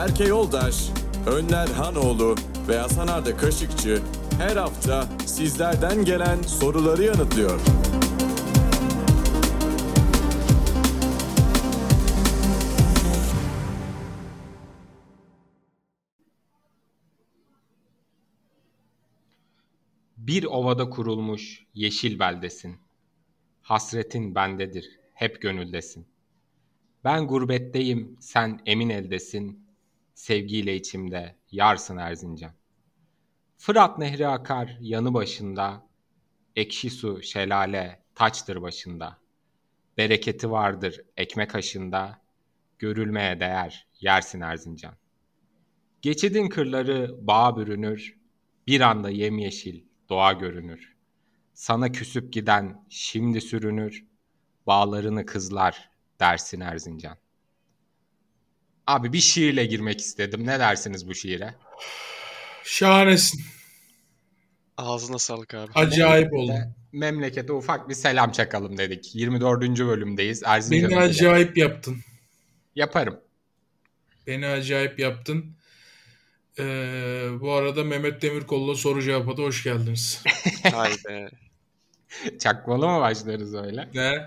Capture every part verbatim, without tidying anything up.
Berke Yoldaş, Önler Hanoğlu ve Hasan Arda Kaşıkçı her hafta sizlerden gelen soruları yanıtlıyor. Bir ovada kurulmuş yeşil beldesin. Hasretin bendedir, hep gönüldesin. Ben gurbetteyim, sen emin eldesin. Sevgiyle içimde yarsın Erzincan. Fırat nehri akar yanı başında. Ekşi su şelale taçtır başında. Bereketi vardır ekmek aşında. Görülmeye değer yersin Erzincan. Geçidin kırları bağa bürünür. Bir anda yemyeşil doğa görünür. Sana küsüp giden şimdi sürünür. Bağlarını kızlar dersin Erzincan. Abi bir şiirle girmek istedim. Ne dersiniz bu şiire? Şahanesin. Ağzına sağlık abi. Acayip oldu. Memlekete ufak bir selam çakalım dedik. yirmi dördüncü bölümdeyiz. Erzincan'a Beni acayip yaptın. Yaparım. Beni acayip yaptın. Ee, bu arada Mehmet Demirkol'la soru cevap'a da hoş geldiniz. Haydi. Çakmalı mı başlarız öyle? Ne?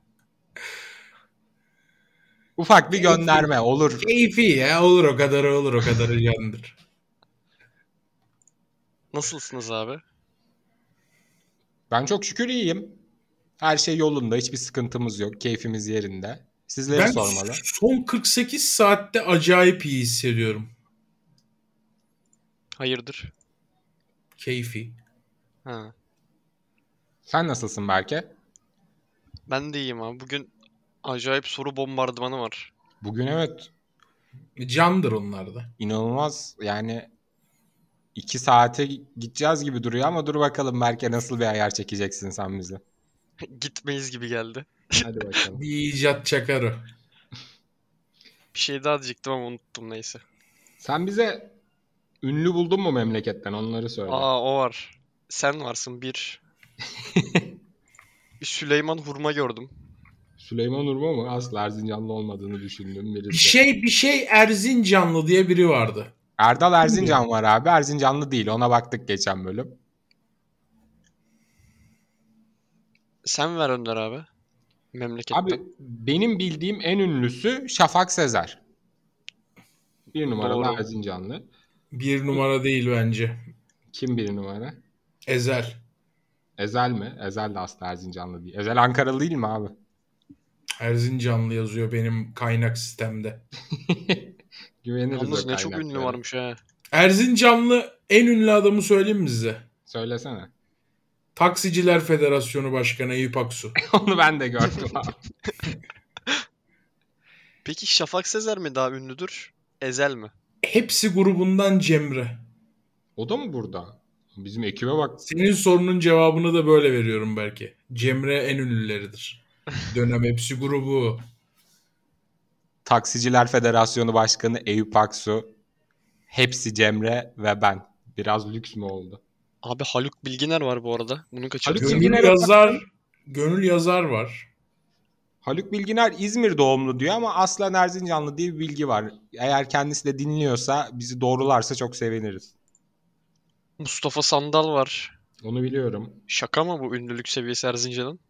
Ufak bir gönderme olur. Keyfi ya. Olur o kadarı olur o kadarı candır. Nasılsınız abi? Ben çok şükür iyiyim. Her şey yolunda. Hiçbir sıkıntımız yok. Keyfimiz yerinde. Sizleri Ben sormalı. son kırk sekiz saatte acayip iyi hissediyorum. Hayırdır? Keyfi. Ha. Sen nasılsın Berke? Ben de iyiyim abi. Bugün acayip soru bombardımanı var. Bugün evet Candır onlar da. inanılmaz yani iki saate gideceğiz gibi duruyor ama dur bakalım Berke nasıl bir ayar çekeceksin sen bize. Gitmeyiz gibi geldi. Hadi bakalım. Bir icat çakar o. Bir şey daha diyecektim ama unuttum neyse. Sen bize ünlü buldun mu memleketten onları söyle. Aa o var. Sen varsın bir. Bir Süleyman Hurma gördüm. Süleyman Urma mı? Asla Erzincanlı olmadığını düşündüğüm birisi. Bir şey bir şey Erzincanlı diye biri vardı. Erdal Erzincan var abi. Erzincanlı değil. Ona baktık geçen bölüm. Sen ver Önder abi. Memleketten. Abi benim bildiğim en ünlüsü Şafak Sezer. Bir numaralı Doğru. Erzincanlı. Bir numara değil bence. Kim bir numara? Ezel. Ezel mi? Ezel de asla Erzincanlı değil. Ezel Ankaralı değil mi abi? Erzincanlı yazıyor benim kaynak sistemde. Güveniriz Yalnız o ne çok ünlü kaynaklara. varmış ha. Erzincanlı en ünlü adamı söyleyeyim mi size? Söylesene. Taksiciler Federasyonu Başkanı Eyüp Aksu. Onu ben de gördüm abi. Peki Şafak Sezer mi daha ünlüdür? Ezel mi? Hepsi grubundan Cemre. O da mı burada? Bizim ekibe bak. Senin sorunun cevabını da böyle veriyorum belki. Cemre en ünlüleridir. Dönem hepsi grubu. Taksiciler Federasyonu Başkanı Eyüp Aksu. Hepsi Cemre ve ben. Biraz lüks mü oldu? Abi Haluk Bilginer var bu arada. Bunu kaçırdım. Haluk Gönül Bilginer'e yazar, gönül yazar var. Haluk Bilginer İzmir doğumlu diyor ama aslen Erzincanlı diye bir bilgi var. Eğer kendisi de dinliyorsa bizi doğrularsa çok seviniriz. Mustafa Sandal var. Onu biliyorum. Şaka mı bu ünlülük seviyesi Erzincan'ın?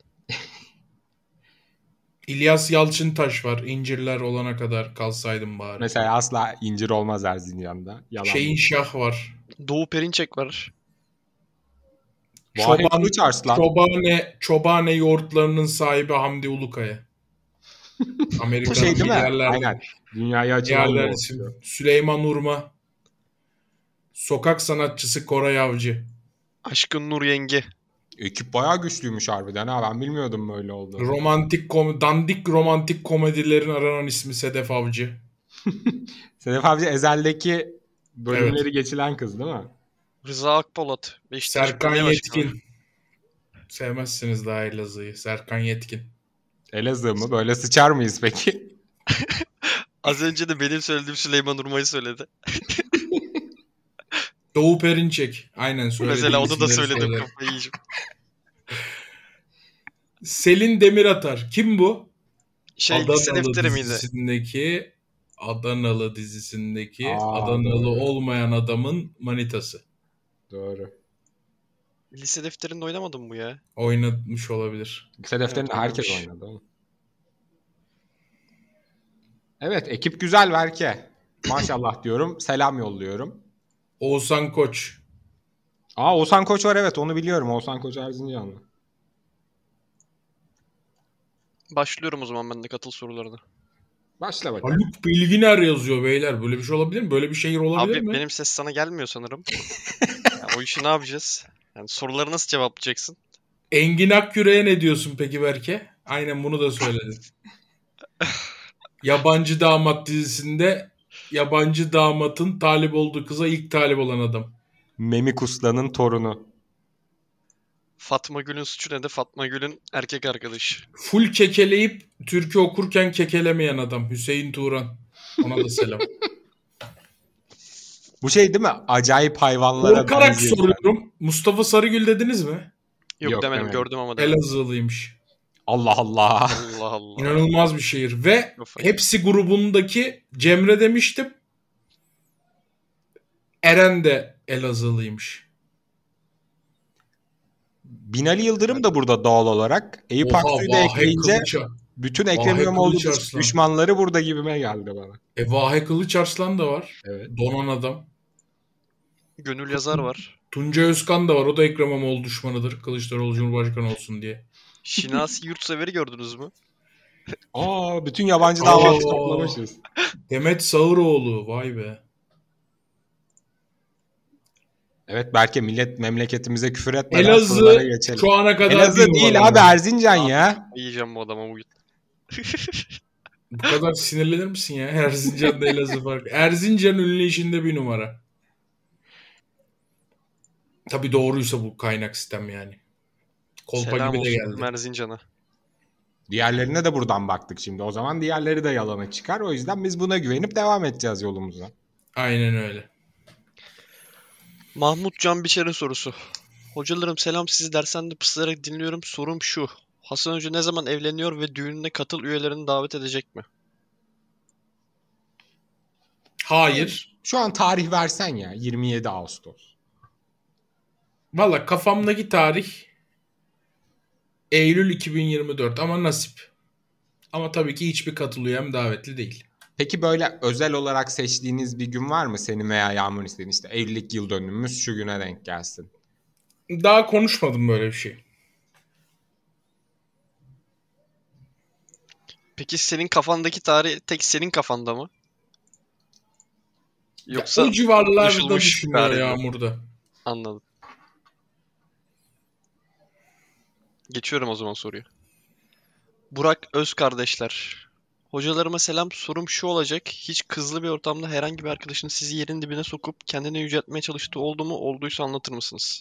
İlyas Yalçıntaş var. İncirler olana kadar kalsaydım bari. Mesela asla incir olmaz Erzincan'da. Yalan. Şeyin Şah var. Doğu Perinçek var. Vahit Çoban, Kılıç Arslan. Çobane, Çobane yoğurtlarının sahibi Hamdi Ulukaya. Amerika'nın Bu şey değil mi? yerler- Aynen. Dünyaya açılan yerler yol. isim. Süleyman Urma. Sokak sanatçısı Koray Avcı. Aşkın Nur Yenge. Ekip bayağı güçlüymüş harbiden ha. Ben bilmiyordum böyle olduğunu. Romantik kom dandik romantik komedilerin aranan ismi Sedef Avcı. Sedef Avcı Ezel'deki bölümleri geçilen kız değil mi? Rıza Akpolat. Beşiktaş Serkan Belediye Başkanı. Yetkin. Sevmezsiniz daha Elazığ'ı. Serkan Yetkin. Elazığ mı? Böyle sıçar mıyız peki? Az önce de benim söylediğim Süleyman Urma'yı söyledi. Doğu Perinçek. Aynen söylediğim Mesela onu da isimleri söyledim. söylerim. Kafayı yiyeceğim. Selin Demiratar. Kim bu? Şey Adanalı lise defteri miydi? dizisindeki Adanalı dizisindeki Aa, Adanalı doğru. olmayan adamın manitası. Doğru. Lise defterinde oynamadım bu ya. Oynamış olabilir. Lise defterinde Evet, herkes oynamış. oynadı oğlum. Evet, ekip güzel Berke. Maşallah diyorum. Selam yolluyorum. Oğuzhan Koç. Aa, Oğuzhan Koç var, evet, onu biliyorum. Oğuzhan Koç Erzincanlı. Başlıyorum o zaman ben de katıl sorularına. Başla bakalım. Haluk Bilginer yazıyor beyler. Böyle bir şey olabilir mi? Böyle bir şehir olabilir Abi mi? benim ses sana gelmiyor sanırım. Ya, o işi ne yapacağız? Yani soruları nasıl cevaplayacaksın? Engin Akyüre'ye ne diyorsun peki Berke? Aynen bunu da söyledin. Yabancı Damat dizisinde yabancı damatın talip olduğu kıza ilk talip olan adam. Memik Usta'nın torunu. Fatma Gül'ün suçu ne de Fatma Gül'ün erkek arkadaşı. Full kekeleyip türkü okurken kekelemeyen adam. Hüseyin Turan. Ona da selam. Bu şey değil mi? Acayip hayvanlara Korkarak benziyor. soruyorum. Mustafa Sarıgül dediniz mi? Yok, Yok, demedim, demedim. gördüm ama demedim. Elazığlıymış. Allah Allah. Allah Allah. İnanılmaz bir şehir. Ve Kafayı. hepsi grubundaki Cemre demiştim. Eren de Elazığlıymış. Binali Yıldırım da burada doğal olarak. Eyüp Oha, Aksu'yu da Vahe ekleyince Kılıç, bütün Ekrem Vahe İmamoğlu Kılıç Arslan. düşmanları burada gibime geldi bana. E, Vahe Kılıç Arslan da var. Evet. Donan adam. Gönül Yazar var. Tunca Özkan da var. O da Ekrem İmamoğlu düşmanıdır. Kılıçdaroğlu Cumhurbaşkanı olsun diye. Şinasi Yurtsever'i gördünüz mü? Aa, bütün yabancı Aa. damatı toplamışız. Demet Sağıroğlu. Vay be. Evet Berke, millet memleketimize küfür etmeden sorulara Elazığ geçelim. şu ana kadar Elazığ bir değil numara. abi, Erzincan ya. Yiyeceğim bu adama bugün. Bu kadar sinirlenir misin ya? Erzincan'da Elazığ farkı. Erzincan ünlü işinde bir numara. Tabii doğruysa bu kaynak sistem yani. Kolpa Selam gibi de olsun geldi. Merzincan'a. Diğerlerine de buradan baktık şimdi. O zaman diğerleri de yalana çıkar. O yüzden biz buna güvenip devam edeceğiz yolumuza. Aynen öyle. Mahmut Can Biçer'in sorusu. Hocalarım selam, sizi dershanede pıslayarak dinliyorum. Sorum şu. Hasan Hoca ne zaman evleniyor ve düğününe katıl üyelerini davet edecek mi? Hayır. Şu an tarih versen ya, yirmi yedi Ağustos. Valla kafamdaki tarih Eylül iki bin yirmi dört ama nasip. Ama tabii ki hiçbir katıl üyem davetli değil. Peki böyle özel olarak seçtiğiniz bir gün var mı, senin veya Yağmur'un istediğin, işte evlilik yıl dönümümüz şu güne denk gelsin? Daha konuşmadım böyle bir şey. Peki senin kafandaki tarih tek senin kafanda mı? Yoksa Ya, o civarlarda konuşulmuş düşünüyor tarih mi? Yağmur'da. Anladım. Geçiyorum o zaman soruyu. Burak Öz kardeşler. Hocalarıma selam. Sorum şu olacak. Hiç kızlı bir ortamda herhangi bir arkadaşın sizi yerin dibine sokup kendini yüceltmeye çalıştığı oldu mu? Olduysa anlatır mısınız?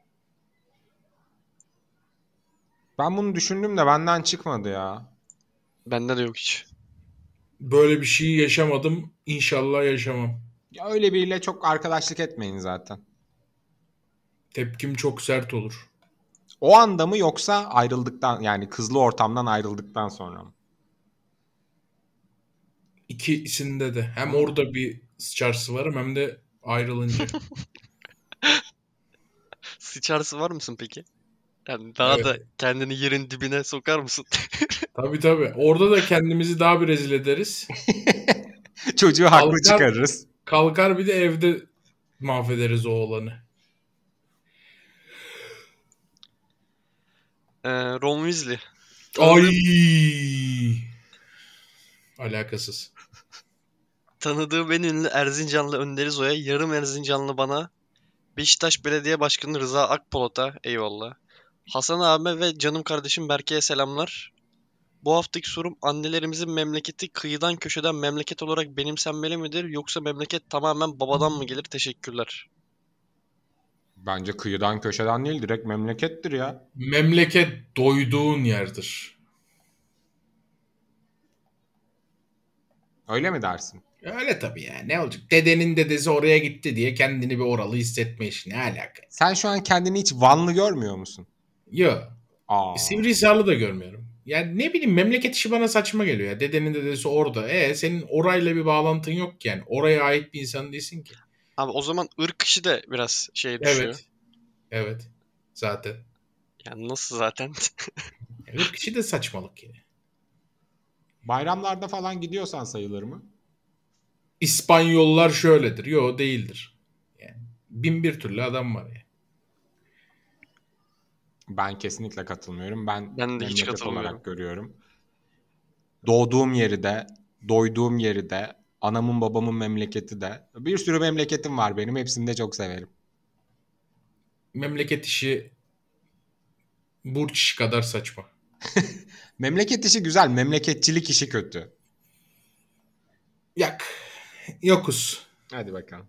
Ben bunu düşündüm de benden çıkmadı ya. Bende de yok hiç. Böyle bir şey yaşamadım. İnşallah yaşamam. Ya öyle biriyle çok arkadaşlık etmeyin zaten. Tepkim çok sert olur. O anda mı yoksa ayrıldıktan, yani kızlı ortamdan ayrıldıktan sonra mı? İkisinde de. Hem orada bir sıçarsı varım hem de ayrılınca. Sıçarsı var mısın peki? Yani daha Evet. da kendini yerin dibine sokar mısın? Tabii tabii. Orada da kendimizi daha bir rezil ederiz. Çocuğu haklı Kalkar- çıkarırız. Kalkar bir de evde mahvederiz o oğlanı. Ee, Ron Weasley. Ay. Alakasız. Tanıdığım en ünlü Erzincanlı Önder İzo'ya, yarım Erzincanlı bana, Beşiktaş Belediye Başkanı Rıza Akpolat'a eyvallah. Hasan abime ve canım kardeşim Berke'ye selamlar. Bu haftaki sorum, annelerimizin memleketi kıyıdan köşeden memleket olarak benimsenmeli midir, yoksa memleket tamamen babadan mı gelir? Teşekkürler. Bence kıyıdan köşeden değil, direkt memlekettir ya. Memleket doyduğun yerdir. Öyle mi dersin? Öyle tabii ya. Ne olacak? Dedenin dedesi oraya gitti diye kendini bir oralı hissetme işi. Ne alaka? Sen şu an kendini hiç Vanlı görmüyor musun? Yok. Aa. Sivrihisarlı da görmüyorum. Yani ne bileyim memleket işi bana saçma geliyor ya. Dedenin dedesi orada. E senin orayla bir bağlantın yok ki yani. Oraya ait bir insan değilsin ki. Abi o zaman ırk işi de biraz şeye düşüyor. Evet. Evet. Zaten. Yani nasıl zaten? Yani ırk işi de saçmalık yani. Bayramlarda falan gidiyorsan sayılır mı? İspanyollar şöyledir. Yo değildir. Yani bin bir türlü adam var ya. Ben kesinlikle katılmıyorum. Ben, Ben de hiç memleket katılmıyorum. olarak görüyorum. Doğduğum yeri de, doyduğum yeri de, anamın babamın memleketi de. Bir sürü memleketim var benim. Hepsini de çok severim. Memleket işi burç işi kadar saçma. Memleket işi güzel. Memleketçilik işi kötü. Yak. Yokuz. Hadi bakalım.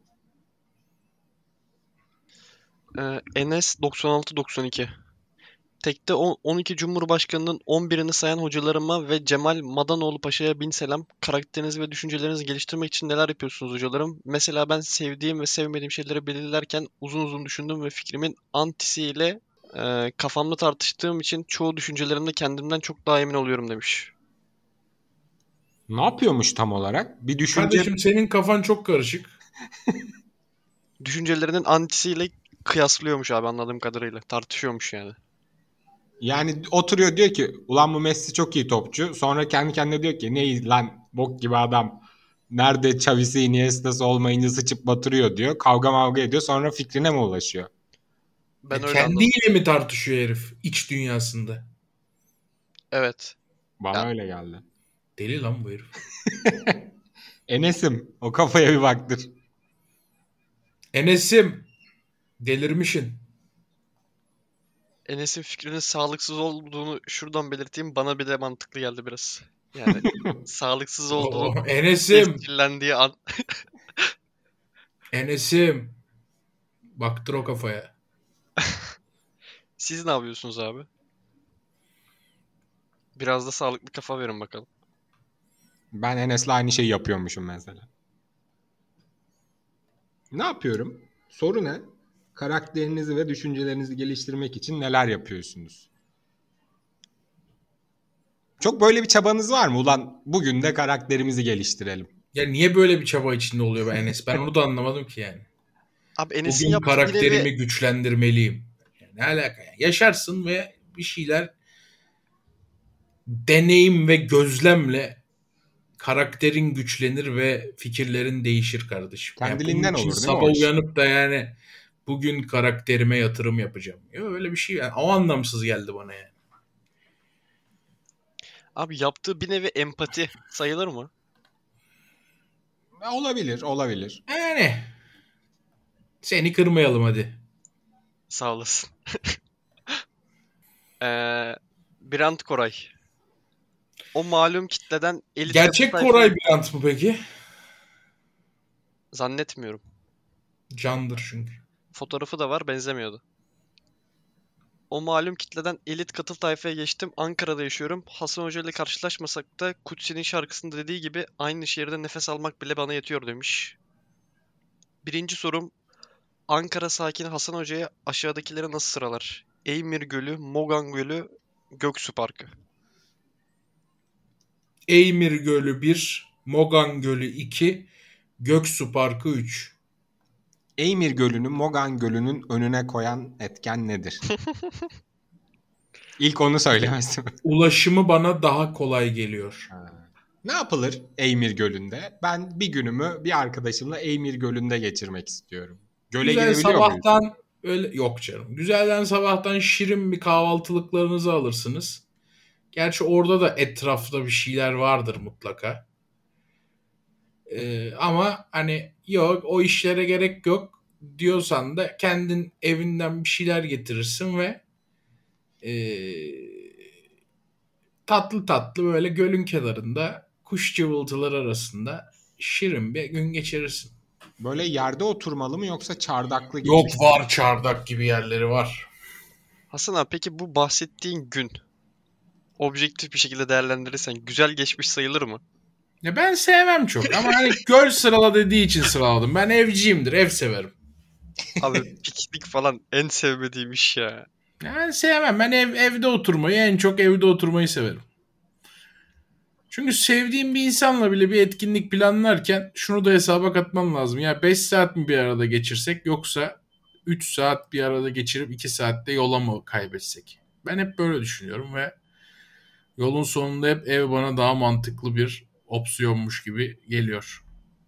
Ee, Enes doksan altı doksan iki. Tekte on- 12 Cumhurbaşkanı'nın on birini sayan hocalarıma ve Cemal Madanoğlu Paşa'ya bin selam. Karakterinizi ve düşüncelerinizi geliştirmek için neler yapıyorsunuz hocalarım? Mesela ben sevdiğim ve sevmediğim şeyleri belirlerken uzun uzun düşündüm ve fikrimin antisiyle e, kafamda tartıştığım için çoğu düşüncelerimde kendimden çok daha emin oluyorum demiş. Ne yapıyormuş tam olarak? Bir düşünce... Kardeşim senin kafan çok karışık. Düşüncelerinin antisiyle kıyaslıyormuş abi anladığım kadarıyla. Tartışıyormuş yani. Yani oturuyor diyor ki ulan bu Messi çok iyi topçu. Sonra kendi kendine diyor ki ne lan bok gibi adam. Nerede Xavi'si Iniesta'sı olmayınca sıçıp batırıyor diyor. Kavga mavga ediyor. Sonra fikrine mi ulaşıyor? Ben Ya öyle anladım. kendiyle mi tartışıyor herif iç dünyasında? Evet. Bana Ya. öyle geldi. Deli lan bu herif. Enes'im o kafaya bir baktır. Enes'im delirmişin. Enes'in fikrinin sağlıksız olduğunu şuradan belirteyim. Bana bile mantıklı geldi biraz. Yani sağlıksız olduğunu Oo, Enes'im. tescillendiği an. Enes'im. Baktır o kafaya. Siz ne yapıyorsunuz abi? Biraz da sağlıklı kafa verin bakalım. Ben Enes'le aynı şeyi yapıyormuşum mesela. Ne yapıyorum? Soru ne? Karakterinizi ve düşüncelerinizi geliştirmek için neler yapıyorsunuz? Çok böyle bir çabanız var mı? Ulan bugün de karakterimizi geliştirelim. Ya niye böyle bir çaba içinde oluyor be Enes? Ben onu da anlamadım ki yani. Abi Enes'in Bugün yaptığı bir karakterimi nevi... güçlendirmeliyim. Yani ne alaka ya? Yaşarsın ve bir şeyler deneyim ve gözlemle karakterin güçlenir ve fikirlerin değişir kardeşim. Yani Kendiliğinden bunun için olur değil mi sabah o iş? uyanıp da yani bugün karakterime yatırım yapacağım. Ya öyle bir şey. Yani o anlamsız geldi bana yani. Abi yaptığı bir nevi empati sayılır mı? E, Olabilir, olabilir. Yani seni kırmayalım hadi. Sağ olasın. Ee, Birant Koray. O malum kitleden elit Gerçek katı Koray tayfayı- Bryant mı peki? Zannetmiyorum. Candır çünkü. Fotoğrafı da var, benzemiyordu. O malum kitleden elit katıl tayfaya geçtim. Ankara'da yaşıyorum. Hasan Hoca ile karşılaşmasak da Kutsi'nin şarkısında dediği gibi aynı şehirde nefes almak bile bana yetiyor demiş. Birinci sorum. Ankara sakini Hasan Hoca'ya aşağıdakileri nasıl sıralar? Eymir Gölü, Mogan Gölü, Göksu Parkı. Eymir Gölü bir, Mogan Gölü iki, Göksu Parkı üç. Eymir Gölü'nü Mogan Gölü'nün önüne koyan etken nedir? İlk onu söylemesi. Ulaşımı bana daha kolay geliyor. Ne yapılır Eymir Gölü'nde? Ben bir günümü bir arkadaşımla Eymir Gölü'nde geçirmek istiyorum. Göle Güzel girebiliyor muyuz? sabahtan öyle yok canım. Güzelden sabahtan şirin bir kahvaltılıklarınızı alırsınız. Gerçi orada da etrafta bir şeyler vardır mutlaka. Ee, ama hani yok o işlere gerek yok diyorsan da kendin evinden bir şeyler getirirsin ve ee, tatlı tatlı böyle gölün kenarında kuş cıvıltıları arasında şirin bir gün geçirirsin. Böyle yerde oturmalı mı yoksa çardaklı gibi? Yok var çardak gibi yerleri var. Hasan abi peki bu bahsettiğin gün objektif bir şekilde değerlendirirsen güzel geçmiş sayılır mı? Ya ben sevmem çok ama hani göl sırala dediği için sıraladım. Ben evciyimdir, ev severim. Abi piknik falan en sevmediğim iş ya. Yani sevmem. Ben ev, evde oturmayı, en çok evde oturmayı severim. Çünkü sevdiğim bir insanla bile bir etkinlik planlarken şunu da hesaba katman lazım. Ya beş saat mi bir arada geçirsek, yoksa üç saat bir arada geçirip iki saatte yola mı kaybetsek? Ben hep böyle düşünüyorum ve yolun sonunda hep ev bana daha mantıklı bir opsiyonmuş gibi geliyor.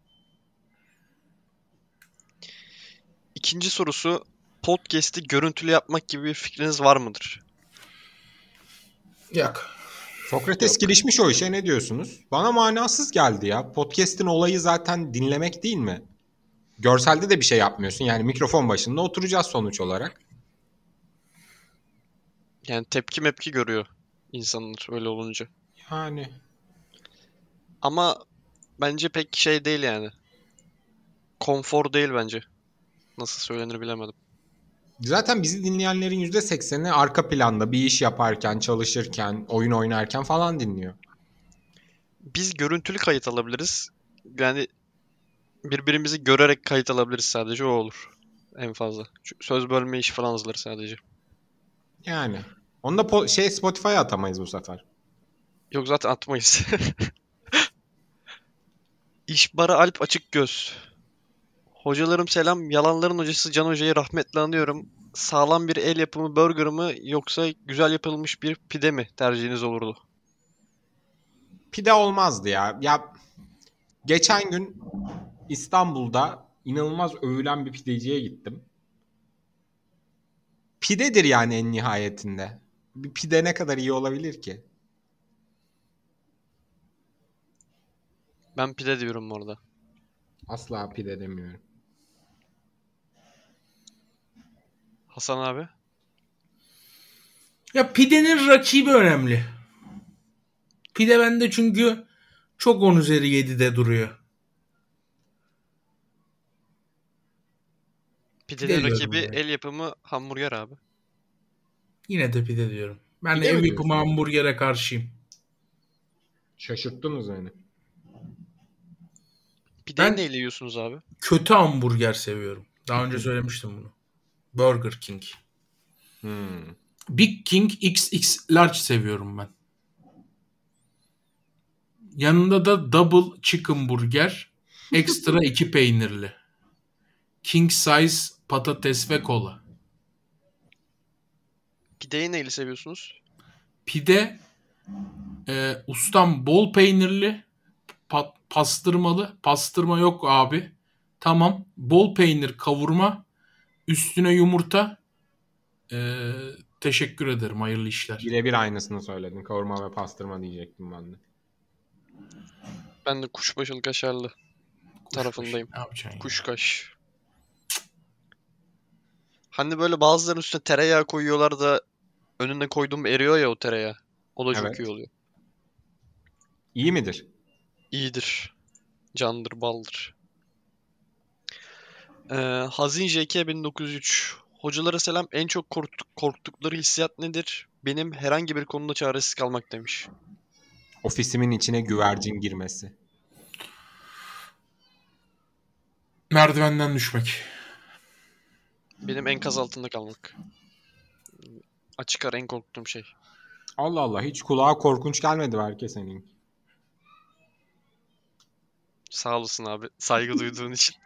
İkinci sorusu, podcast'i görüntülü yapmak gibi bir fikriniz var mıdır? Yok. Sokrates Yok. girişmiş o işe, ne diyorsunuz? Bana manasız geldi ya. Podcast'in olayı zaten dinlemek değil mi? Görselde de bir şey yapmıyorsun. Yani mikrofon başında oturacağız sonuç olarak. Yani tepki mepki görüyor insanlar öyle olunca. Yani Ama bence pek şey değil yani. Konfor değil bence. Nasıl söylenir bilemedim. zaten bizi dinleyenlerin yüzde sekseni arka planda bir iş yaparken, çalışırken, oyun oynarken falan dinliyor. Biz görüntülü kayıt alabiliriz. Yani birbirimizi görerek kayıt alabiliriz, sadece o olur. En fazla. Çünkü söz bölme işi falan hızları sadece. Yani. Onu da po- şey Spotify'a atamayız bu sefer. Yok, zaten atmayız. İşbarı Alp Açıkgöz. Hocalarım selam. Yalanların hocası Can Hoca'yı rahmetle anıyorum. Sağlam bir el yapımı burger mı yoksa güzel yapılmış bir pide mi tercihiniz olurdu? Pide olmazdı ya. Ya geçen gün İstanbul'da inanılmaz övülen bir pideciye gittim. Pidedir yani en nihayetinde. Bir pide ne kadar iyi olabilir ki? Ben pide diyorum orada. Asla pide demiyorum. Hasan abi? Ya pidenin rakibi önemli. Pide bende çünkü çok on üzeri yedide duruyor. Pidenin Pide diyorum rakibi yani. el yapımı hamburger abi. Yine de pide diyorum. Ben Pide ev mi yapımı diyorsun? hamburgere karşıyım. Şaşırttınız beni. Pideyi Ben neyle yiyorsunuz abi? kötü hamburger seviyorum. Daha önce söylemiştim bunu. Burger King. Hmm. Big King X X Large seviyorum ben. Yanında da double chicken burger. Ekstra iki peynirli. King size patates ve kola. Pideyi neyle seviyorsunuz? Pide e, ustam bol peynirli, pa- pastırmalı. Pastırma yok abi. Tamam. Bol peynir kavurma. Üstüne yumurta. E, teşekkür ederim. Hayırlı işler. Birebir aynısını söyledin. Kavurma ve pastırma diyecektim ben de. Ben de kuşbaşılı kaşarlı tarafındayım. Ne yapacaksın ya? Kuşkaş. Hani böyle bazılarının üstüne tereyağı koyuyorlar da önüne koyduğum eriyor ya o tereyağı. O da çok Evet. iyi oluyor. İyi midir? İyidir. Candır, baldır. Ee, Hazin J K bin dokuz yüz üç. Hocalara selam. En çok korktuk, korktukları hissiyat nedir? Benim herhangi bir konuda çaresiz kalmak demiş. Ofisimin içine güvercin girmesi. Merdivenden düşmek. Benim enkaz altında kalmak. Açık ara en korktuğum şey. Allah Allah, hiç kulağa korkunç gelmedi belki senin. Sağ olasın abi. Saygı duyduğun için.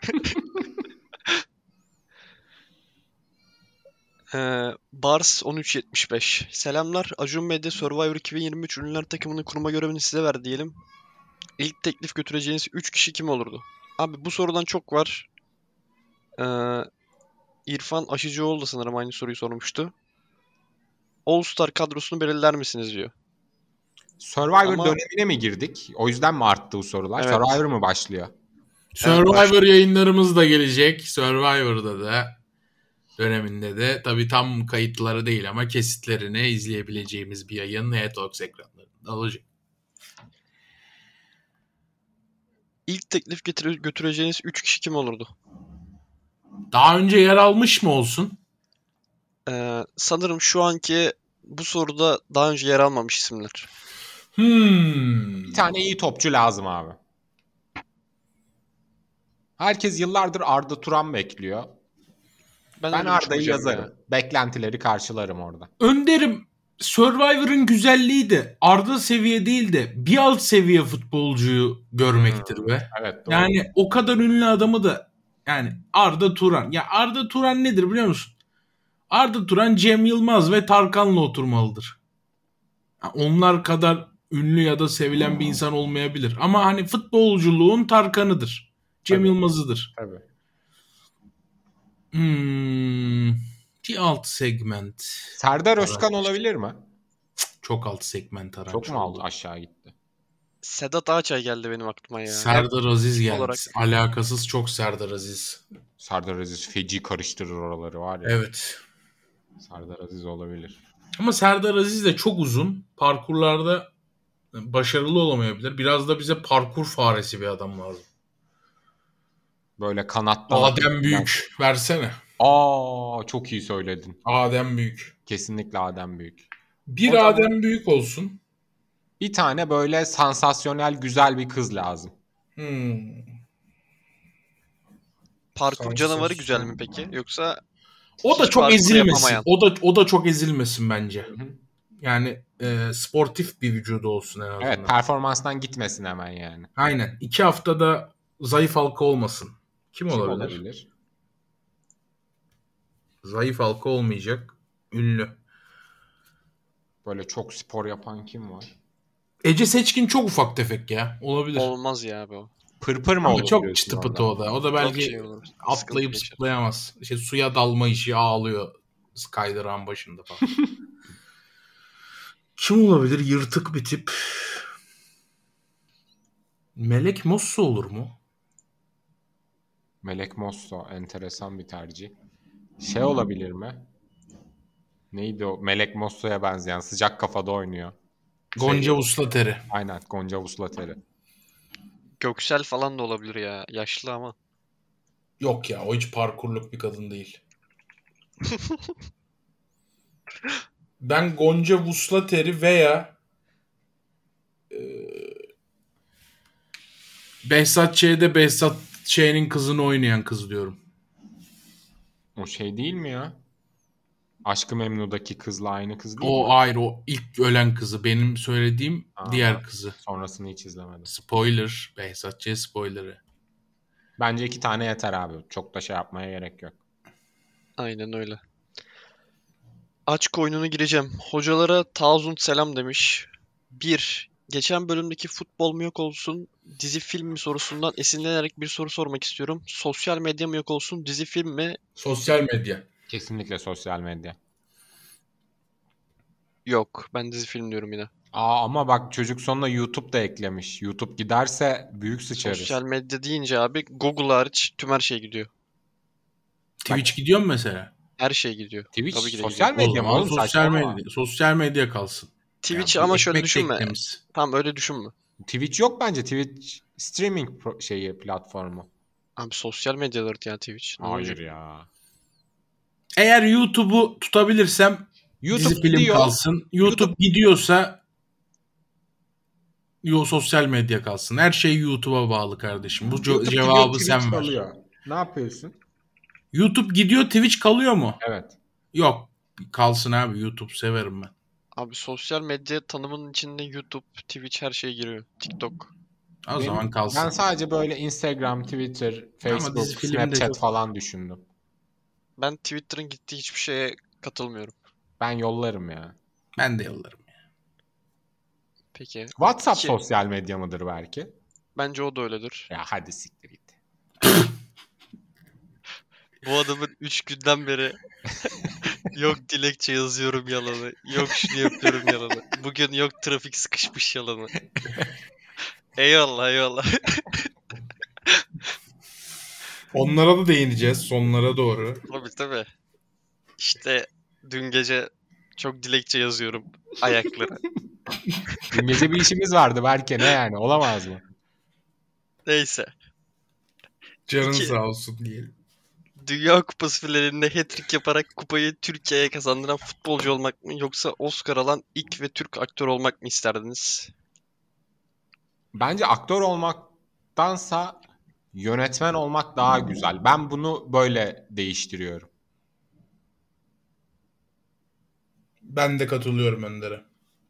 Ee, Bars on üç yetmiş beş. Selamlar. Acun Medya Survivor iki bin yirmi üç ünlüler takımını kurma görevini size ver diyelim. İlk teklif götüreceğiniz üç kişi kim olurdu? Abi bu sorudan çok var. Ee, İrfan Aşıcıoğlu da sanırım aynı soruyu sormuştu. All Star kadrosunu belirler misiniz diyor. Survivor Ama- dönemine mi girdik? O yüzden mi arttı bu sorular? Evet. Survivor mu başlıyor? Survivor yayınlarımız da gelecek. Survivor'da da döneminde de tabii tam kayıtları değil ama kesitlerini izleyebileceğimiz bir yayın Netox ekranlarında olacak. İlk teklif getir- götüreceğiniz üç kişi kim olurdu? Daha önce yer almış mı olsun? Ee, sanırım şu anki bu soruda daha önce yer almamış isimler. Hmm. Bir tane iyi topçu lazım abi. Herkes yıllardır Arda Turan bekliyor. Ben, Ben öyle Arda'yı düşüneceğim ya. yazarım. Beklentileri karşılarım orada. Önderim, Survivor'ın güzelliği de Arda seviye değil de bir alt seviye futbolcuyu görmektir Hmm, be. Evet doğru. Yani o kadar ünlü adamı da, yani Arda Turan. Ya Arda Turan nedir biliyor musun? Arda Turan, Cem Yılmaz ve Tarkan'la oturmalıdır. Ya onlar kadar ünlü ya da sevilen bir insan olmayabilir. Ama hani futbolculuğun Tarkan'ıdır. Cem Tabii. Yılmaz'ıdır. Tabii. Hmm, bir alt segment. Serdar Özkan Araç. olabilir mi? Çok alt segment araç Çok mu oldu. aşağı gitti? Sedat Ağaçay geldi benim aklıma ya. Serdar Aziz geldi. olarak. Alakasız çok Serdar Aziz. Serdar Aziz feci karıştırır oraları var ya. Evet. Serdar Aziz olabilir. Ama Serdar Aziz de çok uzun. Parkurlarda başarılı olamayabilir. Biraz da bize parkur faresi bir adam lazım. Böyle kanattan. Adem Büyük. Versene. Aa çok iyi söyledin. Adem Büyük. Kesinlikle Adem Büyük. Bir O zaman- Adem Büyük olsun. Bir tane böyle sansasyonel güzel bir kız lazım. Hmm. Parkur Sanki canavarı sos- güzel mi peki? Yoksa O da hiç çok parkur ezilmesin. yapamayan. O da o da çok ezilmesin bence. Hı hı. Yani e, sportif bir vücudu olsun en azından. Evet performanstan gitmesin hemen yani. Aynen. İki haftada zayıf halka olmasın. Kim, Kim olabilir? olabilir? Zayıf halka olmayacak. Ünlü. Böyle çok spor yapan kim var? Ece Seçkin çok ufak tefek ya. Olabilir. olmaz ya abi o. Pırpır mı Ama olur çok diyorsun çıtı pıtı orada? o da. O da Çok belki şey olur. Sıkıntı atlayıp yaşar. zıplayamaz. İşte suya dalma işi ağlıyor. Kaydıran başında falan. Kim olabilir? Yırtık bir tip. Melek Mosso olur mu? Melek Mosso enteresan bir tercih. Şey olabilir mi? Neydi o? Melek Mosso'ya benzeyen sıcak kafada oynuyor. Gonca Şey- Uslateri. Aynen Gonca Vuslateri. Göksel falan da olabilir ya. Yaşlı ama. Yok ya, o hiç parkurluk bir kadın değil. Ben Gonca Vuslateri veya e, Behzat Ç'de Behzat Ç'nin kızını oynayan kız diyorum. O şey değil mi ya? Aşk-ı Memnu'daki kızla aynı kız değil O mi? ayrı, o ilk ölen kızı. Benim söylediğim Aa, diğer kızı. Sonrasını hiç izlemedim. Spoiler. Behzat Ç spoilerı. Bence iki tane yeter abi. Çok da şey yapmaya gerek yok. Aynen öyle. Aç koynunu gireceğim. Hocalara taazun selam demiş. Bir, geçen bölümdeki futbol mu yok olsun, dizi film mi sorusundan esinlenerek bir soru sormak istiyorum. Sosyal medya mı yok olsun, dizi film mi? Sosyal medya. Kesinlikle sosyal medya. Yok. Ben dizi film diyorum yine. Aa ama bak çocuk sonuna YouTube da eklemiş. YouTube giderse büyük sıçarız. Sosyal medya deyince abi Google hariç tüm her şey gidiyor. Twitch gidiyor mu mesela? Her şey gidiyor. Twitch Tabii ki de sosyal gidiyor. O medya mı zaman oğlum? sosyal Saçmalama. medya, sosyal medya kalsın. Twitch Yani ama bir şöyle ekmek düşünme. teknemiz. Tamam öyle düşünme. Twitch yok bence. Twitch streaming pro- şeyi platformu. Abi sosyal medyaları ya Twitch. Ne Hayır olacak? ya. Eğer YouTube'u tutabilirsem YouTube dizi film gidiyor. kalsın. YouTube, YouTube- gidiyorsa yo, sosyal medya kalsın. Her şey YouTube'a bağlı kardeşim. Bu ce- YouTube gidiyor, cevabı Twitch sen ver. kalıyor. Ne yapıyorsun? YouTube gidiyor, Twitch kalıyor mu? Evet. Yok. Kalsın abi, YouTube severim ben. Abi sosyal medya tanımının içinde YouTube, Twitch her şey giriyor. TikTok. O Benim- zaman kalsın. Ben sadece böyle Instagram, Twitter, Facebook, dizi film de Snapchat çok- falan düşündüm. Ben Twitter'ın gittiği hiçbir şeye katılmıyorum. Ben yollarım ya. Ben de yollarım. Peki. WhatsApp İki. sosyal medya mıdır belki? Bence o da öyledir. Ya hadi siktir git. Bu adamın üç günden beri yok dilekçe yazıyorum yalanı. Yok şunu yapıyorum yalanı. Bugün yok trafik sıkışmış yalanı. Eyvallah eyvallah. Onlara da değineceğiz sonlara doğru. Tabii tabii. İşte dün gece çok dilekçe yazıyorum ayakları. Dün gece bir işimiz vardı belki ne yani olamaz mı? Neyse. Canın İki. sağ olsun diyelim. Dünya Kupası finalinde hat-trick yaparak kupayı Türkiye'ye kazandıran futbolcu olmak mı yoksa Oscar alan ilk ve Türk aktör olmak mı isterdiniz? Bence aktör olmaktansa yönetmen olmak daha güzel. Ben bunu böyle değiştiriyorum. Ben de katılıyorum Önder'e.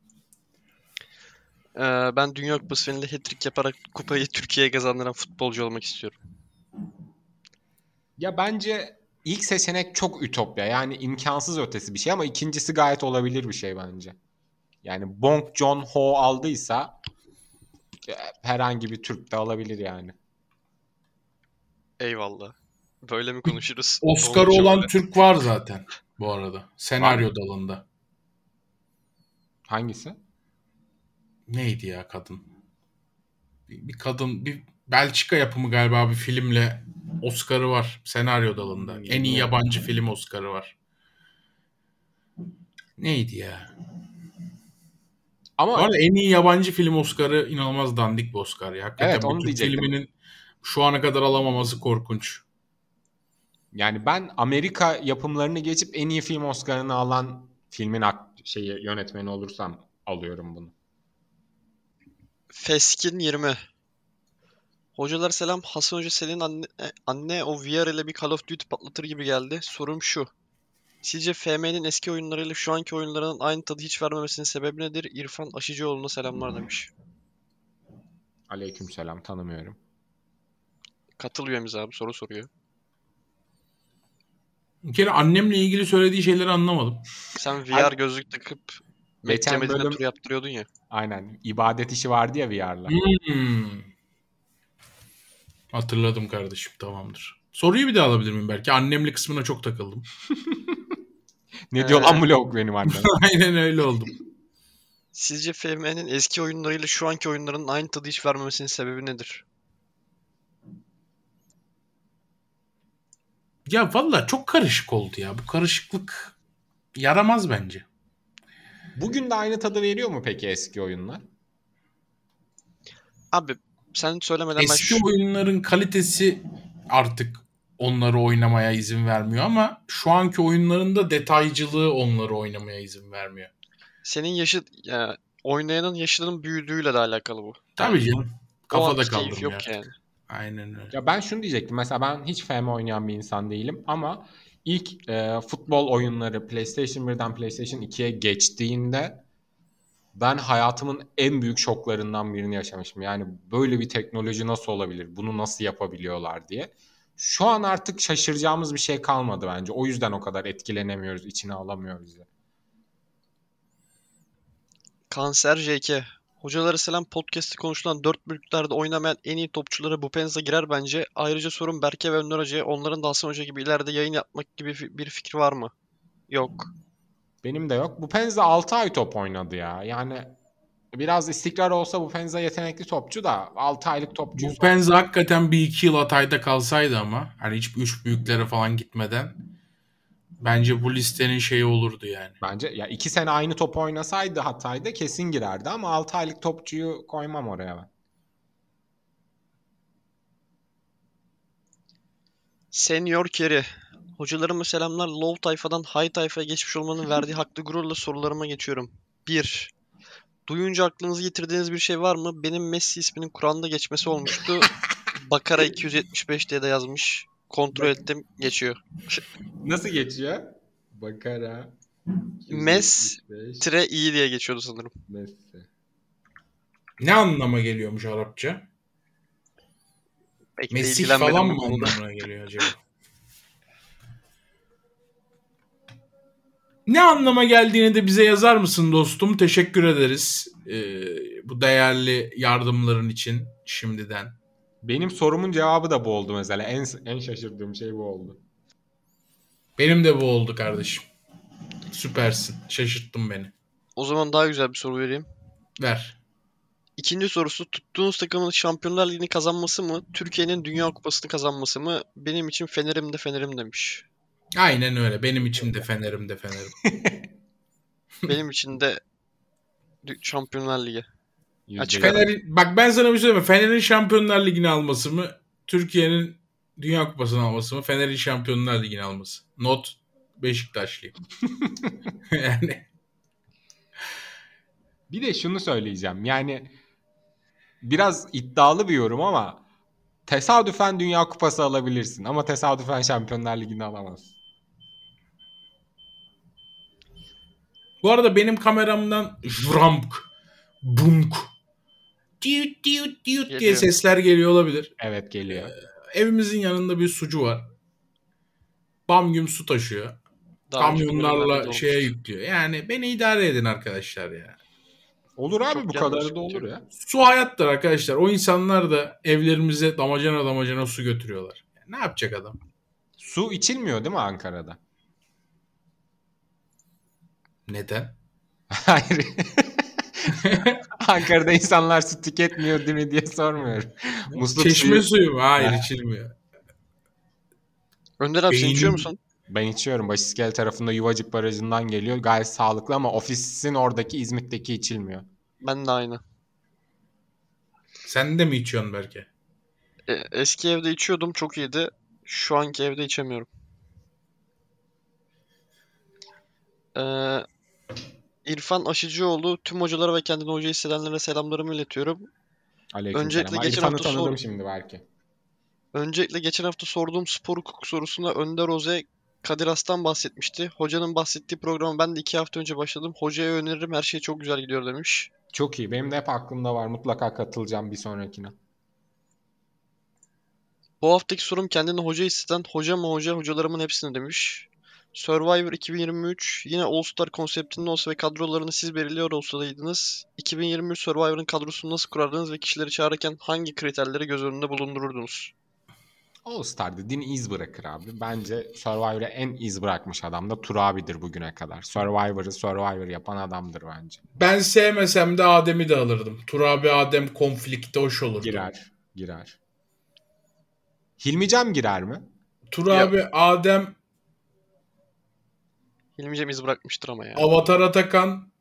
Ee, ben Dünya Kupası finalinde hat-trick yaparak kupayı Türkiye'ye kazandıran futbolcu olmak istiyorum. Ya bence ilk seçenek çok ütopya. Yani imkansız ötesi bir şey ama ikincisi gayet olabilir bir şey bence. Yani Bong Joon-ho aldıysa e, herhangi bir Türk de alabilir yani. Eyvallah. Böyle mi konuşuruz? Oscar'ı Bong olan Joon'la. Türk var zaten bu arada. Var Senaryo mı? dalında. Hangisi? Neydi ya kadın? Bir, bir kadın, bir Belçika yapımı galiba bir filmle Oscar'ı var senaryo dalında. Hmm, En iyi bilmiyorum. yabancı film Oscar'ı var. Neydi ya? Bu Ama arada en iyi yabancı film Oscar'ı inanılmaz dandik bir Oscar ya. Hakikaten evet, bir onu Türk diyecektim. filminin şu ana kadar alamaması korkunç. Yani ben Amerika yapımlarını geçip en iyi film Oscar'ını alan filmin ak- şeyi yönetmeni olursam alıyorum bunu. Feskin yirmi. Hocalar selam. Hasan Hoca senin anne, e, anne o V R ile bir Call of Duty patlatır gibi geldi. Sorum şu. Sizce F M'nin eski oyunlarıyla şu anki oyunlarının aynı tadı hiç vermemesinin sebebi nedir? İrfan Aşıcıoğlu'na selamlar demiş. Aleykümselam, tanımıyorum. Katıl üyemiz abi, soru soruyor. Bir kere annemle ilgili söylediği şeyleri anlamadım. Sen V R gözlük takıp Mekke Geçen Medine bölüm turu yaptırıyordun ya. aynen ibadet işi vardı ya V R'la. Hmm. Hatırladım kardeşim, tamamdır. Soruyu bir daha alabilir miyim belki? Annemli kısmına çok takıldım. Ne diyor lan Ee, bu lavuk benim annem? Aynen öyle oldum. Sizce F M'nin eski oyunlarıyla şu anki oyunların aynı tadı hiç vermemesinin sebebi nedir? Ya valla çok karışık oldu ya. Bu karışıklık yaramaz bence. Bugün de aynı tadı veriyor mu peki eski oyunlar? Abi sen söylemeden ben Eski şu... oyunların kalitesi artık onları oynamaya izin vermiyor ama şu anki oyunların da detaycılığı onları oynamaya izin vermiyor. Senin yaşı... Ya, oynayanın yaşının büyüdüğüyle de alakalı bu. Tabii canım. O Kafada anki keyif kaldırmıyor yok artık. yani. Aynen öyle. Ya ben şunu diyecektim. Mesela ben hiç F M oynayan bir insan değilim ama ilk e, futbol oyunları PlayStation birden PlayStation ikiye geçtiğinde ben hayatımın en büyük şoklarından birini yaşamışım. Yani böyle bir teknoloji nasıl olabilir? Bunu nasıl yapabiliyorlar diye. Şu an artık şaşıracağımız bir şey kalmadı bence. O yüzden o kadar etkilenemiyoruz, içine alamıyoruz ya. Kanser J K. Hocalara selam, podcast'te konuşulan dört büyüklerde oynamayan en iyi topçulara bu penza girer bence. Ayrıca sorum Berke ve Önder Hoca'ya, onların da Hasan Hoca gibi ileride yayın yapmak gibi fi- bir fikri var mı? Yok. Benim de yok. Bu Penza altı ay top oynadı ya. Yani biraz istikrar olsa bu Penza yetenekli topçu da altı aylık topçuyu Bu Penza hakikaten bir iki yıl Hatay'da kalsaydı ama hani hiç üç büyüklere falan gitmeden bence bu listenin şeyi olurdu yani. bence ya iki sene aynı top oynasaydı Hatay'da kesin girerdi ama altı aylık topçuyu koymam oraya ben. Senior Kerry. Hocalarıma selamlar. Low tayfadan high tayfaya geçmiş olmanın verdiği haklı gururla sorularıma geçiyorum. bir. Duyunca aklınızı yitirdiğiniz bir şey var mı? Benim Messi isminin Kur'an'da geçmesi olmuştu. Bakara iki yüz yetmiş beş diye de yazmış. Kontrol ettim, geçiyor. Nasıl geçiyor? Bakara. Mes tire iyi diye geçiyordu sanırım. Messi. Ne anlama geliyormuş Arapça? Pek de Mesih ilgilenmedim falan bu mı konuda. anlamına geliyor acaba? Ne anlama geldiğini de bize yazar mısın dostum? Teşekkür ederiz ee, bu değerli yardımların için şimdiden. Benim sorumun cevabı da bu oldu mesela. En en şaşırdığım şey bu oldu. Benim de bu oldu kardeşim. Süpersin. Şaşırttın beni. O zaman daha güzel bir soru vereyim. Ver. İkinci sorusu, tuttuğunuz takımın Şampiyonlar Ligi'ni kazanması mı, Türkiye'nin Dünya Kupası'nı kazanması mı? Benim için Fener'im de Fener'im demiş. Aynen öyle. Benim için de Fener'im de Fener'im. Benim için de Dü- Şampiyonlar Ligi. Yüzde Açık yüz. ara. Fener, bak ben sana bir şey söyleyeyim mi? Fener'in Şampiyonlar Ligi'ni alması mı? Türkiye'nin Dünya Kupası'nı alması mı? Fener'in Şampiyonlar Ligi'ni alması. Not Beşiktaşlıyım. Yani Bir de şunu söyleyeceğim. Yani biraz iddialı bir yorum ama tesadüfen Dünya Kupası alabilirsin ama tesadüfen Şampiyonlar Ligi'ni alamazsın. Bu arada benim kameramdan jramk, bunk, diyut diyut diyut diye Geliyor. sesler geliyor olabilir. Evet geliyor. Evimizin yanında bir sucu var. Bam güm su taşıyor. Daha önce bölümlerde de Kamyonlarla olmuş. şeye yüklüyor. Yani beni idare edin arkadaşlar ya. Olur abi Çok bu yanlış kadarı da olur bitiyor. ya. Su hayattır arkadaşlar. O insanlar da evlerimize damacana damacana su götürüyorlar. Ne yapacak adam? Su içilmiyor değil mi Ankara'da? Neden? Hayır. Ankara'da insanlar su tüketmiyor değil mi diye sormuyorum. Musluk Çeşme suyu. suyu mu? Hayır, Ha. içilmiyor. Önder abi sen Beynim- içiyor musun? Ben içiyorum. Başiskele tarafında Yuvacık Barajı'ndan geliyor. Gayet sağlıklı ama ofisin oradaki İzmit'teki içilmiyor. Ben de aynı. Sen de mi içiyorsun Berke? E, eski evde içiyordum, çok iyiydi. Şu anki evde içemiyorum. Ee, İrfan Aşıcıoğlu, tüm hocalara ve kendini hoca hissedenlere selamlarımı iletiyorum. Aleykümselam. Öncelikle Ha, geçen İrfan'ı hafta tanıdım sor- şimdi belki. Öncelikle geçen hafta sorduğum spor hukuku sorusunda Önder Oze Kadir Has'tan bahsetmişti. Hocanın bahsettiği programı ben de iki hafta önce başladım. Hocaya öneririm, her şey çok güzel gidiyor demiş. Çok iyi. Benim de hep aklımda var. Mutlaka katılacağım bir sonrakine. Bu haftaki sorum kendini hoca hisseden hoca mı hoca hocalarımın hepsine demiş. Survivor iki bin yirmi üç yine All Star konseptinde olsa ve kadrolarını siz belirliyor olsaydınız iki bin yirmi üç Survivor'ın kadrosunu nasıl kurardınız ve kişileri çağırırken hangi kriterleri göz önünde bulundururdunuz? All Star dediğin iz bırakır abi. Bence Survivor'a en iz bırakmış adam da Tur abidir bugüne kadar. Survivor'ı Survivor yapan adamdır bence. Ben sevmesem de Adem'i de alırdım. Turabi Adem konflikte hoş olurdu. Girer. Girer. Hilmi Cem girer mi? Turabi Adem, Hilmi Cem iz bırakmıştır ama ya. Avatar Atakan,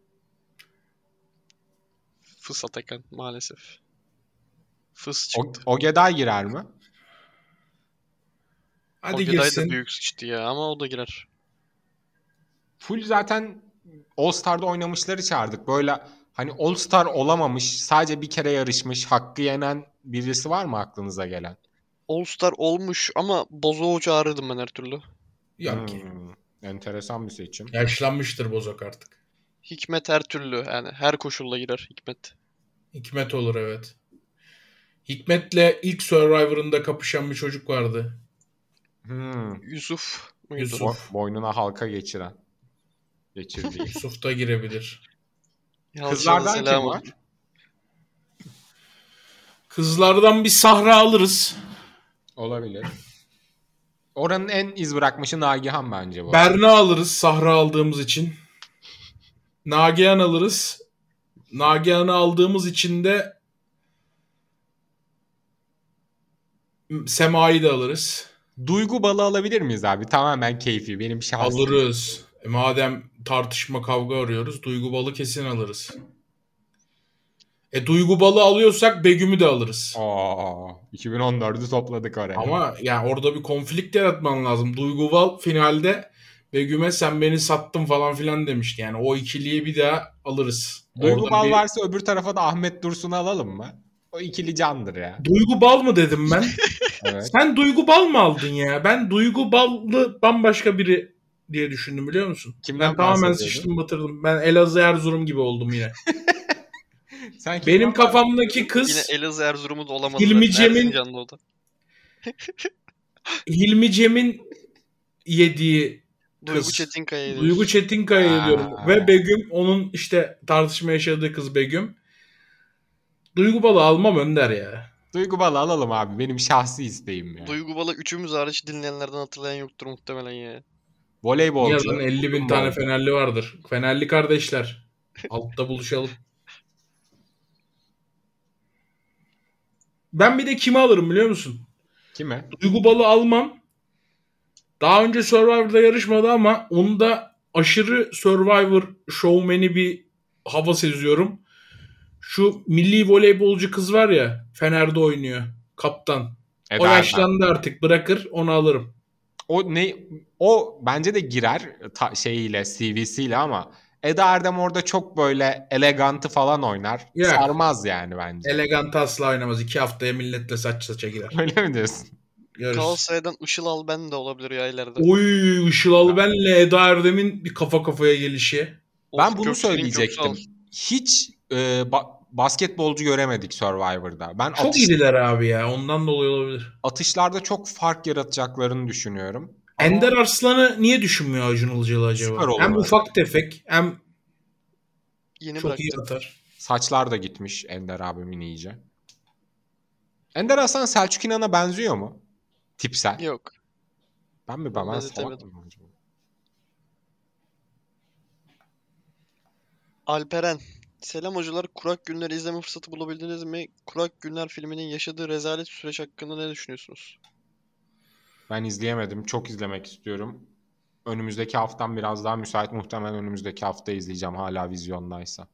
Fıs Atakan maalesef. Fıs O, çıktı. Ogeday girer mi? hadi Ogeday da girsin. büyük sıçtı ya ama o da girer. Full zaten All Star'da oynamışları çağırdık. Böyle hani All Star olamamış, sadece bir kere yarışmış, hakkı yenen birisi var mı aklınıza gelen? All Star olmuş ama Bozoğu çağırırdım ben her türlü. Yok ki. Hmm, enteresan bir seçim. Yaşlanmıştır Bozok artık. Hikmet her türlü yani her koşulla girer Hikmet. Hikmet olur, evet. Hikmet'le ilk Survivor'ında kapışan bir çocuk vardı. Hmm, Yusuf muydu? Yusuf. bo- boynuna halka geçiren. Geçirdiği. Yusuf da girebilir. Yalçın'a Kızlardan kim selam var? olsun. Kızlardan bir Sahra alırız. Olabilir. Oranın en iz bırakmışı Nagihan bence bu. Berna alırız Sahra aldığımız için. Nagihan alırız. Nagihan'ı aldığımız için de Sema'yı da alırız. Duygu balı alabilir miyiz abi? Tamamen keyfi. Benim şahsi. Alırız. E madem tartışma kavga arıyoruz, Duygu Balı kesin alırız. E Duygu Balı alıyorsak Begüm'ü de alırız. Aa, iki bin on dördü topladık oraya. Ama yani orada bir konflikt yaratman lazım. Duygu Bal finalde Begüm'e sen beni sattın falan filan demişti. Yani o ikiliyi bir daha alırız. Duygu Orada bal bir- varsa öbür tarafa da Ahmet Dursun'u alalım mı? O ikili candır ya. Duygu Bal mı dedim ben? Evet. Sen Duygu Bal mı aldın ya? Ben Duygu Bal'lı bambaşka biri diye düşündüm, biliyor musun? Kimden Ben tamamen bahsediyordun? sıçtım batırdım. Ben Elazığ Erzurum gibi oldum yine. Sen kimden Benim kafamdaki kız Yine Elazığ Erzurum'u da olamadı. Hilmi zaten. Cem'in- Erzincanlı o da. Hilmi Cem'in yediği Duygu kız. Çetinkaya. Duygu Çetinkaya Aa. diyorum. Ve Begüm, onun işte tartışma yaşadığı kız Begüm. Duygu Bal'ı almam Önder ya. Duygu balı alalım abi. Benim şahsi isteğim ya. Duygu Balı üçümüz hariç dinleyenlerden hatırlayan yoktur muhtemelen ya. Voleybolcu. Yazın elli bin tane Fenerli vardır. Fenerli kardeşler. Altta buluşalım. Ben bir de kimi alırım biliyor musun? Kime? Duygu Bal'ı almam. Daha önce Survivor'da yarışmadı ama onda aşırı Survivor showman'i bir hava seziyorum. Şu milli voleybolcu kız var ya, Fener'de oynuyor. Kaptan. Eda O Erdem. yaşlandı artık, bırakır, onu alırım. O ne? O bence de girer ta, şeyiyle, C V'siyle ama Eda Erdem orada çok böyle elegantı falan oynar. Ya. Sarmaz yani bence. Elegant asla oynamaz. İki haftaya milletle saç saça girer. Öyle mi diyorsun? Görürüz. Galatasaray'dan Işıl Alben de olabilir ya ileride. Oy, Işıl Alben'le Eda Erdem'in bir kafa kafaya gelişi. Ben Of, bunu Gökçe'nin söyleyecektim. Köksal. Hiç e, ba- basketbolcu göremedik Survivor'da. Ben Çok atış, iriler abi ya. Ondan dolayı olabilir. atışlarda çok fark yaratacaklarını düşünüyorum. Ama Ender Arslan'ı niye düşünmüyor Acun Ilıcalı süper acaba? olur Hem mesela. ufak tefek hem Yeni çok iyi bıraktı. atar. Saçlar da gitmiş Ender abimin iyice. Ender Hasan Selçuk İnan'a benziyor mu? Tipsel. Yok. Ben mi ben, Ben ben salak benzetemedim. mıyım acaba? Alperen. Selam hocalar. Kurak Günler'i izleme fırsatı bulabildiniz mi? Kurak Günler filminin yaşadığı rezalet süreç hakkında ne düşünüyorsunuz? Ben izleyemedim. Çok izlemek istiyorum. Önümüzdeki haftam biraz daha müsait. Muhtemelen önümüzdeki hafta izleyeceğim hala vizyondaysa.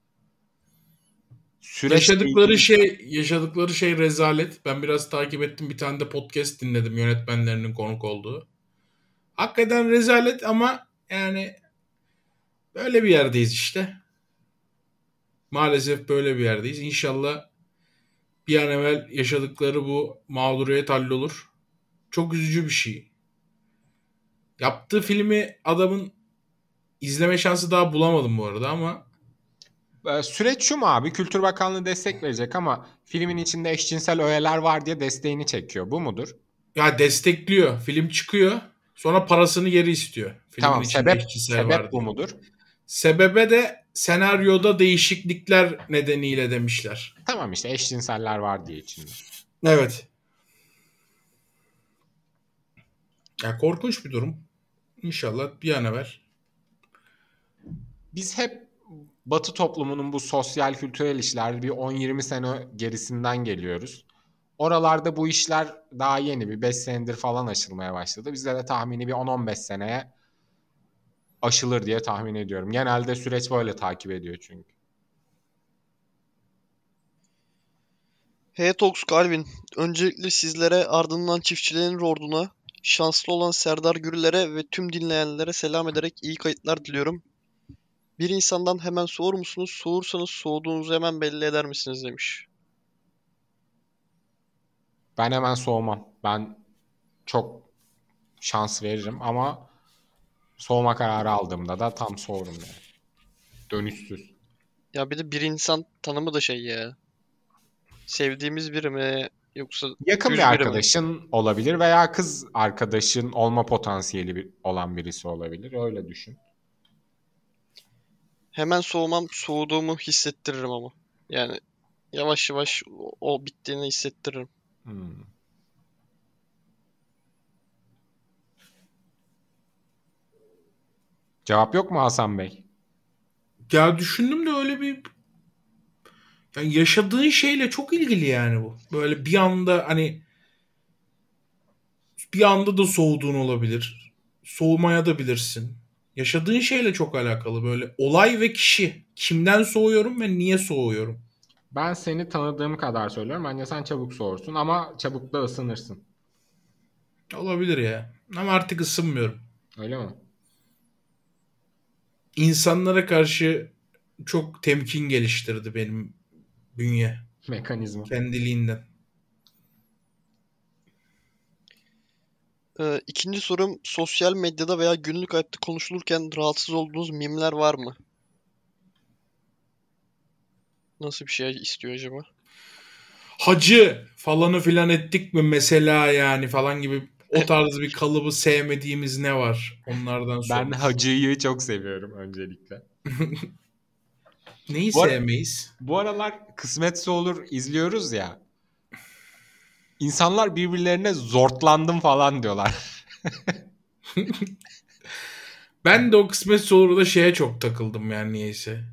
Süreçle Yaşadıkları ilgili şey yaşadıkları şey rezalet. Ben biraz takip ettim. Bir tane de podcast dinledim yönetmenlerinin konuk olduğu. Hakikaten rezalet ama yani böyle bir yerdeyiz işte. Maalesef böyle bir yerdeyiz. İnşallah bir an evvel yaşadıkları bu mağduriyet hallolur. Çok üzücü bir şey. Yaptığı filmi adamın izleme şansı daha bulamadım bu arada ama Ee, süreç şu mu abi? Kültür Bakanlığı destek verecek ama filmin içinde eşcinsel öğeler var diye desteğini çekiyor. Bu mudur? ya destekliyor. Film çıkıyor. Sonra parasını geri istiyor. Filmin Tamam. içinde Sebep eşcinsel var sebep bu diye. mudur? Sebebe de senaryoda değişiklikler nedeniyle demişler. Tamam işte eşcinseller var diye içinde. Evet. Ya korkunç bir durum. İnşallah bir an evvel. Biz hep Batı toplumunun bu sosyal kültürel işler bir on yirmi sene gerisinden geliyoruz. Oralarda bu işler daha yeni bir beş senedir falan aşılmaya başladı. Bizde de tahmini bir on on beş seneye aşılır diye tahmin ediyorum. Genelde süreç böyle takip ediyor çünkü. Hey Talks Calvin. Öncelikle sizlere, ardından çiftçilerin orduna, şanslı olan Serdar Gürler'e ve tüm dinleyenlere selam ederek iyi kayıtlar diliyorum. Bir insandan hemen soğur musunuz? Soğursanız soğuduğunuzu hemen belli eder misiniz demiş. Ben hemen soğumam. Ben çok şans veririm ama soğuma kararı aldığımda da tam soğurum yani. Dönüşsüz. Ya bir de bir insan tanımı da şey ya. Sevdiğimiz biri mi yoksa Yakın düz bir biri mi? arkadaşın olabilir veya kız arkadaşın olma potansiyeli bir- olan birisi olabilir. Öyle düşün. Hemen soğumam, soğuduğumu hissettiririm ama. Yani yavaş yavaş o, o bittiğini hissettiririm. Hmm. Cevap yok mu Hasan Bey? Ya düşündüm de öyle bir yani yaşadığın şeyle çok ilgili yani bu. Böyle bir anda hani bir anda da soğuduğun olabilir. Soğumaya da bilirsin. Yaşadığın şeyle çok alakalı böyle olay ve kişi. Kimden soğuyorum ve niye soğuyorum? Ben seni tanıdığım kadar söylüyorum. Bence sen çabuk soğursun ama çabuk da ısınırsın. Olabilir ya. Ama artık ısınmıyorum. Öyle mi? İnsanlara karşı çok temkin geliştirdi benim bünye. Mekanizma. Kendiliğinden. Ee, ikinci sorum, sosyal medyada veya günlük hayatta konuşulurken rahatsız olduğunuz mimler var mı? Nasıl bir şey istiyor acaba? Hacı falanı filan ettik mi mesela yani falan gibi o tarz bir kalıbı sevmediğimiz ne var? Onlardan Ben sormuş. Hacı'yı çok seviyorum öncelikle. Neyi Bu ara- sevmeyiz? Bu aralar Kısmetse Olur izliyoruz ya. İnsanlar birbirlerine zortlandım falan diyorlar. Ben de o kısmetse olur da şeye çok takıldım yani niyeyse.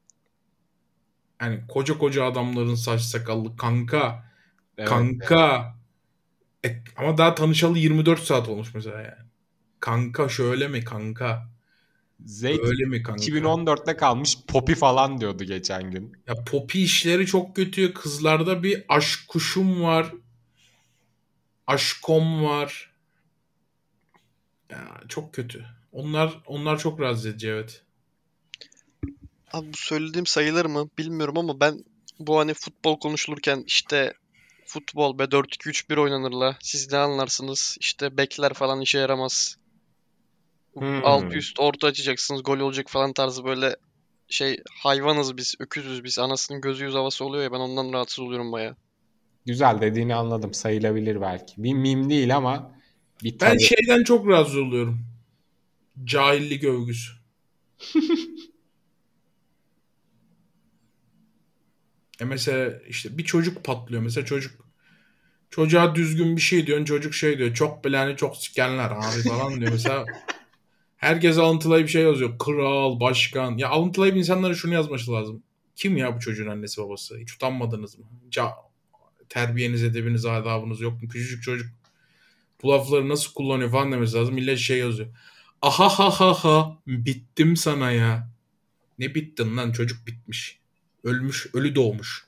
Hani koca koca adamların saç sakallı kanka. Evet. Kanka. E, ama daha tanışalı yirmi dört saat olmuş mesela yani. Kanka şöyle mi kanka? Zeyt Öyle mi kanka? iki bin on dörtte kalmış Poppy falan diyordu geçen gün. Ya Poppy işleri çok kötü. Kızlarda bir aşk kuşum var. Aşkom var. Ya çok kötü. Onlar onlar çok rahatsız edici evet. Abi bu söylediğim sayılır mı bilmiyorum ama ben bu hani futbol konuşulurken işte futbol be dört iki üç bir oynanır la. Siz ne anlarsınız? İşte bekler falan işe yaramaz. Hmm. Alt üst orta açacaksınız. Gol olacak falan tarzı böyle şey hayvanız biz. Öküzüz biz. Anasının gözü yüz havası oluyor ya ben ondan rahatsız oluyorum baya. Güzel dediğini anladım. Sayılabilir belki. Bir mim değil ama bir Ben tabii. şeyden çok rahatsız oluyorum. Cahillik övgüsü. E mesela işte bir çocuk patlıyor. Mesela çocuk çocuğa düzgün bir şey diyorsun. Çocuk şey diyor. Çok bileni çok sikenler abi falan diyor. Mesela herkes alıntılayıp bir şey yazıyor. Kral, başkan. Ya alıntılayıp insanlara şunu yazması lazım. Kim ya bu çocuğun annesi babası? Hiç utanmadınız mı? Ca terbiyeniz, edebiniz, adabınız yok mu? Küçücük çocuk bu lafları nasıl kullanıyor falan demesi lazım. Millet şey yazıyor. Aha ha ha ha bittim sana ya. Ne bittin lan, çocuk bitmiş. Ölmüş, ölü doğmuş.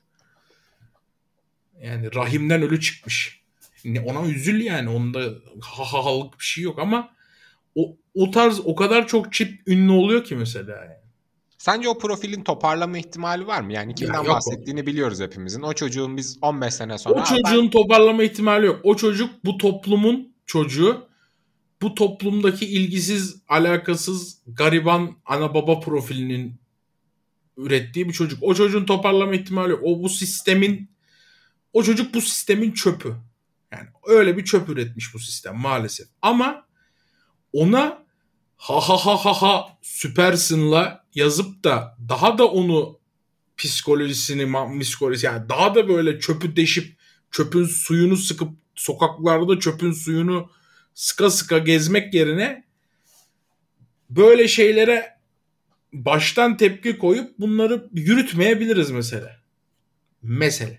Yani rahimden ölü çıkmış. Ne, ona üzül yani. Onda ha ha halık bir şey yok ama o, o tarz o kadar çok çip ünlü oluyor ki mesela. Yani. Sence o profilin toparlama ihtimali var mı? Yani Ya kimden yok o. bahsettiğini biliyoruz hepimizin. O çocuğun biz on beş sene sonra... O "Aa, çocuğun ben toparlama ihtimali yok. O çocuk bu toplumun çocuğu. Bu toplumdaki ilgisiz, alakasız, gariban ana baba profilinin ürettiği bir çocuk. O çocuğun toparlama ihtimali yok. O bu sistemin o çocuk bu sistemin çöpü. Yani öyle bir çöp üretmiş bu sistem maalesef. Ama ona ha ha ha ha ha süpersin'la yazıp da daha da onu psikolojisini, psikolojisi yani daha da böyle çöpü deşip çöpün suyunu sıkıp sokaklarda çöpün suyunu sıka sıka gezmek yerine böyle şeylere baştan tepki koyup bunları yürütmeyebiliriz mesela. Mesele.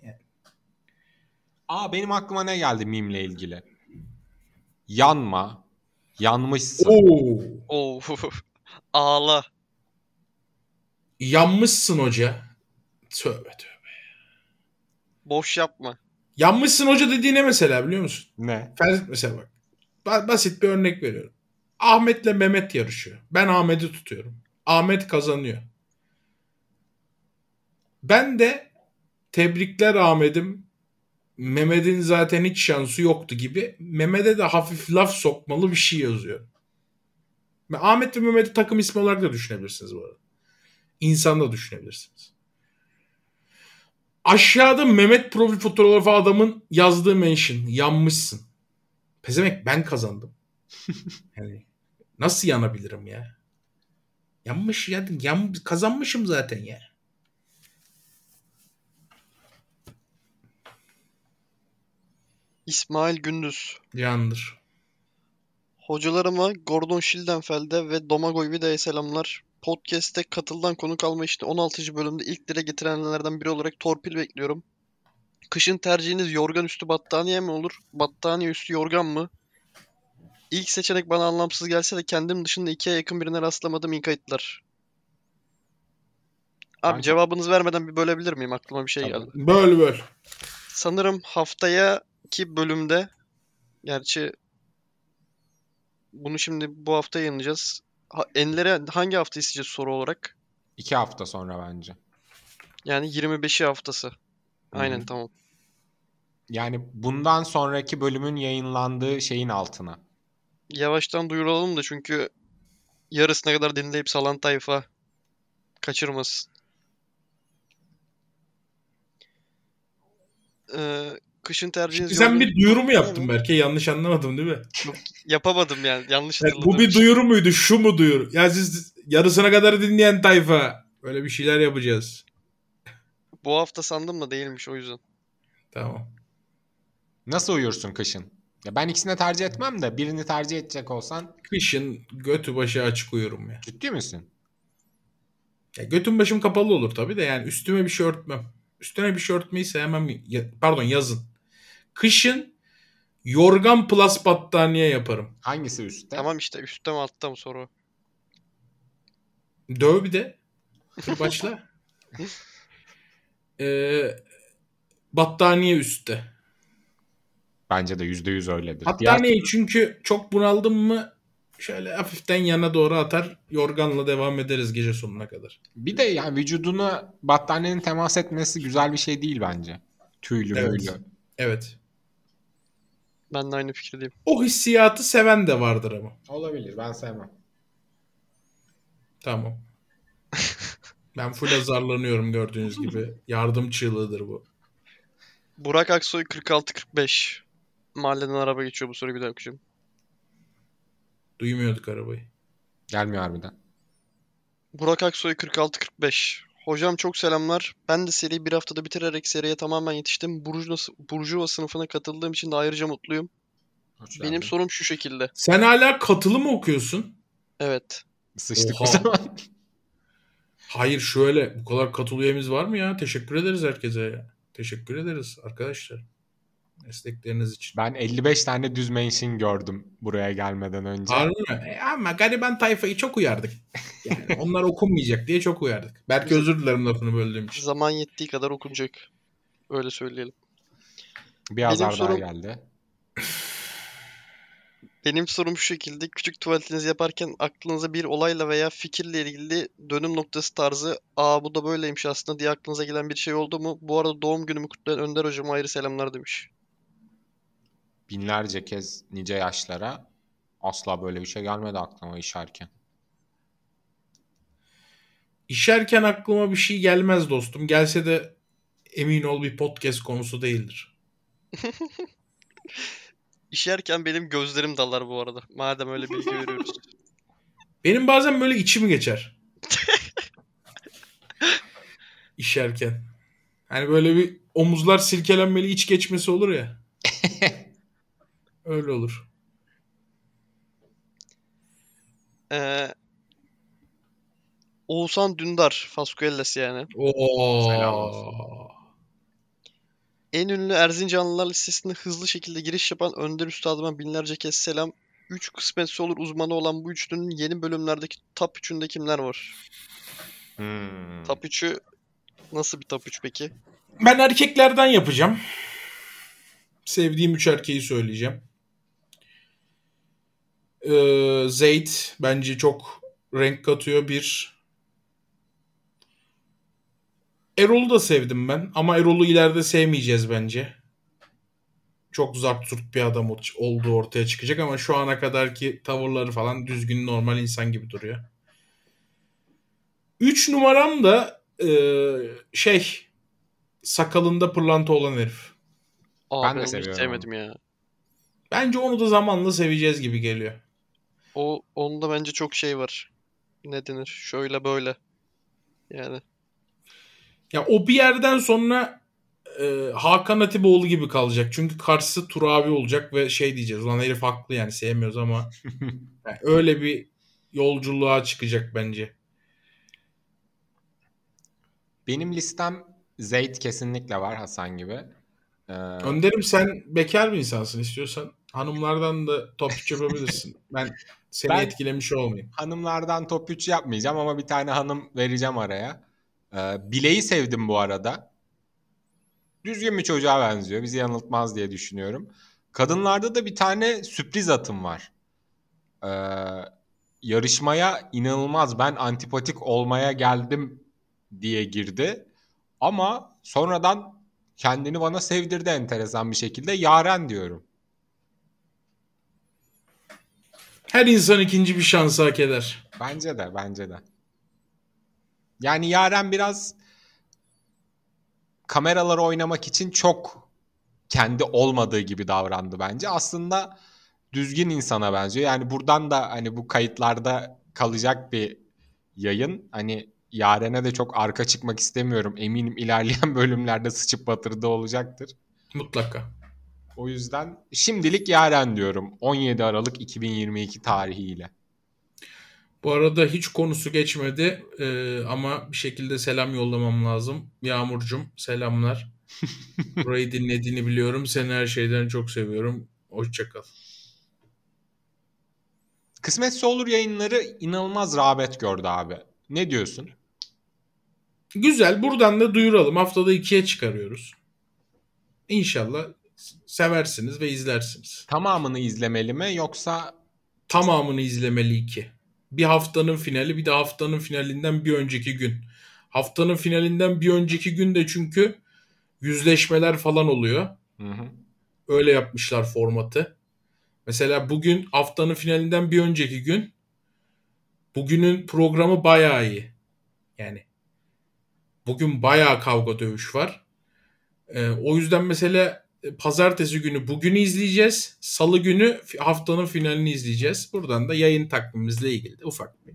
Aa benim aklıma ne geldi mimle ilgili? Yanma, yanmışsın. Oo. Oo. Ağla. Yanmışsın hoca. Tövbe tövbe. Boş yapma. Yanmışsın hoca dediği ne mesela biliyor musun? Ne? Ferdi mesela bak. Ba- basit bir örnek veriyorum. Ahmet'le Mehmet yarışıyor. Ben Ahmet'i tutuyorum. Ahmet kazanıyor. Ben de tebrikler Ahmet'im. Mehmet'in zaten hiç şansı yoktu gibi. Mehmet'e de hafif laf sokmalı bir şey yazıyor. Ahmet ve Mehmet'i takım ismi olarak da düşünebilirsiniz bu arada. İnsan da düşünebilirsiniz. Aşağıda Mehmet profil fotoğrafı adamın yazdığı mention. Yanmışsın. Pezemek ben kazandım. Yani nasıl yanabilirim ya? Yanmış ya. Yan, kazanmışım zaten ya. İsmail Gündüz. Yandır. Hocalarıma Gordon Schildenfeld'e ve Domagoj Vida'ya selamlar. Podcast'te katıldan konuk alma işte on altıncı bölümde ilk dile getirenlerden biri olarak torpil bekliyorum. Kışın tercihiniz yorgan üstü battaniye mi olur? Battaniye üstü yorgan mı? İlk seçenek bana anlamsız gelse de kendim dışında ikiye yakın birine rastlamadım iyi kayıtlar. Abi Ben- cevabınızı vermeden bir bölebilir miyim? Aklıma bir şey Tabii. geldi. Böyle böyle. Sanırım haftaki bölümde gerçi bunu şimdi bu hafta yayınlayacağız. Ha, Enler'e hangi hafta isteyeceğiz soru olarak? İki hafta sonra bence. Yani yirmi beşi haftası. Aynen Hı hı. tamam. Yani bundan sonraki bölümün yayınlandığı şeyin altına. Yavaştan duyuralım da çünkü yarısına kadar dinleyip salan tayfa kaçırmasın. Ee, kışın tercihiniz Şimdi sen yorgun- bir duyuru mu Değil yaptın mi? Berke? Yanlış anlamadım değil mi? Yapamadım yani. Yanlış Yani hatırladım. bu bir duyuru muydu? Şu mu duyuru? Ya siz yarısına kadar dinleyen tayfa. Böyle bir şeyler yapacağız. Bu hafta sandım da değilmiş o yüzden. Tamam. Nasıl uyursun kışın? Ya ben ikisini de tercih etmem de birini tercih edecek olsan Kışın götü başı açık uyurum ya. ciddi misin? Ya götüm başım kapalı olur tabii de yani üstüme bir şey örtmem. Üstüne bir şey örtmeyi sevmem. Ya- Pardon yazın. Kışın yorgan plus battaniye yaparım. Hangisi üstte? Tamam işte üstte mi altta mı soru. Döv bir de. Dur başla. Ee, battaniye üstte. Bence de yüzde yüz öyledir. Diğer Battaniyeyi çünkü çok bunaldım mı şöyle hafiften yana doğru atar yorganla devam ederiz gece sonuna kadar. bir de yani vücuduna battaniyenin temas etmesi güzel bir şey değil bence. Tüylü Evet. müylü. Evet. Ben de aynı fikirdeyim. O hissiyatı seven de vardır ama. Olabilir, ben sevmem. Tamam. Ben full azarlanıyorum gördüğünüz gibi. Yardım çığlığıdır bu. Burak Aksoy kırk altı kırk beş. Mahalleden araba geçiyor, bu soruyu bir daha okuyacağım. Duymuyorduk arabayı. Gelmiyor harbiden. Burak Aksoy kırk altı kırk beş. Hocam çok selamlar. Ben de seriyi bir haftada bitirerek seriye tamamen yetiştim. Burjuva, Burjuva sınıfına katıldığım için de ayrıca mutluyum. Hoş Benim geldin. sorum şu şekilde. Sen hala katılı mı okuyorsun? Evet. Sıçtık Oha. o zaman. Hayır şöyle. Bu kadar katılı üyemiz var mı ya? Teşekkür ederiz herkese ya. Teşekkür ederiz arkadaşlar. Destekleriniz için. Ben elli beş tane düz mention gördüm buraya gelmeden önce. Harbi mi? E, ama gariban tayfayı çok uyardık. Yani onlar okunmayacak diye çok uyardık. Belki özür dilerim lafını böldüğüm için. Zaman yettiği kadar okunacak. Öyle söyleyelim. Bir azar daha sorum- geldi. Benim sorum şu şekilde. Küçük tuvaletinizi yaparken aklınıza bir olayla veya fikirle ilgili dönüm noktası tarzı "Aa bu da böyleymiş aslında" diye aklınıza gelen bir şey oldu mu? Bu arada doğum günümü kutlayan Önder hocama ayrı selamlar demiş. Binlerce kez nice yaşlara asla böyle bir şey gelmedi aklıma işerken. İşerken aklıma bir şey gelmez dostum. Gelse de emin ol bir podcast konusu değildir. İşerken benim gözlerim dalar bu arada. Madem öyle bilgi veriyoruz. Benim bazen böyle içimi geçer. İşerken. Hani böyle bir omuzlar silkelenmeli iç geçmesi olur ya. Öyle olur. Ee, Oğuzhan Dündar. Fasquelles yani. Oo. Selam olsun. En ünlü Erzincanlılar listesine hızlı şekilde giriş yapan Önder Üstadıma binlerce kez selam. üç kısmetse olur uzmanı olan bu üçlünün yeni bölümlerdeki top üçünde kimler var? Hmm. Top üçü nasıl bir top üç peki? Ben erkeklerden yapacağım. Sevdiğim üç erkeği söyleyeceğim. Ee, Zeyd bence çok renk katıyor. Bir. Erol'u da sevdim ben. Ama Erol'u ileride sevmeyeceğiz bence. Çok zart zurt bir adam olduğu ortaya çıkacak ama şu ana kadarki tavırları falan düzgün normal insan gibi duruyor. Üç numaram da e, şey sakalında pırlanta olan herif. Aa, Ben de ben onu hiç seviyorum sevmedim ya. Bence onu da zamanla seveceğiz gibi geliyor. O onda bence çok şey var. Ne denir? Şöyle böyle. Yani. Ya o bir yerden sonra e, Hakan Atipoğlu gibi kalacak. Çünkü karşısı Turabi olacak ve şey diyeceğiz. Lan herif haklı yani sevmiyoruz ama yani öyle bir yolculuğa çıkacak bence. Benim listem Zeyd kesinlikle var Hasan gibi. Ee, Önderim sen bekar bir insansın. İstiyorsan hanımlardan da top üç yapabilirsin. Ben seni Ben- etkilemiş olmayayım. hanımlardan top üç yapmayacağım ama bir tane hanım vereceğim araya. Ee, Bile'yi sevdim bu arada. Düzgün bir çocuğa benziyor. Bizi yanıltmaz diye düşünüyorum. Kadınlarda da bir tane sürpriz atım var. Ee, yarışmaya inanılmaz ben antipatik olmaya geldim diye girdi. Ama sonradan kendini bana sevdirdi enteresan bir şekilde. Yaren diyorum. Her insan ikinci bir şansı hak eder. Bence de, bence de. Yani Yaren biraz kameralara oynamak için çok kendi olmadığı gibi davrandı bence. Aslında düzgün insana benziyor. Yani buradan da hani bu kayıtlarda kalacak bir yayın. Hani Yaren'e de çok arka çıkmak istemiyorum. Eminim ilerleyen bölümlerde sıçıp batırdığı olacaktır. Mutlaka. O yüzden şimdilik Yaren diyorum. on yedi Aralık iki bin yirmi iki tarihiyle. Bu arada hiç konusu geçmedi ee, ama bir şekilde selam yollamam lazım. Yağmurcum selamlar. Burayı dinlediğini biliyorum. Seni her şeyden çok seviyorum. Hoşça kal. Kısmetse Olur yayınları inanılmaz rağbet gördü abi. Ne diyorsun? Güzel. Buradan da duyuralım. Haftada ikiye çıkarıyoruz. İnşallah seversiniz ve izlersiniz. Tamamını izlemeli mi yoksa Tamamını izlemeli iki. Bir haftanın finali bir de haftanın finalinden bir önceki gün. Haftanın finalinden bir önceki gün de çünkü yüzleşmeler falan oluyor. hı hı. öyle yapmışlar formatı. Mesela bugün haftanın finalinden bir önceki gün. Bugünün programı bayağı iyi. Yani bugün bayağı kavga dövüş var. Ee, o yüzden mesela pazartesi günü bugünü izleyeceğiz. Salı günü haftanın finalini izleyeceğiz. Buradan da yayın takvimimizle ilgili de ufak bir.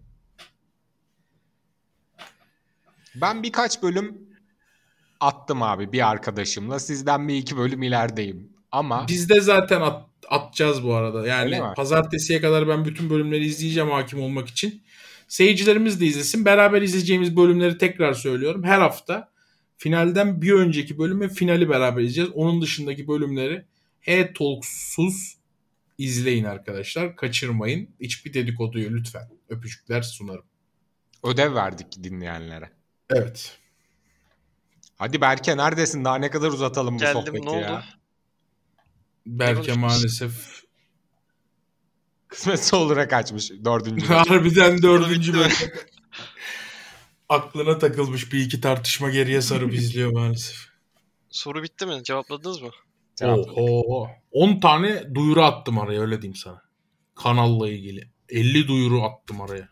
Ben birkaç bölüm attım abi bir arkadaşımla. Sizden bir iki bölüm ilerideyim. Ama Biz de zaten at, atacağız bu arada. Öyle Yani mi? pazartesiye kadar ben bütün bölümleri izleyeceğim hakim olmak için. Seyircilerimiz de izlesin. Beraber izleyeceğimiz bölümleri tekrar söylüyorum. Her hafta finalden bir önceki bölüm ve finali beraber izleyeceğiz. Onun dışındaki bölümleri e-talksuz izleyin arkadaşlar. Kaçırmayın. Hiçbir dedikoduyu lütfen. Öpücükler sunarım. ödev verdik dinleyenlere. Evet. Hadi Berke neredesin? Daha ne kadar uzatalım bu Geldim, sohbeti ne oldu? ya? Berke konuşmuş? maalesef Kısmetse olura kaçmış dördüncü bölüm. harbiden dördüncü bitti mi? bölüm. Aklına takılmış bir iki tartışma geriye sarıp izliyor maalesef. Soru bitti mi? Cevapladınız mı? Cevap. Oho. on tane duyuru attım araya öyle diyeyim sana. Kanalla ilgili. elli duyuru attım araya.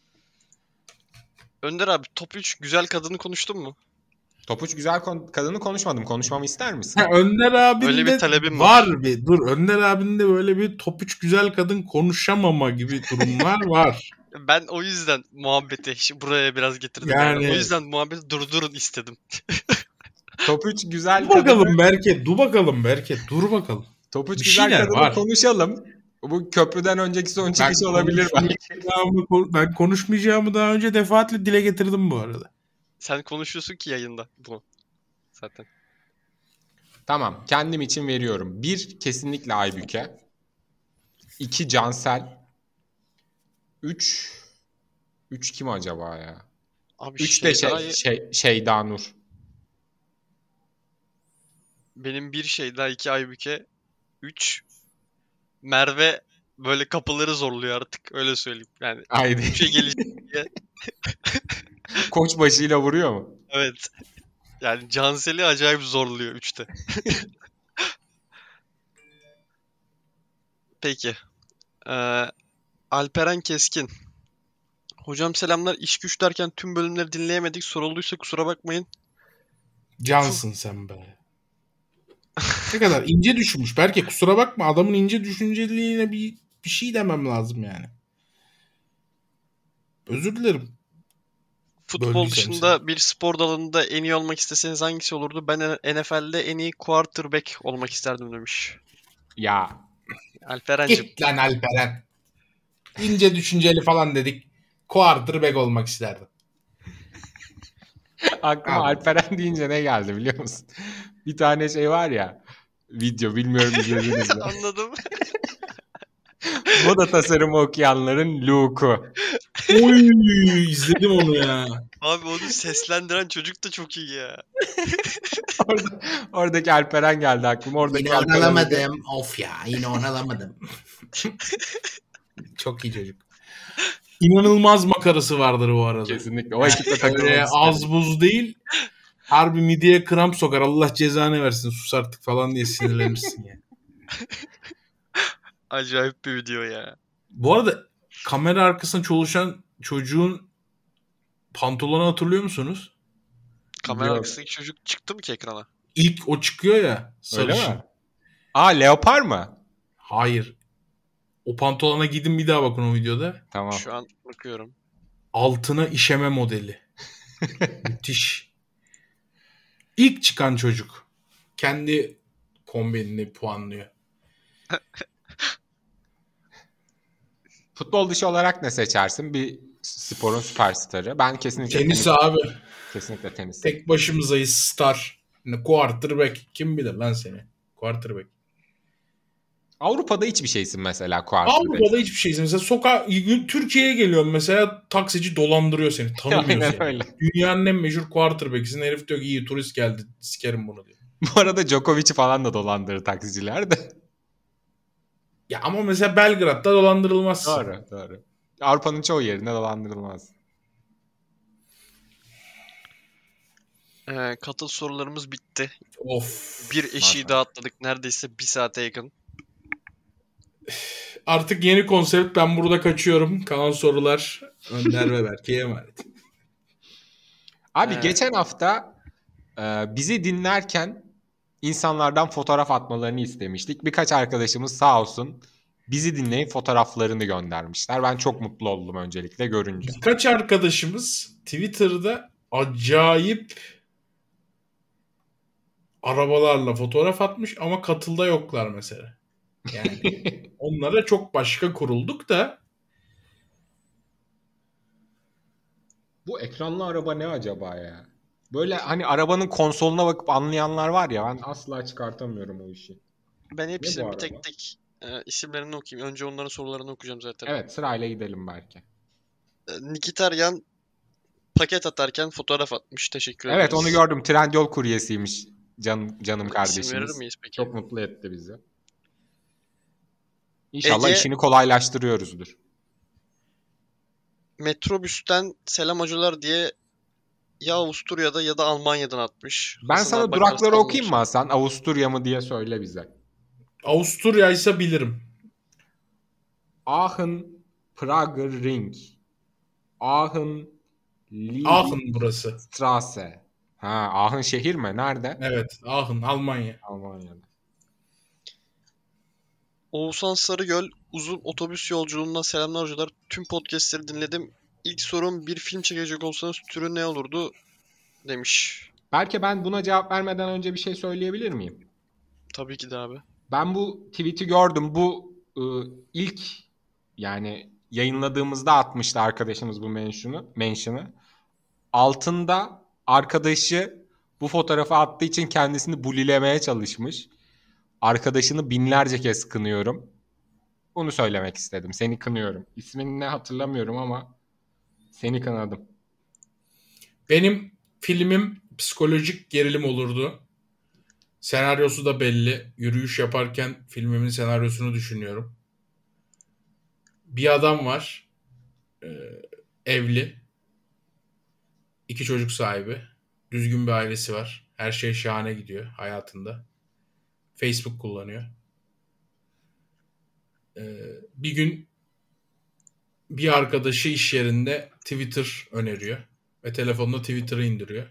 Önder abi top üç güzel kadını konuştun mu? Topuç güzel kon- kadını konuşmadım. Konuşmamı ister misin? Ha, Önder abinin Öyle bir de talebim var. var bir. Dur Önder abinin de böyle bir top üç güzel kadın konuşamama gibi durumlar var. Ben o yüzden muhabbeti şi- buraya biraz getirdim. Yani- Yani. O yüzden muhabbeti durdurun istedim. Topuç güzel Dur kadını, bakalım Berke. Dur bakalım Berke. Dur bakalım. Topuç Bir güzel şeyler kadını var. konuşalım. Bu köprüden önceki son Ben çıkış olabilir belki. konuşmayacağımı- Ben konuşmayacağımı daha önce defaatle dile getirdim bu arada. Sen konuşuyorsun ki yayında bunu. Zaten. Tamam. Kendim için veriyorum. Bir, kesinlikle Aybüke. İki, Cansel. Üç, üç kim acaba ya? Abi Üç de şey, Şeyda'yı- şey, Şeyda Nur. benim bir şey daha iki Aybüke. Üç Merve böyle kapıları zorluyor artık. Öyle söyleyeyim. Yani Haydi. bir şey gelecek diye. Koç başıyla vuruyor mu? Evet. Yani Cansel'i acayip zorluyor üçte. Peki. Ee, Alperen Keskin. Hocam selamlar. İş güç derken tüm bölümleri dinleyemedik. Sorulduysa kusura bakmayın. Cansın sen be. Ne kadar ince düşünmüş. Berke kusura bakma adamın ince düşünceliğine bir, bir şey demem lazım yani. Özür dilerim. Futbol Böldüysem dışında bir spor dalında en iyi olmak isteseniz hangisi olurdu? Ben N F L'de en iyi quarterback olmak isterdim demiş. Ya Alperen'cim. Git lan Alperen. İnce düşünceli falan dedik. Quarterback olmak isterdim. aklıma Abi. Alperen deyince ne geldi biliyor musun? Bir tane şey var ya. Video bilmiyorum izlediniz mi? Anladım. Moda tasarımı okuyanların Luke'u. Oy izledim onu ya. Abi onu seslendiren çocuk da çok iyi ya. Orada, oradaki Alperen geldi aklıma. Oradaki Yine onu Alperen- alamadım. Of ya yine onu alamadım. Çok iyi çocuk. İnanılmaz makarası vardır bu arada. Kesinlikle. O ekiple takılmak Öyle isterim. az buz değil. Harbi midyeye kramp sokar. Allah cezanı versin. Sus artık falan diye sinirlenirsin ya. Acayip bir video ya. Bu arada kamera arkasında çalışan çocuğun pantolonu hatırlıyor musunuz? Kamera Yok. arkasındaki çocuk çıktı mı ki ekrana? İlk o çıkıyor ya. Öyle Sarışın. mi? Aa leopar mı? Hayır. O pantolona gidin bir daha bakın o videoda. Tamam. Şu an bakıyorum. Altına işeme modeli. Müthiş. İlk çıkan çocuk. Kendi kombinini puanlıyor. Futbol dışı olarak ne seçersin? Bir sporun süperstarı. Ben kesinlikle Tenis tenis. abi. Kesinlikle tenis. Tek başımızayız star. Ne, Quarterback. Kim bilir lan seni? Quarterback. Avrupa'da hiçbir şeysin mesela quarterback. Avrupa'da hiçbir şeysin. Mesela sokağa, Türkiye'ye geliyorum mesela taksici dolandırıyor seni. Tanımıyor Aynen seni. öyle. Dünyanın en meşhur quarterback'sin. Herif diyor ki iyi turist geldi. Sikerim bunu diyor. Bu arada Djokovic'i falan da dolandırır taksiciler de. Ya ama mesela Belgrad'da dolandırılmazsın. Doğru, doğru. Avrupa'nın çoğu yerinde dolandırılmaz. Ee, katıl sorularımız bitti. Of. Bir eşiği daha atladık. Neredeyse bir saate yakın. Artık yeni konsept, ben burada kaçıyorum. Kalan sorular Önder ve Berke'ye emanet. Abi Ee, geçen hafta e, bizi dinlerken insanlardan fotoğraf atmalarını istemiştik. Birkaç arkadaşımız sağ olsun bizi dinleyip fotoğraflarını göndermişler. Ben çok mutlu oldum öncelikle görünce. Birkaç arkadaşımız Twitter'da acayip arabalarla fotoğraf atmış ama katılda yoklar mesela. Yani onlara çok başka kurulduk da. Bu ekranlı araba ne acaba ya? Böyle hani arabanın konsoluna bakıp anlayanlar var ya, ben asla çıkartamıyorum o işi. Ben Ne hepsini bu bir tek araba? tek e, isimlerini okuyayım. Önce onların sorularını okuyacağım zaten. Evet, sırayla gidelim belki. Ee, Nikitaryan paket atarken fotoğraf atmış. Teşekkür Evet, ederiz. onu gördüm. Trendyol kuryesiymiş can, canım İsim kardeşimiz. verir miyiz peki? Çok mutlu etti bizi. İnşallah Ece işini kolaylaştırıyoruzdur. metrobüsten selam hocalar diye ya Avusturya'da ya da Almanya'dan atmış. Ben Hasan sana abi bakarsan durakları okuyayım anlar. mı Hasan? Avusturya mı diye söyle bize. Avusturya ise bilirim. Aachen Prager Ring. Aachen Aachen burası. Liebigstraße. Ha, Aachen şehir mi? Nerede? Evet, Aachen, Almanya. Almanya'da. Oğuzhan Sarıgöl uzun otobüs yolculuğundan selamlar hocalar. Tüm podcastleri dinledim. İlk sorum, bir film çekecek olsanız türü ne olurdu demiş. Belki ben buna cevap vermeden önce bir şey söyleyebilir miyim? Tabii ki de abi. Ben bu tweet'i gördüm. Bu ıı, ilk yani yayınladığımızda atmıştı arkadaşımız bu mention'u, mention'ı. Altında arkadaşı bu fotoğrafı attığı için kendisini bulilemeye çalışmış. Arkadaşını binlerce kez kınıyorum. Bunu söylemek istedim. Seni kınıyorum. İsmini ne hatırlamıyorum ama seni kınadım. Benim filmim psikolojik gerilim olurdu. Senaryosu da belli. Yürüyüş yaparken filmimin senaryosunu düşünüyorum. Bir adam var. e, evli. İki çocuk sahibi. Düzgün bir ailesi var. Her şey şahane gidiyor hayatında. Facebook kullanıyor. E, bir gün bir arkadaşı iş yerinde Twitter öneriyor. Ve telefonuna Twitter'ı indiriyor.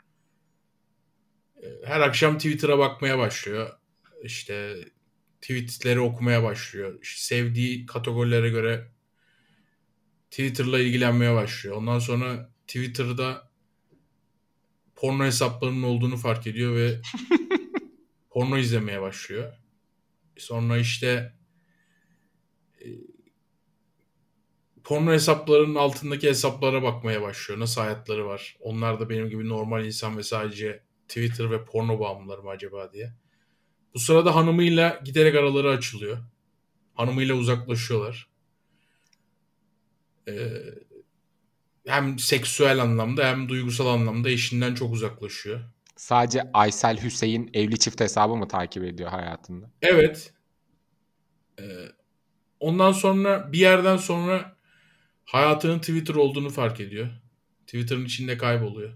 E, her akşam Twitter'a bakmaya başlıyor. İşte tweetleri okumaya başlıyor. İşte sevdiği kategorilere göre Twitter'la ilgilenmeye başlıyor. Ondan sonra Twitter'da porno hesaplarının olduğunu fark ediyor ve porno izlemeye başlıyor. Sonra işte e, porno hesaplarının altındaki hesaplara bakmaya başlıyor. Nasıl hayatları var? Onlar da benim gibi normal insan ve sadece Twitter ve porno bağımlıları mı acaba diye. Bu sırada hanımıyla giderek araları açılıyor. Hanımıyla uzaklaşıyorlar. Ee, hem seksüel anlamda hem duygusal anlamda eşinden çok uzaklaşıyor. Sadece Aysel Hüseyin evli çift hesabı mı takip ediyor hayatında? Evet. Ee, ondan sonra bir yerden sonra hayatının Twitter olduğunu fark ediyor. Twitter'ın içinde kayboluyor.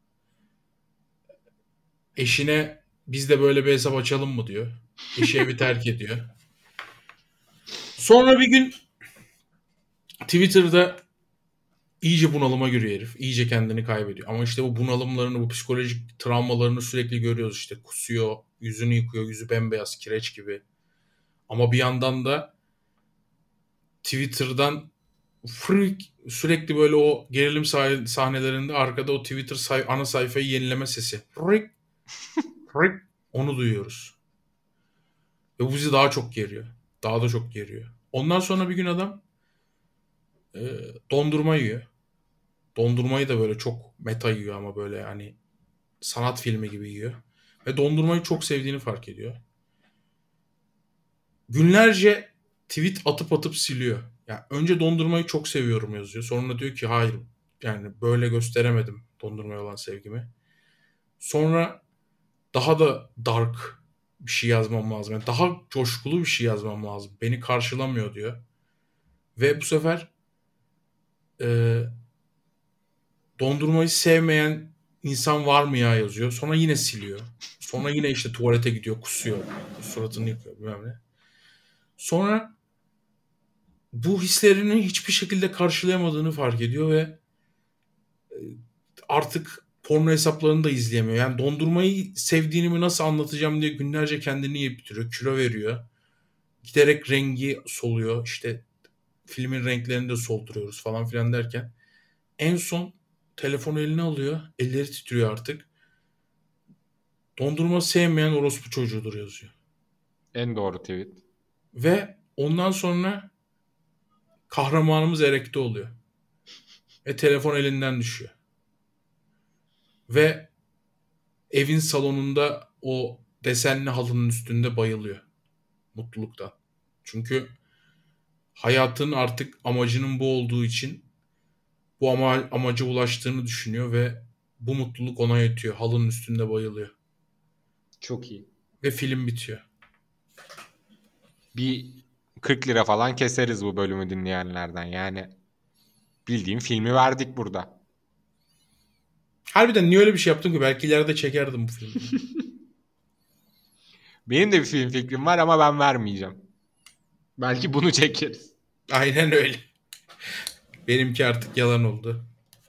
Eşine biz de böyle bir hesap açalım mı diyor. Eşi evi terk ediyor. Sonra bir gün Twitter'da iyice bunalıma giriyor herif. İyice kendini kaybediyor. Ama işte bu bunalımlarını, bu psikolojik travmalarını sürekli görüyoruz işte. Kusuyor, yüzünü yıkıyor, yüzü bembeyaz, kireç gibi. Ama bir yandan da Twitter'dan freak, sürekli böyle o gerilim sah- sahnelerinde arkada o Twitter say- ana sayfayı yenileme sesi. Freak, freak, onu duyuyoruz. Ve bu bizi daha çok geriyor. Daha da çok geriyor. Ondan sonra bir gün adam e, dondurma yiyor. Dondurmayı da böyle çok meta yiyor ama böyle hani sanat filmi gibi yiyor. Ve dondurmayı çok sevdiğini fark ediyor. Günlerce tweet atıp atıp siliyor. Yani önce dondurmayı çok seviyorum yazıyor. Sonra diyor ki hayır, yani böyle gösteremedim dondurmaya olan sevgimi. Sonra daha da dark bir şey yazmam lazım. Yani daha coşkulu bir şey yazmam lazım. Beni karşılamıyor diyor. Ve bu sefer e, dondurmayı sevmeyen İnsan var mı ya yazıyor. Sonra yine siliyor. Sonra yine işte tuvalete gidiyor, kusuyor. Suratını yıkıyor bilmem ne. Sonra bu hislerini hiçbir şekilde karşılayamadığını fark ediyor ve artık porno hesaplarını da izleyemiyor. Yani dondurmayı sevdiğini mi nasıl anlatacağım diye günlerce kendini yiyip bitiriyor. Kilo veriyor. Giderek rengi soluyor. İşte filmin renklerini de solduruyoruz falan filan derken en son telefonu eline alıyor. Elleri titriyor artık. Dondurma sevmeyen orospu çocuğudur yazıyor. En doğru tweet. Ve ondan sonra kahramanımız erekte oluyor. Ve telefon elinden düşüyor. Ve evin salonunda o desenli halının üstünde bayılıyor. Mutluluktan. Çünkü hayatın artık amacının bu olduğu için bu ama amaca ulaştığını düşünüyor ve bu mutluluk ona yetiyor. Halının üstünde bayılıyor. Çok iyi. Ve film bitiyor. Bir kırk lira falan keseriz bu bölümü dinleyenlerden. Yani bildiğim filmi verdik burada. Harbiden niye öyle bir şey yaptım ki? Belki ileride çekerdim bu filmi. Benim de bir film fikrim var ama ben vermeyeceğim. Belki bunu çekeriz. Aynen öyle. Benimki artık yalan oldu.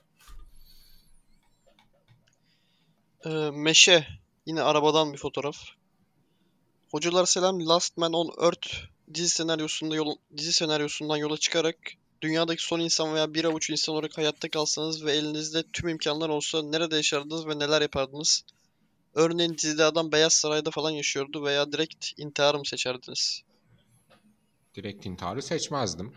Ee, Meşe. Yine arabadan bir fotoğraf. Hocalar selam. Last Man on Earth dizi senaryosunda yol, dizi senaryosundan yola çıkarak dünyadaki son insan veya bir avuç insan olarak hayatta kalsanız ve elinizde tüm imkanlar olsa nerede yaşardınız ve neler yapardınız? Örneğin dizide adam Beyaz Saray'da falan yaşıyordu veya direkt intiharı mı seçerdiniz? Direkt intiharı seçmezdim.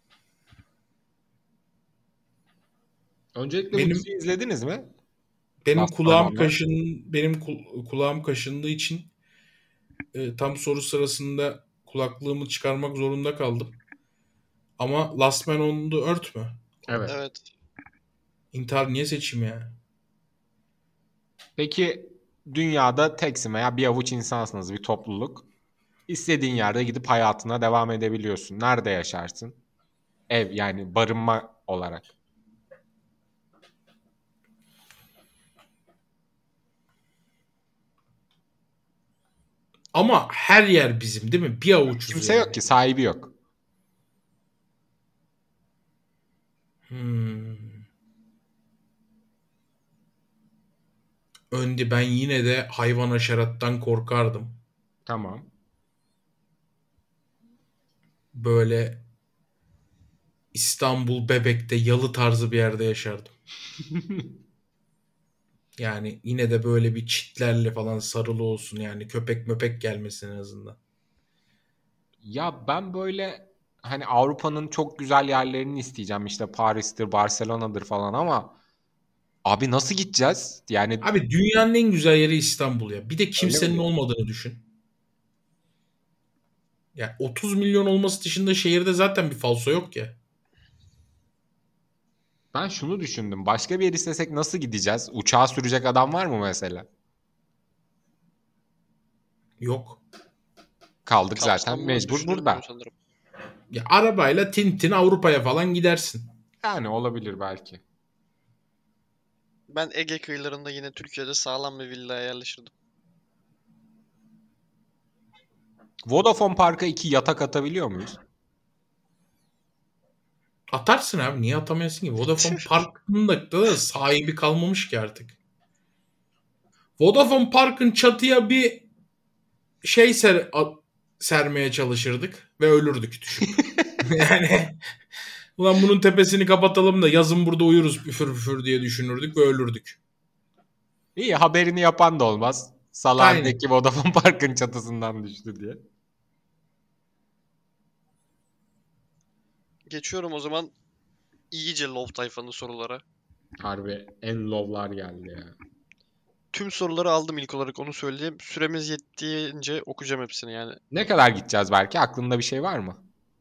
Öncelikle Benim- bu diziyi izlediniz mi? Benim Last kulağım Man'da. kaşın benim kul- kulağım kaşındığı için e, tam soru sırasında kulaklığımı çıkarmak zorunda kaldım. Ama Last Man on the Earth mü? Evet. Evet. İntihar niye seçeyim ya? Peki dünyada teksin veya bir avuç insansınız, bir topluluk. İstediğin yerde gidip hayatına devam edebiliyorsun. Nerede yaşarsın? Ev, yani barınma olarak. Ama her yer bizim değil mi? Bir avuçuz Kimse yani. yok ki, sahibi yok. Hmm. Önde ben yine de hayvan haşerattan korkardım. Tamam. Böyle İstanbul Bebek'te yalı tarzı bir yerde yaşardım. Yani yine de böyle bir çitlerle falan sarılı olsun yani köpek möpek gelmesin en azından. Ya ben böyle hani Avrupa'nın çok güzel yerlerini isteyeceğim. İşte Paris'tir, Barcelona'dır falan ama abi nasıl gideceğiz? Yani Abi dünyanın en güzel yeri İstanbul ya. Bir de kimsenin mi? olmadığını düşün. Ya otuz milyon olması dışında şehirde zaten bir falso yok ya. ben şunu düşündüm. Başka bir yer istesek nasıl gideceğiz? Uçağı sürecek adam var mı mesela? Yok. Kaldık zaten Kapsamlı mecbur düşünülmüyor burada. sanırım. Ya arabayla Tintin Avrupa'ya falan gidersin. Yani olabilir belki. Ben Ege kıyılarında yine Türkiye'de sağlam bir villaya yerleşirdim. Vodafone Park'a iki yatak atabiliyor muyuz? Atarsın abi. Niye atamayasın ki? Vodafone Park'ın da, da sahibi kalmamış ki artık. Vodafone Park'ın çatıya bir şey ser, a- sermeye çalışırdık ve ölürdük düşün. Yani ulan bunun tepesini kapatalım da yazın burada uyuruz püfür püfür diye düşünürdük ve ölürdük. İyi, haberini yapan da olmaz. Aynen. Salah'daki Vodafone Park'ın çatısından düştü diye. Geçiyorum o zaman iyice love tayfanın sorulara. Harbi en low'lar geldi ya. Tüm soruları aldım ilk olarak onu söyleyeyim. Süremiz yettiğince okuyacağım hepsini yani. Ne kadar gideceğiz belki? Aklında bir şey var mı?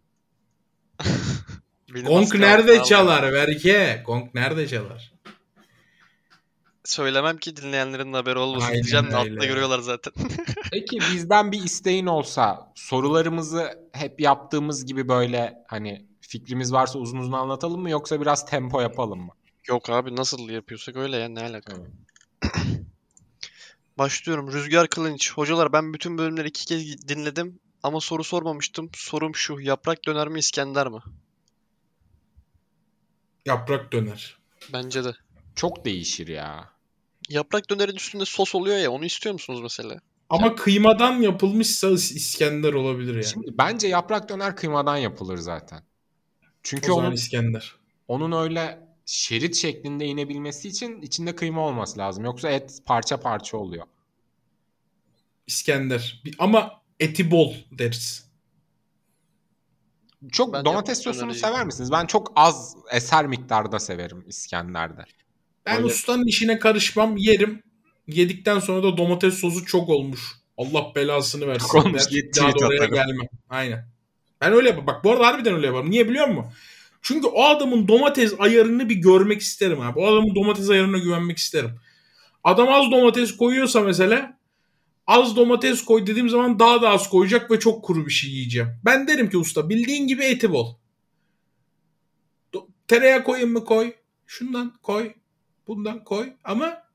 Benim Gong az nerede kaldı, kaldı. çalar Berke? Gong nerede çalar? Söylemem ki dinleyenlerin haberi olmasın Aynen diyeceğim de öyle. altta görüyorlar zaten. Peki bizden bir isteğin olsa sorularımızı hep yaptığımız gibi böyle hani fikrimiz varsa uzun uzun anlatalım mı yoksa biraz tempo yapalım mı? Yok abi nasıl yapıyorsak öyle ya ne alaka. Tamam. Başlıyorum. Rüzgar Kılınç. Hocalar ben bütün bölümleri iki kez dinledim ama soru sormamıştım. Sorum şu. Yaprak döner mi İskender mi? Yaprak döner. Bence de. Çok değişir ya. Yaprak dönerin üstünde sos oluyor ya. Onu istiyor musunuz mesela? Ama kıymadan yapılmışsa is- İskender olabilir yani. Şimdi bence yaprak döner kıymadan yapılır zaten. Çünkü O zaman onun İskender. onun öyle şerit şeklinde inebilmesi için içinde kıyma olması lazım. Yoksa et parça parça oluyor. İskender. Bir- Ama eti bol deriz. Çok Ben domates yaprak sosunu dönerciyim. sever misiniz? Ben çok az eser miktarda severim İskender'de. Ben Böyle- ustanın işine karışmam, yerim. Yedikten sonra da domates sosu çok olmuş. Allah belasını versin Çok olmuş der. diye Bir daha da tweet oraya atarım. gelmem. Aynen. Ben öyle yaparım. Bak bu arada harbiden öyle yaparım. Niye biliyor musun? Çünkü o adamın domates ayarını bir görmek isterim abi. O adamın domates ayarına güvenmek isterim. Adam az domates koyuyorsa mesela az domates koy dediğim zaman daha da az koyacak ve çok kuru bir şey yiyeceğim. Ben derim ki usta bildiğin gibi eti bol. Do- Tereyağı koyayım mı koy. Şundan koy. Bundan koy. Ama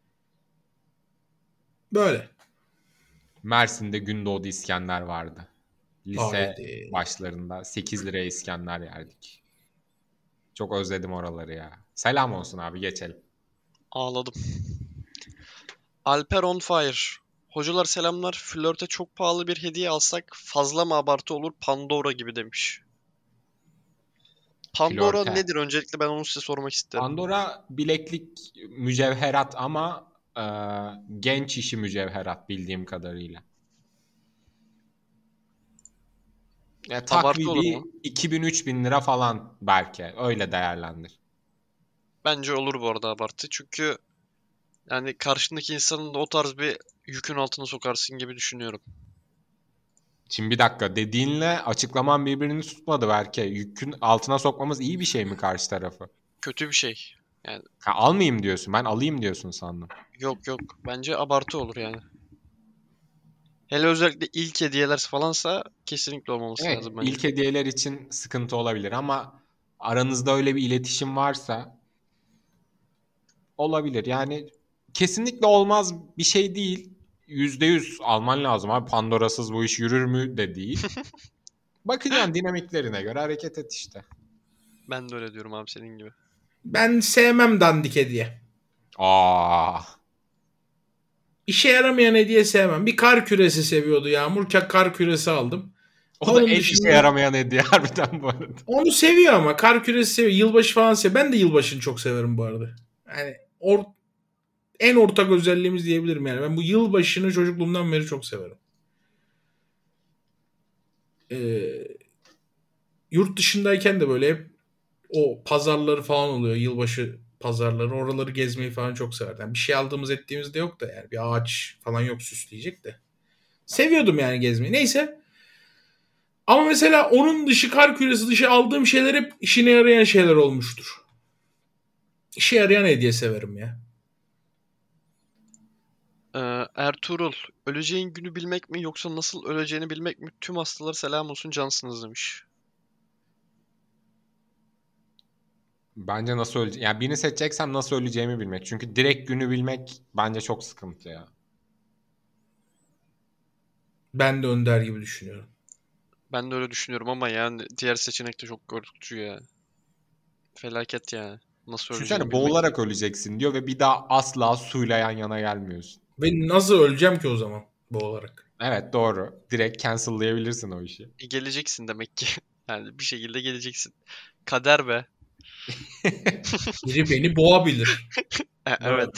böyle. Mersin'de Gündoğdu İskender vardı. Lise Haydi. başlarında sekiz liraya İskender yerdik. Çok özledim oraları ya. Selam olsun abi, geçelim. Ağladım. Alper on fire. Hocalar selamlar. Flörte çok pahalı bir hediye alsak fazla mı abartı olur Pandora gibi demiş. Pandora Flörte. nedir? Öncelikle ben onu size sormak isterim. Pandora bileklik mücevherat ama e, genç işi mücevherat bildiğim kadarıyla. Ya, Abartı olur takribi mu? iki bin üç bin lira falan belki. Öyle değerlendir. Bence olur bu arada abartı. Çünkü yani karşındaki insanın da o tarz bir yükün altına sokarsın gibi düşünüyorum. Şimdi bir dakika, dediğinle açıklaman birbirini tutmadı belki. Yükün altına sokmamız iyi bir şey mi karşı tarafı? Kötü bir şey. Ha, almayayım diyorsun. Ben alayım diyorsun sandım. Yok yok. Bence abartı olur yani. Hele özellikle ilk hediyeler falansa kesinlikle olmaması Evet, lazım bence. ilk hediyeler için sıkıntı olabilir ama aranızda öyle bir iletişim varsa olabilir. Yani kesinlikle olmaz bir şey değil. Yüzde yüz alman lazım abi. Pandora'sız bu iş yürür mü de değil. Bakacaksın dinamiklerine göre hareket et işte. Ben de öyle diyorum abi senin gibi. Ben sevmem dandik hediye. Aa, İşe yaramayan hediye sevmem. Bir kar küresi seviyordu Yağmur. Ka- Kar küresi aldım. o da Onun en dışında- işe yaramayan hediye harbiden bu arada. Onu seviyor ama kar küresi seviyor. Yılbaşı falan seviyor. Ben de yılbaşını çok severim bu arada. Yani or- en ortak özelliğimiz diyebilirim yani. Ben bu yılbaşını çocukluğumdan beri çok severim. Ee, Yurt dışındayken de böyle hep o pazarları falan oluyor. Yılbaşı pazarları. Oraları gezmeyi falan çok severdim. Yani bir şey aldığımız ettiğimiz de yok da yani. Bir ağaç falan yok süsleyecek de. Seviyordum yani gezmeyi. Neyse. Ama mesela onun dışı kar küresi dışı aldığım şeyler hep işine yarayan şeyler olmuştur. İşe yarayan hediye severim ya. Ee, Ertuğrul, öleceğin günü bilmek mi yoksa nasıl öleceğini bilmek mi? Tüm hastalara selam olsun cansınız demiş. Bence nasıl öleceğim. Yani birini seçeceksem nasıl öleceğimi bilmek. Çünkü direkt günü bilmek bence çok sıkıntı ya. Ben de Önder gibi düşünüyorum. Ben de öyle düşünüyorum ama yani diğer seçenek de çok korkutucu ya. Felaket yani. Nasıl öleceğini Düşünsene bilmek. boğularak öleceksin diyor ve bir daha asla suyla yan yana gelmiyorsun. Ben nasıl öleceğim ki o zaman bu olarak? Evet, doğru. Direkt cancel'layabilirsin o işi. E, geleceksin demek ki. Yani bir şekilde geleceksin. Kader be. Biri beni boğabilir. E, evet.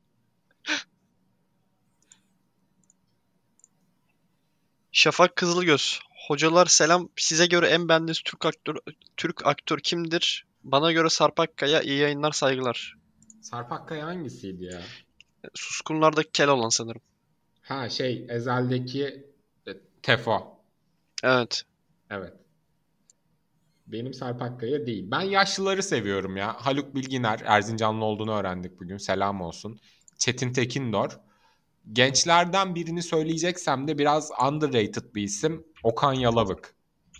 Şafak Kızılgöz. Hocalar selam. Size göre en beğendiğiniz Türk aktör Türk aktör kimdir? Bana göre Sarp Akkaya. İyi yayınlar, saygılar. Sarp Akkaya hangisiydi ya? Suskunlardaki kel olan sanırım. Ha şey Ezel'deki e, Tefo. Evet. Evet. Benim Sarp Akkaya değil. Ben yaşlıları seviyorum ya. Haluk Bilginer, Erzincanlı olduğunu öğrendik bugün. Selam olsun. Çetin Tekindor. Gençlerden birini söyleyeceksem de biraz underrated bir isim. Okan Yalavık.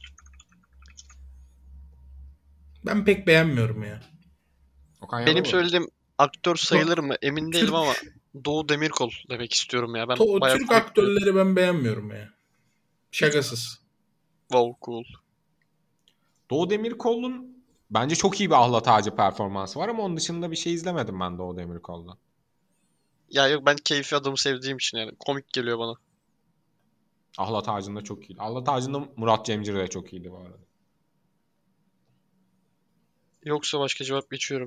Ben pek beğenmiyorum ya. Okan Benim Yalavık. söylediğim aktör sayılır mı? Emin değilim Türk, ama Doğu Demirkol demek istiyorum ya. Ben To- bayağı Türk komik- aktörleri ben beğenmiyorum ya. Şakasız. Wow, cool. Doğu Demirkol'un bence çok iyi bir Ahlat Ağacı performansı var ama onun dışında bir şey izlemedim ben Doğu Demirkol'dan. Ya yok, ben keyfi adamı sevdiğim için yani komik geliyor bana. Ahlat Ağacı'nda çok iyiydi. Ahlat Ağacı'nda Murat Cemcir de çok iyiydi bu arada. Yoksa başka cevap geçiyorum.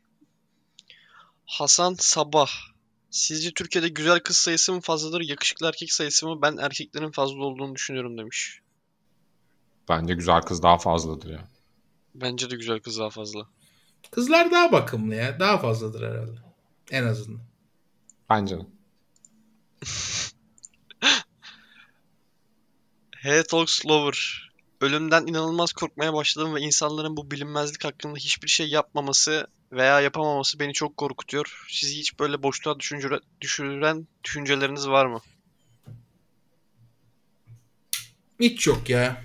Hasan Sabah. Sizce Türkiye'de güzel kız sayısı mı fazladır, yakışıklı erkek sayısı mı? Ben erkeklerin fazla olduğunu düşünüyorum demiş. Bence güzel kız daha fazladır ya. Bence de güzel kız daha fazla. Kızlar daha bakımlı ya. Daha fazladır herhalde. En azından. Bence de. Hey Talks Lover. Ölümden inanılmaz korkmaya başladım ve insanların bu bilinmezlik hakkında hiçbir şey yapmaması veya yapamaması beni çok korkutuyor. Sizi hiç böyle boşluğa düşüncüre- düşüren düşünceleriniz var mı? Hiç yok ya.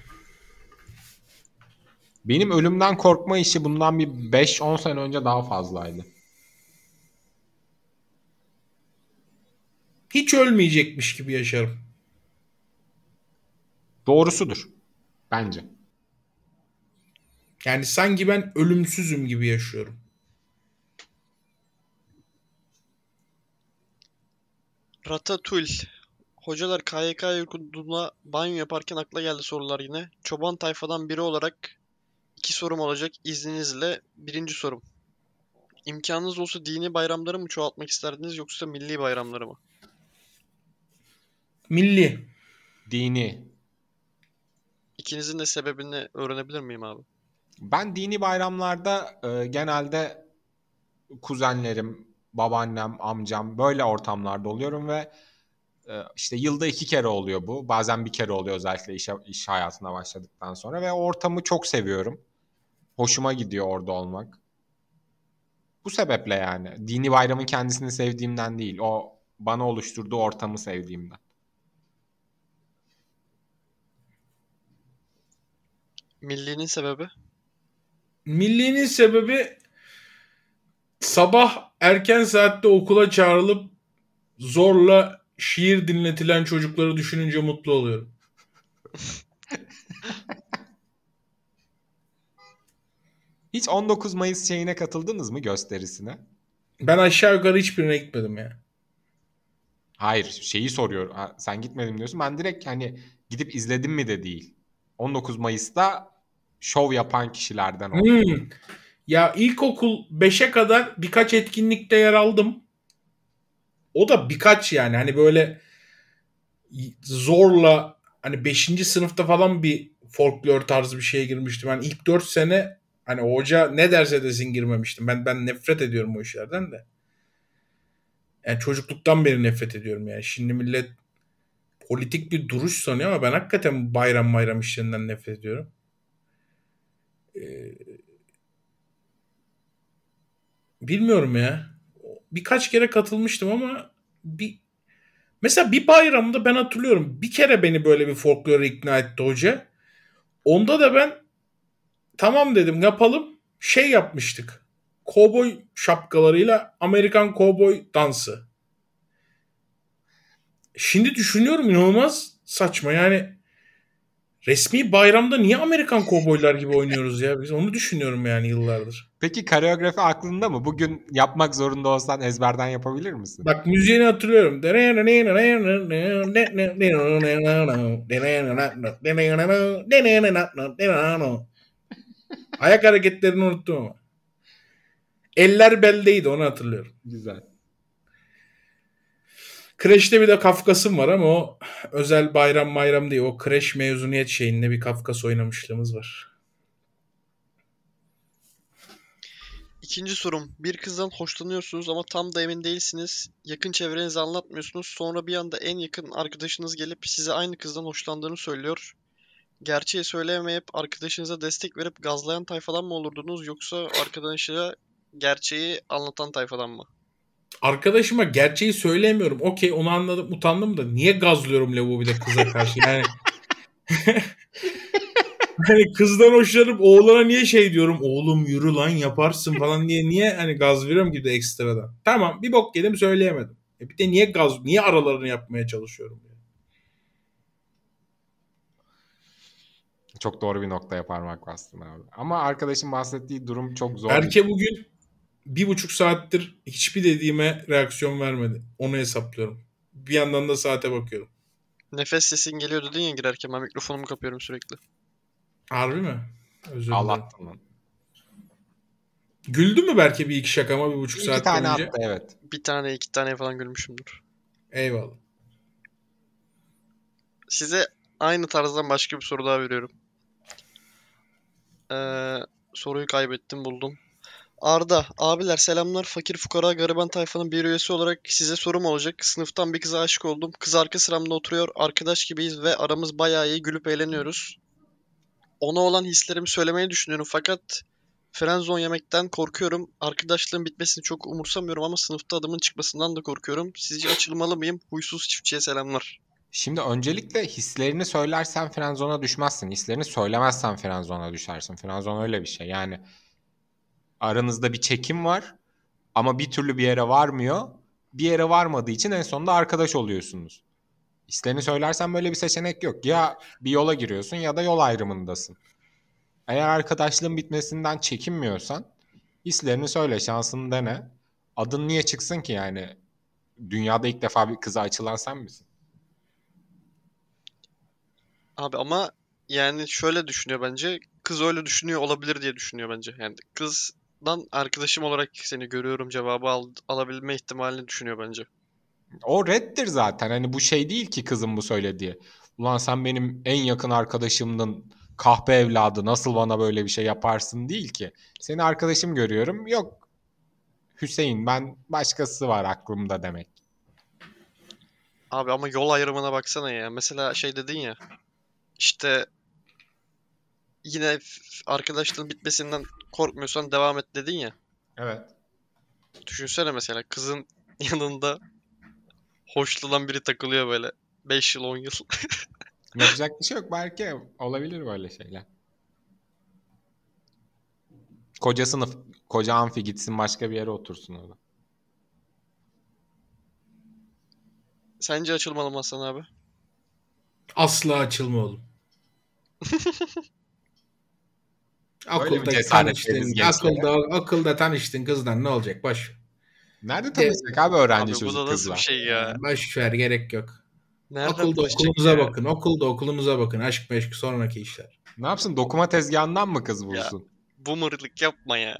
Benim ölümden korkma işi bundan bir beş on sene önce daha fazlaydı. Hiç ölmeyecekmiş gibi yaşarım. Doğrusudur. Bence. Yani sanki ben ölümsüzüm gibi yaşıyorum. Ratatouille. Hocalar K Y K yurduna banyo yaparken akla geldi sorular yine. Çoban tayfadan biri olarak iki sorum olacak izninizle. Birinci sorum. İmkanınız olsa dini bayramları mı çoğaltmak isterdiniz yoksa milli bayramları mı? Milli. Dini. İkinizin de sebebini öğrenebilir miyim abi? Ben dini bayramlarda e, genelde kuzenlerim, babaannem, amcam böyle ortamlarda oluyorum ve e, işte yılda iki kere oluyor bu. Bazen bir kere oluyor özellikle iş, iş hayatına başladıktan sonra ve o ortamı çok seviyorum. Hoşuma gidiyor orada olmak. Bu sebeple yani. Dini bayramın kendisini sevdiğimden değil. O bana oluşturduğu ortamı sevdiğimden. Millinin sebebi? Millinin sebebi sabah erken saatte okula çağrılıp zorla şiir dinletilen çocukları düşününce mutlu oluyorum. Hiç on dokuz Mayıs şeyine katıldınız mı, gösterisine? Ben aşağı yukarı hiçbirine gitmedim ya. Hayır, şeyi soruyor. Ha, sen gitmedim diyorsun. Ben direkt hani gidip izledim mi de değil. on dokuz Mayıs'ta şov yapan kişilerden oldum. Hmm. Ya ilkokul beşe kadar birkaç etkinlikte yer aldım. O da birkaç yani. Hani böyle zorla hani beşinci sınıfta falan bir folklor tarzı bir şeye girmiştim. Ben ilk dört sene hani hoca ne derse desin girmemiştim. Ben ben nefret ediyorum o işlerden de. Yani çocukluktan beri nefret ediyorum yani. Şimdi millet politik bir duruş sanıyor ama ben hakikaten bayram bayram işlerinden nefret ediyorum. Ee, bilmiyorum ya. Birkaç kere katılmıştım ama bir mesela bir bayramda ben hatırlıyorum. Bir kere beni böyle bir folklore ikna etti hoca. Onda da ben tamam dedim yapalım. Şey yapmıştık. Kovboy şapkalarıyla Amerikan kovboy dansı. Şimdi düşünüyorum inanılmaz saçma yani. Resmi bayramda niye Amerikan kovboylar gibi oynuyoruz ya? Biz onu düşünüyorum yani yıllardır. Peki koreografi aklında mı? Bugün yapmak zorunda olsan ezberden yapabilir misin? Bak müziğini hatırlıyorum. Ayak hareketlerini unuttum ama. Eller beldeydi onu hatırlıyorum. Güzel. Kreşte bir de Kafkas'ım var ama o özel bayram bayram değil. O kreş mezuniyet şeyinde bir Kafkas oynamışlığımız var. İkinci sorum. Bir kızdan hoşlanıyorsunuz ama tam da emin değilsiniz. Yakın çevrenize anlatmıyorsunuz. Sonra bir anda en yakın arkadaşınız gelip size aynı kızdan hoşlandığını söylüyor. Gerçeği söyleyemeyip arkadaşınıza destek verip gazlayan tayfadan mı olurdunuz yoksa arkadaşına gerçeği anlatan tayfadan mı? Arkadaşıma gerçeği söyleyemiyorum. Okey onu anladım utandım da niye gazlıyorum lavuğu bir de kıza karşı yani. Hani kızdan hoşlanıp oğlana niye şey diyorum oğlum yürü lan yaparsın falan diye niye hani gaz veriyorum gibi de ekstradan. Tamam bir bok yedim söyleyemedim. E bir de niye gaz, niye aralarını yapmaya çalışıyorum? Yani? Çok doğru bir noktaya parmak bastın abi. Ama arkadaşın bahsettiği durum çok zor. Berke bugün bir buçuk saattir hiçbir dediğime reaksiyon vermedi. Onu hesaplıyorum. Bir yandan da saate bakıyorum. Nefes sesin geliyor dedin ya girerken, ben mikrofonumu kapıyorum sürekli. Harbi mi? Özür dilerim. Allah'tan lan. Güldü mü Berke bir iki şakama bir buçuk İki saat tane boyunca? attı evet. Bir tane iki tane falan gülmüşümdür. Eyvallah. Size aynı tarzdan başka bir soru daha veriyorum. Ee, soruyu kaybettim, buldum. Arda, abiler selamlar. Fakir fukara gariban tayfanın bir üyesi olarak size sorum olacak. Sınıftan bir kıza aşık oldum. Kız arka sıramda oturuyor. Arkadaş gibiyiz ve aramız bayağı iyi, gülüp eğleniyoruz. Ona olan hislerimi söylemeyi düşünüyorum fakat friendzone yemekten korkuyorum. Arkadaşlığın bitmesini çok umursamıyorum ama sınıfta adımın çıkmasından da korkuyorum. Sizce açılmalı mıyım? Huysuz çiftçiye selamlar. Şimdi öncelikle hislerini söylersen friendzone'a düşmezsin. Hislerini söylemezsen friendzone'a düşersin. Friendzone öyle bir şey. Yani aranızda bir çekim var ama bir türlü bir yere varmıyor. Bir yere varmadığı için en sonunda arkadaş oluyorsunuz. Hislerini söylersen böyle bir seçenek yok. Ya bir yola giriyorsun ya da yol ayrımındasın. Eğer arkadaşlığın bitmesinden çekinmiyorsan hislerini söyle, şansını dene. Adın niye çıksın ki yani? Dünyada ilk defa bir kıza açılan sen misin? Abi ama yani şöyle düşünüyor bence. Kız öyle düşünüyor olabilir diye düşünüyor bence. Yani kızdan arkadaşım olarak seni görüyorum cevabı al- alabilme ihtimalini düşünüyor bence. O reddir zaten. Hani bu şey değil ki kızın bu söylediği. Ulan sen benim en yakın arkadaşımdın, kahpe evladı, nasıl bana böyle bir şey yaparsın değil ki. Seni arkadaşım görüyorum. Yok Hüseyin, ben başkası var aklımda demek. Abi ama yol ayrımına baksana ya. Mesela şey dedin ya. İşte yine f- arkadaşlığın bitmesinden korkmuyorsan devam et dedin ya. Evet. Düşünsene mesela kızın yanında hoşlanan biri takılıyor böyle. beş yıl on yıl. Yapacak bir şey yok belki. Olabilir böyle şeyler. Koca sınıf, koca amfi gitsin başka bir yere otursun orada. Sence açılmalı mı Hasan abi? Asla açılma oğlum. Böyle mi Akılda cesaret veririz tanıştın, gençlere? akılda, akılda tanıştın kızdan ne olacak? Boş. Nerede tanışacak abi öğrenci Abi bu çocuk da nasıl kızla? bir şey ya? Boş ver, gerek yok. Nereden Okulda tanışacak okulunuza ya? bakın. Okulda okulunuza bakın. Aşk meşk sonraki işler. Ne yapsın, dokuma tezgahından mı kız Ya. bulsun? Boomerlık yapma ya.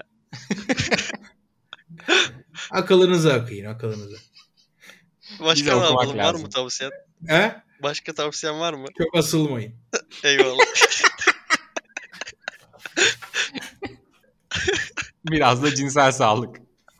Akılınıza akıyın, akılınıza. Başka Bize ne okumak yapalım? Var lazım. mı tavsiyen? He? Başka tavsiyen var mı? Çok asılmayın. Eyvallah. Biraz da cinsel sağlık.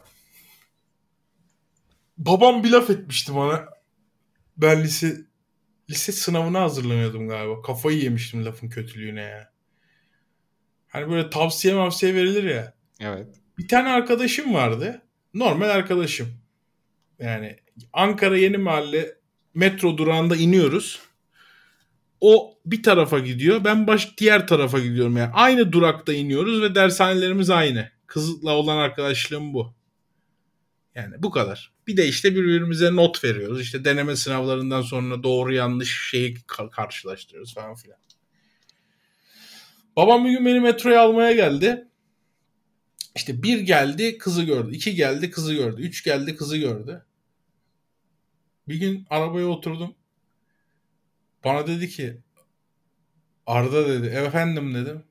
Babam bir laf etmişti bana. Ben lise lise sınavına hazırlanıyordum galiba. Kafayı yemiştim lafın kötülüğüne ya. Hani böyle tavsiye mavsiye verilir ya. Evet. Bir tane arkadaşım vardı. Normal arkadaşım. Yani Ankara Yeni Mahalle metro durağında iniyoruz. O bir tarafa gidiyor. Ben baş diğer tarafa gidiyorum. Yani aynı durakta iniyoruz ve dershanelerimiz aynı. Kızla olan arkadaşlığım bu. Yani bu kadar. Bir de işte birbirimize not veriyoruz. İşte deneme sınavlarından sonra doğru yanlış şeyi ka- karşılaştırıyoruz falan filan. Babam bir gün beni metroya almaya geldi. İşte bir geldi kızı gördü. iki geldi kızı gördü. Üç geldi kızı gördü. Bir gün arabaya oturdum. Bana dedi ki Arda dedi. Efendim dedim.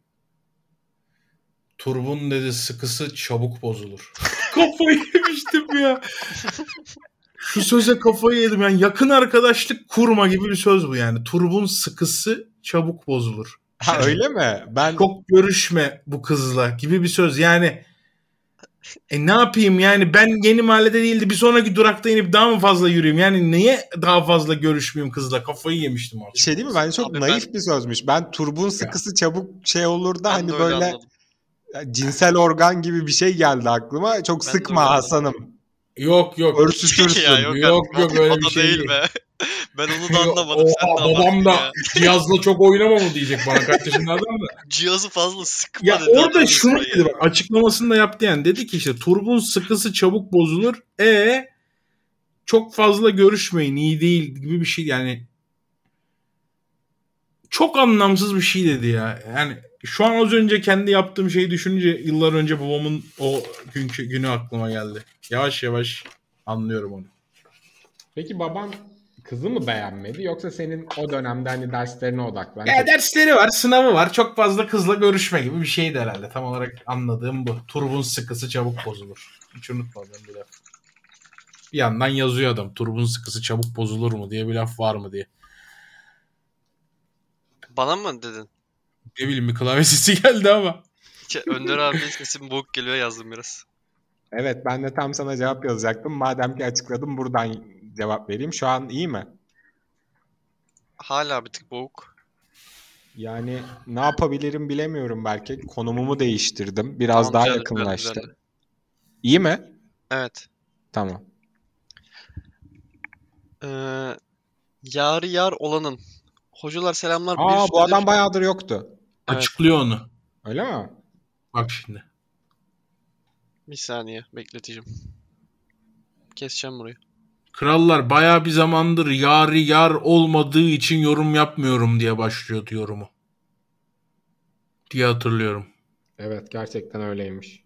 Turbun dedi sıkısı çabuk bozulur. Kafayı yemiştim ya. Şu söze kafayı yedim. Yani yakın arkadaşlık kurma gibi bir söz bu yani. Turbun sıkısı çabuk bozulur. Ha öyle mi? Ben Çok görüşme bu kızla gibi bir söz. Yani e ne yapayım yani ben Yeni Mahalle'de değildi bir sonraki durakta inip daha mı fazla yürüyeyim? Yani niye daha fazla görüşmeyeyim kızla? Kafayı yemiştim artık. bir şey değil mi? Bence çok Abi naif ben- bir sözmüş. Ben turbun sıkısı çabuk şey olur da Ben hani de öyle böyle anladım. cinsel organ gibi bir şey geldi aklıma. Çok Ben de sıkma öyle Hasan'ım. Yok yok. Örsütürsün. Ya yok, Yok, artık. yok, O- öyle o bir da şey değil değil. be. Ben onu da anlamadım. Sen de Oha, abarttın babam da ya. cihazla çok oynama mı diyecek bana kaç yaşında adam da. Cihazı fazla sıkma Ya dedi. orada adam şunu resmen dedi ya. bak açıklamasını da yaptı yani. Dedi ki işte turbun sıkısı çabuk bozulur. E çok fazla görüşmeyin, iyi değil gibi bir şey yani. Çok anlamsız bir şey dedi ya. Yani şu an az önce kendi yaptığım şeyi düşününce yıllar önce babamın o günkü günü aklıma geldi. Yavaş yavaş anlıyorum onu. Peki baban kızı mı beğenmedi yoksa senin o dönemde hani derslerine odaklandı? Ya dersleri var, sınavı var. Çok fazla kızla görüşme gibi bir şeydi herhalde. Tam olarak anladığım bu. Turbun sıkısı çabuk bozulur. Hiç unutmadım bir laf. Bir yandan yazıyor adam. Turbun sıkısı çabuk bozulur mu diye bir laf var mı diye. Bana mı dedin? Ne bileyim bir klavye sesi geldi ama. Şey, Önder abi sesim boğuk geliyor yazdım biraz. Evet, ben de tam sana cevap yazacaktım. Madem ki açıkladım buradan cevap vereyim. Şu an iyi mi? Hala bir tık boğuk. Yani ne yapabilirim bilemiyorum belki. Konumumu değiştirdim. Biraz Tamam, daha düzeldi, yakınlaştı. düzeldi. İyi mi? Evet. Tamam. Ee, yarı yar olanın. Hocalar selamlar. Bir Aa, bu süredir- adam bayağıdır yoktu. Evet. Açıklıyor onu. Öyle mi? Bak şimdi. Bir saniye bekleteceğim. Keseceğim burayı. Krallar bayağı bir zamandır yarı yar olmadığı için yorum yapmıyorum diye başlıyordu yorumu. Diye hatırlıyorum. Evet, gerçekten öyleymiş.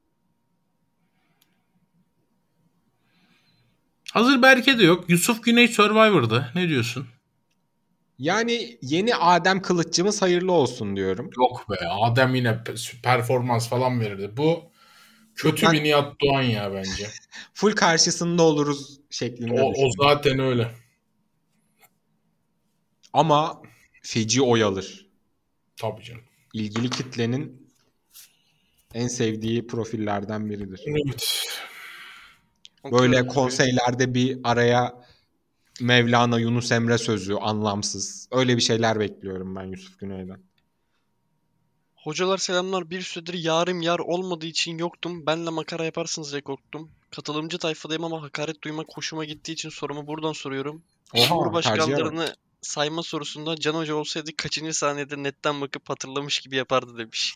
Hazır Berke de yok. Yusuf Güney Survivor'da. Ne diyorsun? Yani yeni Adem Kılıççımız hayırlı olsun diyorum. Yok be. Adem yine pe- performans falan verirdi. Bu kötü Ben- bir Nihat Doğan ya bence. Full karşısında oluruz şeklinde O, o düşünüyorum. zaten öyle. Ama feci oy alır. Tabii canım. İlgili kitlenin en sevdiği profillerden biridir. Evet. Böyle Okuyorum. konseylerde bir araya Mevlana Yunus Emre sözü anlamsız. Öyle bir şeyler bekliyorum ben Yusuf Güney'den. Hocalar selamlar. Bir süredir yarım yar olmadığı için yoktum. Benle makara yaparsınız diye korktum. Katılımcı tayfadayım ama hakaret duymak hoşuma gittiği için sorumu buradan soruyorum. Oha, Cumhurbaşkanlarını sayma sorusunda Can Hoca olsaydı kaçıncı saniyede netten bakıp hatırlamış gibi yapardı demiş.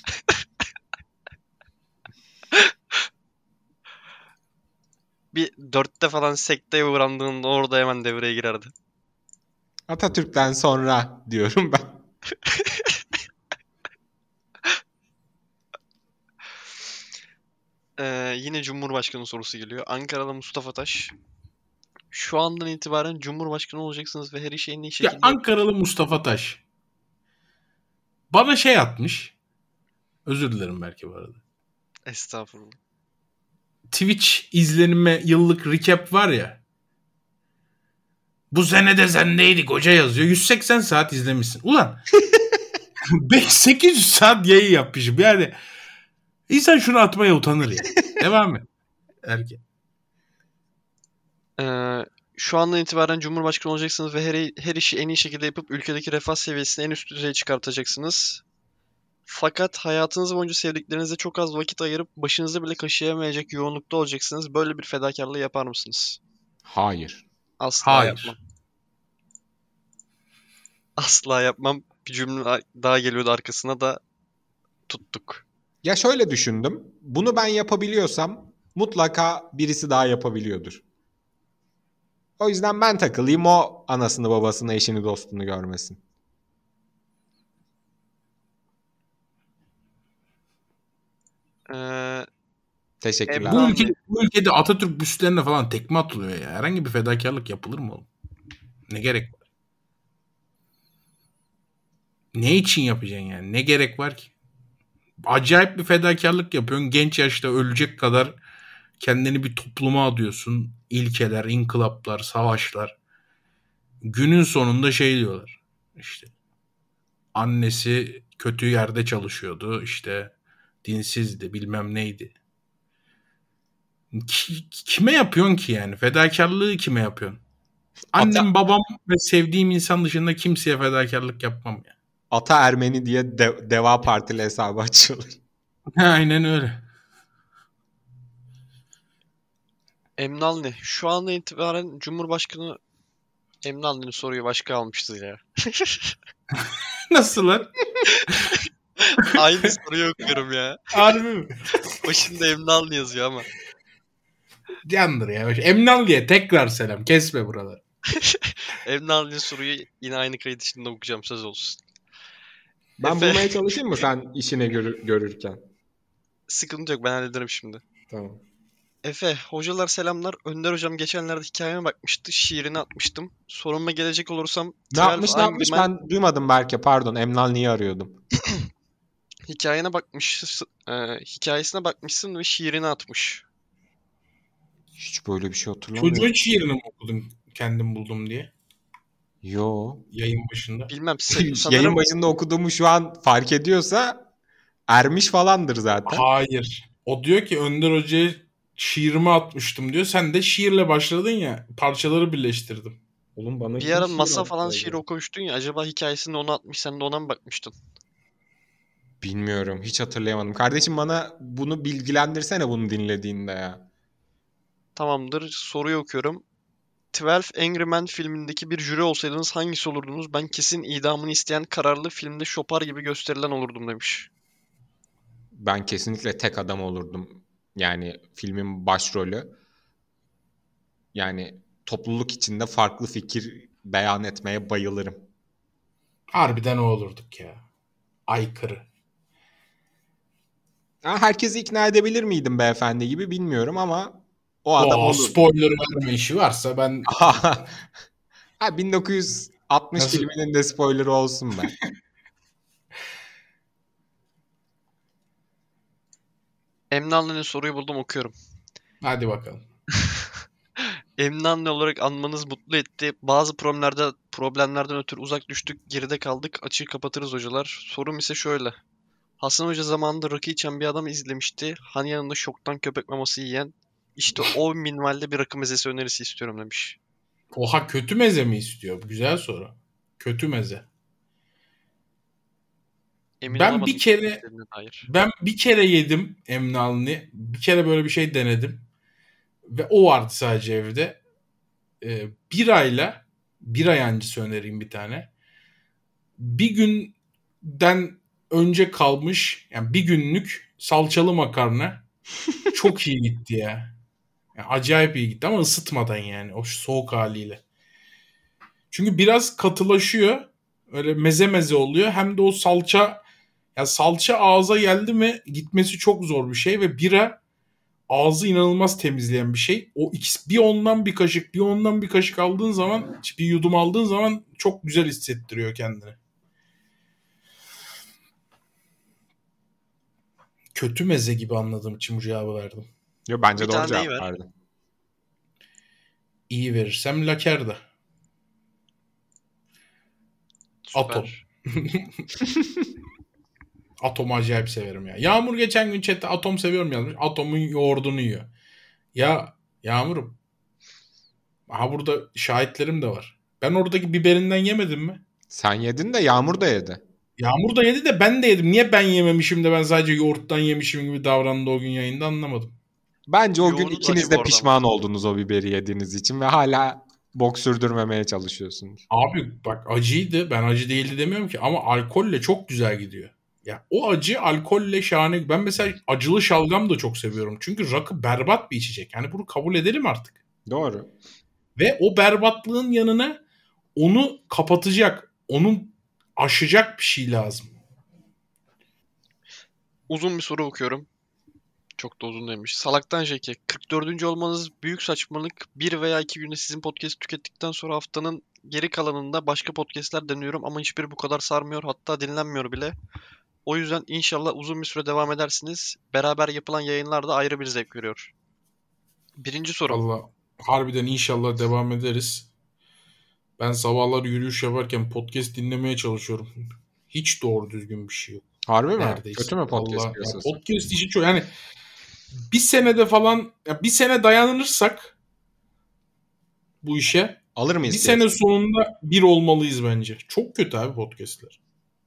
Bir dörtte falan sekteye uğrandığında orada hemen devreye girerdi. Atatürk'ten sonra diyorum ben. Ee, yine Cumhurbaşkanı sorusu geliyor. Ankaralı Mustafa Taş. Şu andan itibaren Cumhurbaşkanı olacaksınız ve her işi en iyi şekilde... Ya Ankaralı Mustafa Taş. Bana şey atmış. Özür dilerim belki bu arada. Estağfurullah. Twitch izlenime yıllık recap var ya. Bu sene de sendeydik hoca yazıyor. yüz seksen saat izlemişsin. Ulan sekiz yüz saat yayın yapmışım. Yani insan şunu atmaya utanır ya. Devam et. Erken. Ee, şu andan itibaren Cumhurbaşkanı olacaksınız ve her, her işi en iyi şekilde yapıp ülkedeki refah seviyesini en üst düzeye çıkartacaksınız. Fakat hayatınız boyunca sevdiklerinize çok az vakit ayırıp başınızı bile kaşıyamayacak yoğunlukta olacaksınız. Böyle bir fedakarlığı yapar mısınız? Hayır. Asla Hayır. yapmam. Asla yapmam. Bir cümle daha geliyordu arkasına da tuttuk. Ya şöyle düşündüm. Bunu ben yapabiliyorsam mutlaka birisi daha yapabiliyordur. O yüzden ben takılayım, o anasını babasını eşini dostunu görmesin. Ee, Teşekkürler. Bu, Tamam. ülke, bu ülkede Atatürk büstlerine falan tekme atılıyor ya. Herhangi bir fedakarlık yapılır mı oğlum? Ne gerek var? Ne için yapacaksın yani? Ne gerek var ki? Acayip bir fedakarlık yapıyorsun. Genç yaşta ölecek kadar kendini bir topluma adıyorsun. İlkeler, inkılaplar, savaşlar. Günün sonunda şey diyorlar. İşte annesi kötü yerde çalışıyordu. İşte dinsizdi, bilmem neydi. Ki- kime yapıyorsun ki yani? Fedakarlığı kime yapıyorsun? Annem, babam ve sevdiğim insan dışında kimseye fedakarlık yapmam ya. Ata Ermeni diye de- Deva Partili hesabı açıyorlar. Aynen öyle. Emine Alni. Şu andan itibaren Cumhurbaşkanı Emine Alni'nin soruyu başka almıştı ya. Nasıl lan? Aynı soruyu okuyorum ya. Harbi mi? Başında Emine Alni yazıyor ama. candır ya. Emnalli'ye tekrar selam. Kesme buraları. Emre Ali'nin soruyu yine aynı kayıt içinde okuyacağım, söz olsun. Ben Efe. bulmaya çalışayım mı sen işine görür- görürken? Sıkıntı yok, ben hallederim şimdi. Tamam. Efe, hocalar selamlar. Önder hocam geçenlerde hikayeme bakmıştı. Şiirini atmıştım. Soruma gelecek olursam Ne yapmış ne Angry yapmış Men ben duymadım Berke, pardon. Emlal niye arıyordum? hikayene bakmış, e, hikayesine bakmışsın ve şiirini atmış. Hiç böyle bir şey hatırlamıyorum. Çocuğun şiirini mi okudun kendim buldum diye Yo. yayın başında? Bilmem, se- sanırım Yayın başında okuduğumu şu an fark ediyorsa ermiş falandır zaten. Hayır. O diyor ki Önder Hoca'ya şiirimi atmıştım diyor. Sen de şiirle başladın ya. Parçaları birleştirdim. Oğlum bana bir kim ara şiir masa attı falan öyle? şiir okumuştun ya. Acaba hikayesinde onu atmış, sen de ona mı bakmıştın? Bilmiyorum, hiç hatırlayamadım. Kardeşim bana bunu bilgilendirsene bunu dinlediğinde ya. Tamamdır. Soruyu okuyorum. on iki Angry Men filmindeki bir jüri olsaydınız hangisi olurdunuz? Ben kesin idamını isteyen kararlı, filmde şopar gibi gösterilen olurdum demiş. Ben kesinlikle tek adam olurdum. Yani filmin başrolü. Yani topluluk içinde farklı fikir beyan etmeye bayılırım. Harbiden o olurduk ya. Aykırı. Ha, herkesi ikna edebilir miydim beyefendi gibi bilmiyorum ama o adam Oo, olur. spoiler verme işi varsa ben Ha, bin dokuz yüz altmış Nasıl? filminin de spoilerı olsun be. Emnanlı'nın soruyu buldum, okuyorum. hadi bakalım. Emnanlı olarak anmanız mutlu etti. Bazı problemlerde, problemlerden ötürü uzak düştük, geride kaldık. Açığı kapatırız hocalar. Sorum ise şöyle. Hasan Hoca zamanında rakı içen bir adam izlemişti. Hani yanında şoktan köpek maması yiyen. İşte o minvalde bir rakı mezesi önerisi istiyorum demiş. Oha, kötü meze mi istiyor? Güzel soru. Kötü meze. Emin Ben olamadım bir kere istediğine dair. ben bir kere yedim Emnalni. Bir kere böyle bir şey denedim. Ve o vardı sadece evde. Ee, birayla bira yancısı önereyim bir tane. Bir günden önce kalmış, yani bir günlük salçalı makarna çok iyi gitti ya. Yani acayip iyi gitti ama ısıtmadan, yani o soğuk haliyle. Çünkü biraz katılaşıyor. Öyle meze meze oluyor. Hem de o salça, ya salça ağza geldi mi gitmesi çok zor bir şey ve bira ağzı inanılmaz temizleyen bir şey. O ikisi, bir ondan bir kaşık, bir ondan bir kaşık aldığın zaman, bir yudum aldığın zaman çok güzel hissettiriyor kendini. Kötü meze gibi anladığım için bu cevabı verdim. Yo, bence Bir doğru tane cevap iyi ver. verdin. İyi verirsem Lakerda. Süper. Atom. Atom'u acayip severim ya. Yağmur geçen gün chatte Atom seviyorum yazmış. Atom'un yoğurdunu yiyor. Ya Yağmur'um. Ha, burada şahitlerim de var. Ben oradaki biberinden yemedim mi? Sen yedin de Yağmur da yedi. Yağmur da yedi de ben de yedim. Niye ben yememişim de ben sadece yoğurttan yemişim gibi davrandı o gün yayında, anlamadım. Bence o gün Yoğurdu da ikiniz acı de bu arada pişman oldunuz o biberi yediğiniz için ve hala bok sürdürmemeye çalışıyorsunuz. Abi bak, acıydı. Ben acı değildi demiyorum ki ama alkolle çok güzel gidiyor. Ya o acı alkolle şahane. Ben mesela acılı şalgam da çok seviyorum. Çünkü rakı berbat bir içecek. Yani bunu kabul edelim artık. Doğru. Ve o berbatlığın yanına onu kapatacak, onun aşacak bir şey lazım. Uzun bir soru okuyorum. Çok da uzun demiş. Salaktan Jeki. kırk dördüncü olmanız büyük saçmalık. Bir veya iki günde sizin podcast tükettikten sonra haftanın geri kalanında başka podcastler deniyorum ama hiçbiri bu kadar sarmıyor. Hatta dinlenmiyor bile. O yüzden inşallah uzun bir süre devam edersiniz. Beraber yapılan yayınlar da ayrı bir zevk veriyor. Birinci sorum. Allah, harbiden inşallah devam ederiz. Ben sabahlar yürüyüş yaparken podcast dinlemeye çalışıyorum. Hiç doğru düzgün bir şey yok. Harbi mi? Neredeyse. Kötü mü podcast Vallahi ya piyasası? podcast işi çok, yani bir senede falan, ya bir sene dayanırsak bu işe, Alır bir mıyız? sene piyasayı? sonunda bir olmalıyız bence. Çok kötü abi podcastler.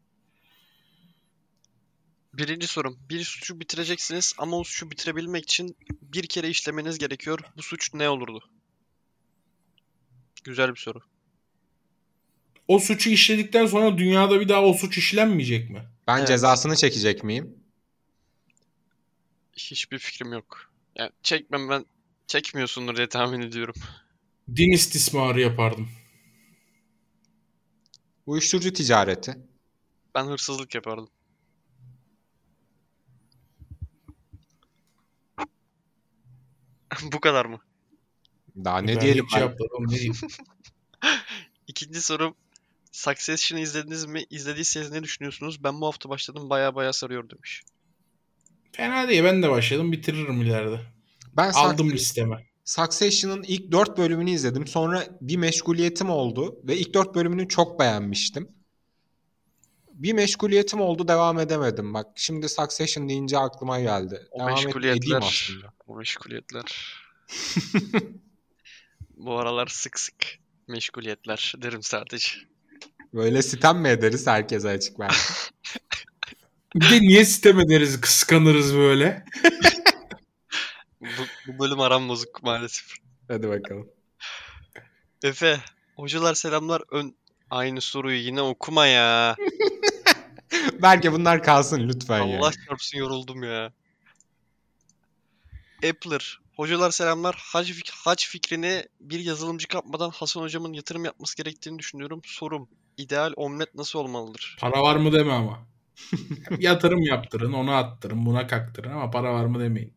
Birinci sorum. Bir suçu bitireceksiniz ama o suçu bitirebilmek için bir kere işlemeniz gerekiyor. Bu suç ne olurdu? Güzel bir soru. O suçu işledikten sonra dünyada bir daha o suç işlenmeyecek mi? Ben Evet. cezasını çekecek miyim? Hiçbir fikrim yok. Yani çekmem ben Çekmiyorsundur diye tahmin ediyorum. Din istismarı yapardım. Uyuşturucu ticareti. Ben hırsızlık yapardım. Bu kadar mı? Daha ne Ben diyelim hiç ben? yapmadım, ne diyeyim. İkinci sorum. Succession'ı izlediniz mi? İzlediyseniz ne düşünüyorsunuz? Ben bu hafta başladım. Baya baya sarıyor demiş. Fena değil, ben de başladım, bitiririm ileride. Ben Aldım Succession- listeme. Succession'ın ilk dört bölümünü izledim. Sonra bir meşguliyetim oldu ve ilk dört bölümünü çok beğenmiştim. Bir meşguliyetim oldu, devam edemedim. Bak şimdi Succession deyince aklıma geldi. O Devam et, edeyim meşguliyetler. aslında. O meşguliyetler. Bu aralar sık sık meşguliyetler derim sadece. Böyle sitem mi ederiz herkese açık ben. Bir de niye sitem ederiz, kıskanırız böyle? Bu, bu bölüm aram bozuk maalesef. Hadi bakalım. Efe, hocalar selamlar. Ön... Aynı soruyu yine okuma ya. Belki bunlar kalsın lütfen ya. Allah çarpsın yoruldum ya. Appler, hocalar selamlar. Hac, fik- hac fikrini bir yazılımcı kapmadan Hasan hocamın yatırım yapması gerektiğini düşünüyorum. Sorum, ideal omlet nasıl olmalıdır? Para var mı deme ama. Yatırım yaptırın, ona attırın, buna kaktırın ama para var mı demeyin.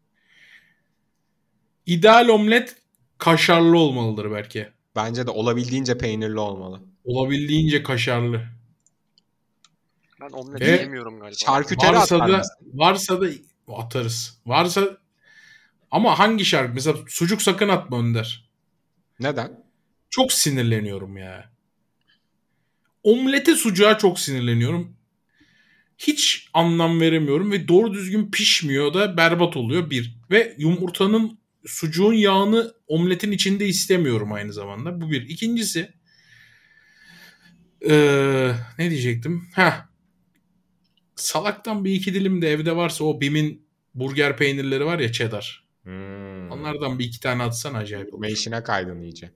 İdeal omlet kaşarlı olmalıdır belki. Bence de olabildiğince peynirli olmalı. Olabildiğince kaşarlı. Ben omlet Ve yemiyorum galiba. Şarküteri Varsa atar da mısın? varsa da atarız. Varsa ama hangi şarkı? Mesela sucuk sakın atma Önder. Neden? Çok sinirleniyorum ya. Omlete sucuğa çok sinirleniyorum. Hiç anlam veremiyorum ve doğru düzgün pişmiyor da berbat oluyor bir. Ve yumurtanın sucuğun yağını omletin içinde istemiyorum aynı zamanda. Bu bir. İkincisi ee, ne diyecektim? Heh. Salaktan bir iki dilim de evde varsa o Bim'in burger peynirleri var ya, cheddar. Hmm. Onlardan bir iki tane atsan acayip olur. Ve işine kaydın iyice.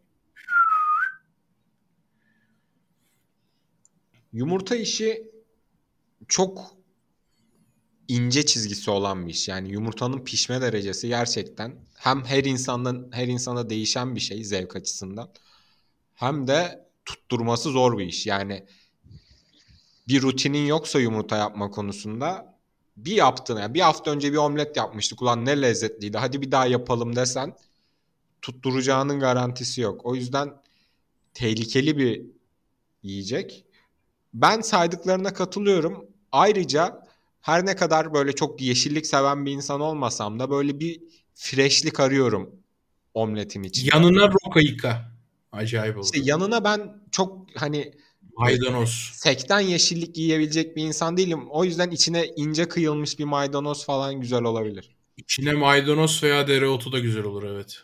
Yumurta işi çok ince çizgisi olan bir iş. Yani yumurtanın pişme derecesi gerçekten hem her insandan her insana değişen bir şey zevk açısından. Hem de tutturması zor bir iş. Yani bir rutinin yoksa yumurta yapma konusunda bir yaptın. Yani bir hafta önce bir omlet yapmıştık. Ulan ne lezzetliydi. Hadi bir daha yapalım desen tutturacağının garantisi yok. O yüzden tehlikeli bir yiyecek. Ben saydıklarına katılıyorum. Ayrıca her ne kadar böyle çok yeşillik seven bir insan olmasam da böyle bir freshlik arıyorum omletin içinde. Yanına roka yıka. Acayip olur. İşte yanına ben çok hani Maydanoz. sekten yeşillik yiyebilecek bir insan değilim. O yüzden içine ince kıyılmış bir maydanoz falan güzel olabilir. İçine maydanoz veya dereotu da güzel olur, evet.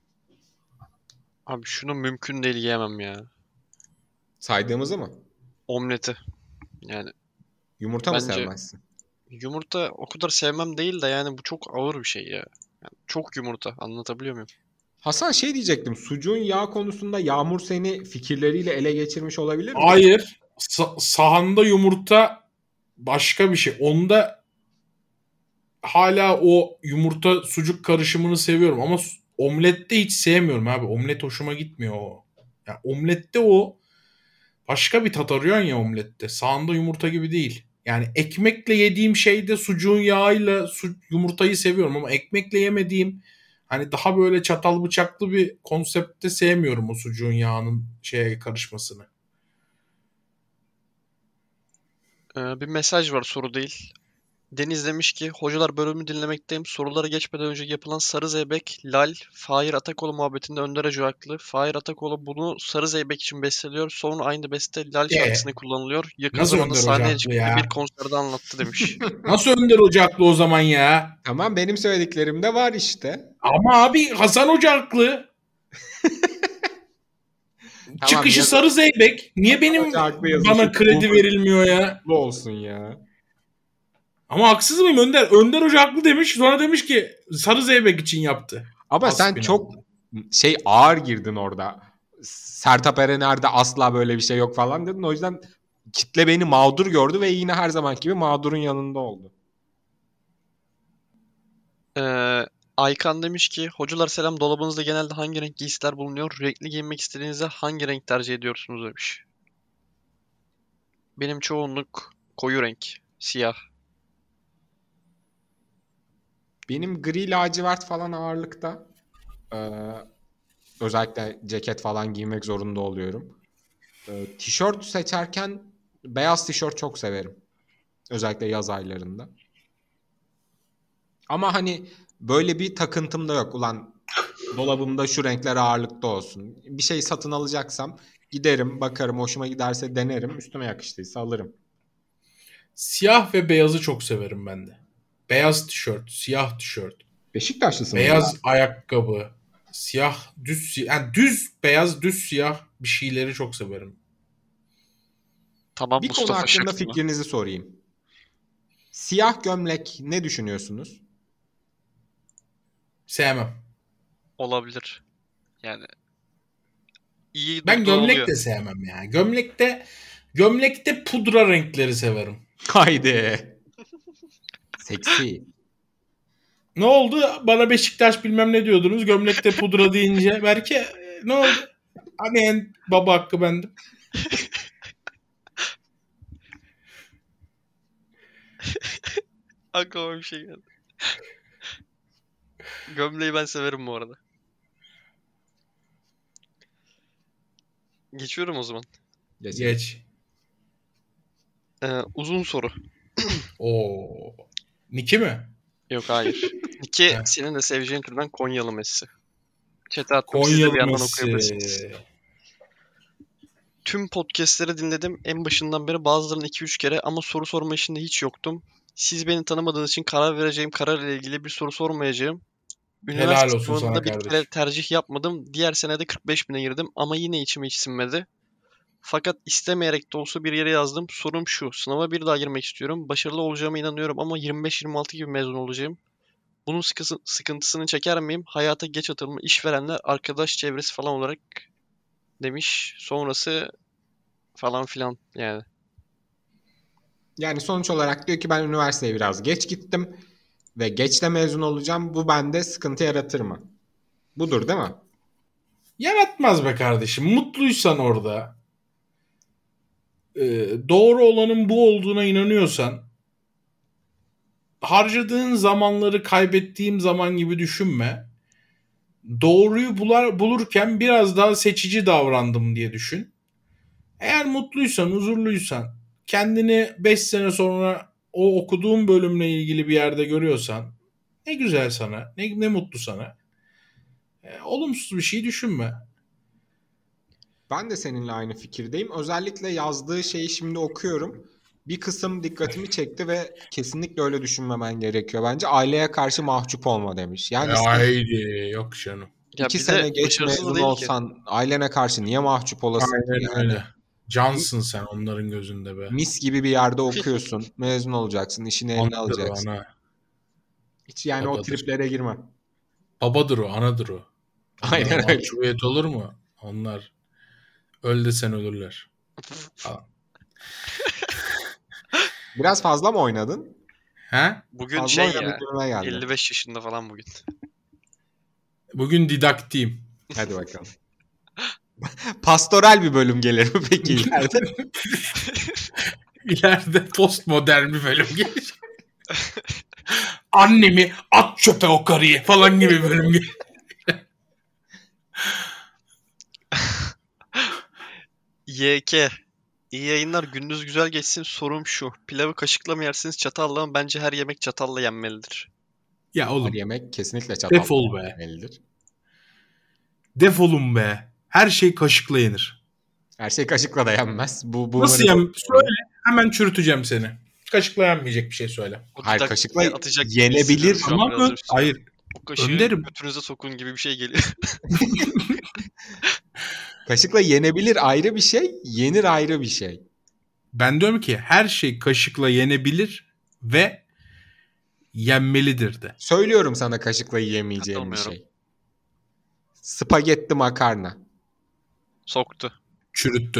Abi şunu mümkün değil yiyemem ya. Saydığımızı mı? Omleti. Yani Yumurta mı Bence- sevmezsin? yumurta o kadar sevmem değil de yani bu çok ağır bir şey ya. Yani çok yumurta. Anlatabiliyor muyum? Hasan şey diyecektim. Sucuğun yağ konusunda Yağmur seni fikirleriyle ele geçirmiş olabilir mi? Hayır. Sa- sahanda yumurta başka bir şey. Onda hala o yumurta sucuk karışımını seviyorum ama su- omlette hiç sevmiyorum abi. Omlet hoşuma gitmiyor o. Yani omlette o başka bir tat arıyorsun ya omlette. Sahanda yumurta gibi değil. Yani ekmekle yediğim şeyde sucuğun yağıyla su- yumurtayı seviyorum ama ekmekle yemediğim hani daha böyle çatal bıçaklı bir konseptte sevmiyorum o sucuğun yağının şeye karışmasını. Ee, bir mesaj var, soru değil. Deniz demiş ki hocalar bölümü dinlemekteyim. Sorulara geçmeden önce yapılan Sarı Zeybek, Lal, Fahir Atakoğlu muhabbetinde Önder Hoca haklı. Fahir Atakoğlu bunu Sarı Zeybek için besteliyor. Sonra aynı beste Lal Ee, şarkısına kullanılıyor. Yakın nasıl zamanda Önder Hoca sahneye haklı çıktığı ya? bir konserde anlattı demiş. Nasıl Önder Hoca haklı o zaman ya? Tamam, benim söylediklerim de var işte. Ama abi Hasan Hoca haklı. Çıkışı yaz- Sarı Zeybek. Niye benim Hoca haklı yazışı bana kredi çok- verilmiyor ya? Bu olsun ya. Ama haksız mıyım Önder? Önder Hoca haklı demiş. Sonra demiş ki Sarı Zeybek için yaptı. Ama sen Hasbinallah. çok şey ağır girdin orada. Sertab Erener'de asla böyle bir şey yok falan dedin. O yüzden kitle beni mağdur gördü ve yine her zamanki gibi mağdurun yanında oldu. Ee, Aykan demiş ki hocalar selam, dolabınızda genelde hangi renk giysiler bulunuyor? Renkli giyinmek istediğinizde hangi renk tercih ediyorsunuz demiş. Benim çoğunluk koyu renk. Siyah. Benim gri lacivert falan ağırlıkta. Ee, özellikle ceket falan giymek zorunda oluyorum. Ee, tişört seçerken beyaz tişört çok severim. Özellikle yaz aylarında. Ama hani böyle bir takıntım da yok. Ulan dolabımda şu renkler ağırlıkta olsun. Bir şey satın alacaksam giderim, bakarım, hoşuma giderse denerim. Üstüme yakıştıysa alırım. Siyah ve beyazı çok severim ben de. Beyaz tişört, siyah tişört, Beşiktaşlısın. beyaz ya. Ayakkabı, siyah, düz yani düz beyaz, düz siyah bir şeyleri çok severim. Tamam bir Mustafa konu hakkında Şık mı? fikrinizi sorayım. Siyah gömlek ne düşünüyorsunuz? Sevmem. Olabilir. Yani iyi Ben durduğu gömlek oluyor. de sevmem ya. Gömlekte gömlekte pudra renkleri severim. Haydi. Seksi. Ne oldu? Bana Beşiktaş bilmem ne diyordunuz. Gömlekte pudra deyince belki e, ne oldu? Hani en baba hakkı bendim. Aklıma bir şey geldi. Gömleği ben severim bu arada. Geçiyorum o zaman. Geçelim. Geç. Ee, uzun soru. Oo. Niki mi? Yok hayır. İki Heh. senin de seveceğin türden Konyalı Messi. Chat'e attım, siz de Konyalı bir yandan Messi. okuyabilirsiniz. Tüm podcastleri dinledim. En başından beri bazılarını iki üç kere ama soru sorma işinde hiç yoktum. Siz beni tanımadığınız için karar vereceğim karar ile ilgili bir soru sormayacağım. Helal Üniversite olsun sana sınavında bir kardeşim. kere tercih yapmadım. Diğer senede kırk beş bine girdim ama yine içime hiç sinmedi. Fakat istemeyerek de olsa bir yere yazdım. Sorum şu. Sınava bir daha girmek istiyorum. Başarılı olacağıma inanıyorum ama yirmi beş yirmi altı gibi mezun olacağım. Bunun sıkısı- sıkıntısını çeker miyim? Hayata geç atılma, işverenler, arkadaş çevresi falan olarak demiş. Sonrası falan filan yani. Yani sonuç olarak diyor ki ben üniversiteye biraz geç gittim ve geç de mezun olacağım. Bu bende sıkıntı yaratır mı? Budur değil mi? Yaratmaz be kardeşim. Mutluysan orada, e, doğru olanın bu olduğuna inanıyorsan, harcadığın zamanları kaybettiğim zaman gibi düşünme. Doğruyu bular, bulurken biraz daha seçici davrandım diye düşün. Eğer mutluysan, huzurluysan, kendini beş sene sonra o okuduğun bölümle ilgili bir yerde görüyorsan ne güzel sana, ne, ne mutlu sana. E, olumsuz bir şey düşünme. Ben de seninle aynı fikirdeyim. Özellikle yazdığı şeyi şimdi okuyorum. Bir kısım dikkatimi çekti ve kesinlikle öyle düşünmemen gerekiyor. Bence aileye karşı mahcup olma demiş. Yani E, sen haydi yok canım. Ya iki bir sene de geç başarısız mezun değil ki. olsan ailene karşı niye mahcup olasın ki Aynen yani? öyle. Cansın sen onların gözünde be. Mis gibi bir yerde okuyorsun. Mezun olacaksın. İşini eline Anadır o, alacaksın. ana. Hiç yani o Babadır. triplere girme. Babadır o, anadır o. Onlara Aynen öyle. mahcubiyet olur mu? Onlar öl desen ölürler. Falan. Biraz fazla mı oynadın? He? Bugün Fazla şey oynadık ya. gibime geldi. elli beş yaşında falan bugün. Bugün didaktiyim. Hadi bakalım. Pastoral bir bölüm gelir mi peki ileride? İleride postmodern bir bölüm gelecek. Annemi at çöpe o karıyı falan gibi bir bölüm gelecek. Y K. İyi yayınlar. Gündüz güzel geçsin. Sorum şu. Pilavı kaşıkla mı yersiniz, çatalla mı? Bence her yemek çatalla yenmelidir. Ya Her oğlum yemek kesinlikle çatal. defol be. yenmelidir. Defolun be. Her şey kaşıkla yenir. Her şey kaşıkla da yenmez. Bu, bu Nasıl bunları- yem? Söyle. Hemen çürüteceğim seni. Kaşıkla yenmeyecek bir şey söyle. O Hayır, didaktiği kaşıkla atacak gibi yenebilir hissediyorum şu an Ama biraz mı? da. Hayır. O kaşığı Önderim. götünüze sokun gibi bir şey geliyor. Kaşıkla yenebilir ayrı bir şey, yenir ayrı bir şey. Ben diyorum ki her şey kaşıkla yenebilir ve yenmelidir de. Söylüyorum sana kaşıkla yiyemeyeceğim bir Katılmıyorum. şey. Spagetti makarna. Soktu. Çürüttü.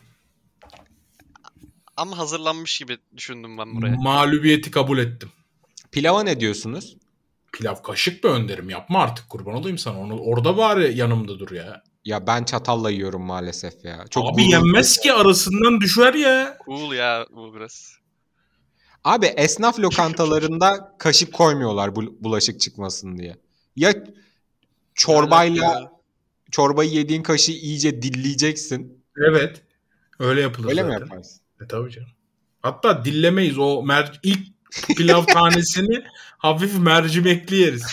Ama hazırlanmış gibi düşündüm ben buraya. Mağlubiyeti kabul ettim. Pilava ne diyorsunuz? Pilav kaşık mı önderim? Yapma artık, kurban olayım sana. Onu orada bari yanımda dur ya. Ya ben çatalla yiyorum maalesef ya. Çok Abi gururlu- yenmez ki, arasından düşer ya. Cool ya bu biraz. Abi esnaf lokantalarında kaşık koymuyorlar bul- bulaşık çıkmasın diye. Ya çorbayla Evet. çorbayı yediğin kaşığı iyice dilleyeceksin. Evet. Öyle yapılır Öyle mi zaten. yaparsın? E tabii canım. Hatta dillemeyiz. O mer- ilk pilav tanesini hafif mercimekli yeriz.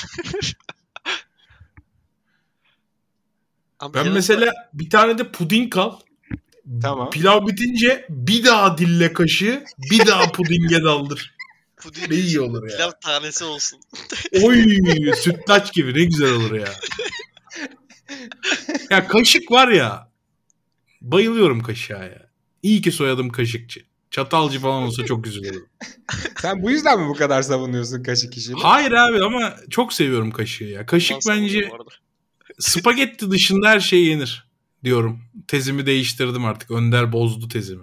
Abi Ben yanında mesela bir tane de puding al. Tamam. Pilav bitince bir daha dille kaşığı, bir daha pudinge daldır. puding Ne iyi için olur ya. pilav tanesi olsun. Oy, sütlaç gibi ne güzel olur ya. Ya kaşık var ya. Bayılıyorum kaşığa ya. İyi ki soyadım Kaşıkçı. Çatalcı falan olsa çok güzel olur. Sen bu yüzden mi bu kadar savunuyorsun kaşık işini? Hayır abi, ama çok seviyorum kaşığı ya. Kaşık Ondan sonra bence bu arada. spagetti dışında her şey yenir diyorum. Tezimi değiştirdim artık. Önder bozdu tezimi.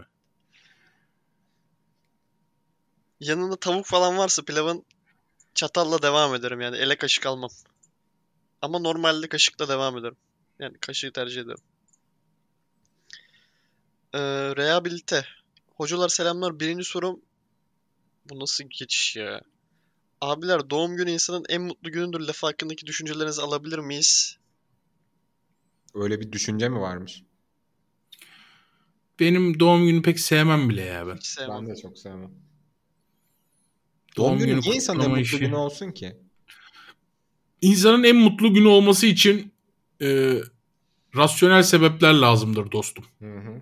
Yanında tavuk falan varsa pilavın çatalla devam ederim yani. Ele kaşık almam. Ama normalde kaşıkla devam ederim. Yani kaşığı tercih ederim. Ee, rehabilite. Hocalar selamlar. Birinci sorum. Bu nasıl geçiş ya? Abiler, doğum günü insanın en mutlu günüdür lafı hakkındaki düşüncelerinizi alabilir miyiz? Öyle bir düşünce mi varmış? Benim doğum günü pek sevmem bile ya ben. Hiç sevmem. Ben de çok sevmem. Doğum Doğum günü günü niye insanın en kutlama mutlu işi. günü olsun ki? İnsanın en mutlu günü olması için e, rasyonel sebepler lazımdır dostum. Hı hı.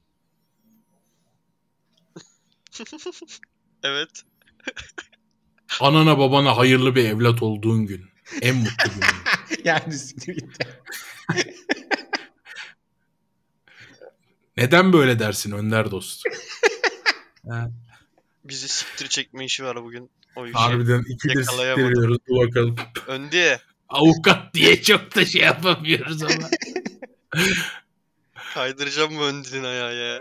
Evet. Anana babana hayırlı bir evlat olduğun gün. En mutlu günün. Yani siktir git. Neden böyle dersin Önder dost? Ha, Bizi siktir çekme işi var bugün. O işi. harbiden iki de yakalayamadım. siktiriyoruz. Dur bakalım. Öndi. Avukat diye çok da şey yapamıyoruz ama. Kaydıracağım mı Öndi'nin ayağı ya?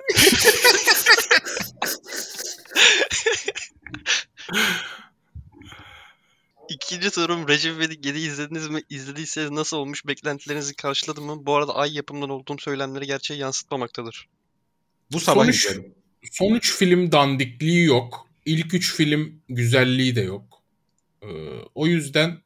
İkinci sorum, Recep İvedik yediyi izlediniz mi? İzlediyseniz nasıl olmuş? Beklentilerinizi karşıladı mı? Bu arada Ay yapımından olduğum söylemleri gerçeği yansıtmamaktadır. Bu sabah Sonuç- izledim. Son üç film dandikliği yok. İlk üç film güzelliği de yok. Ee, o yüzden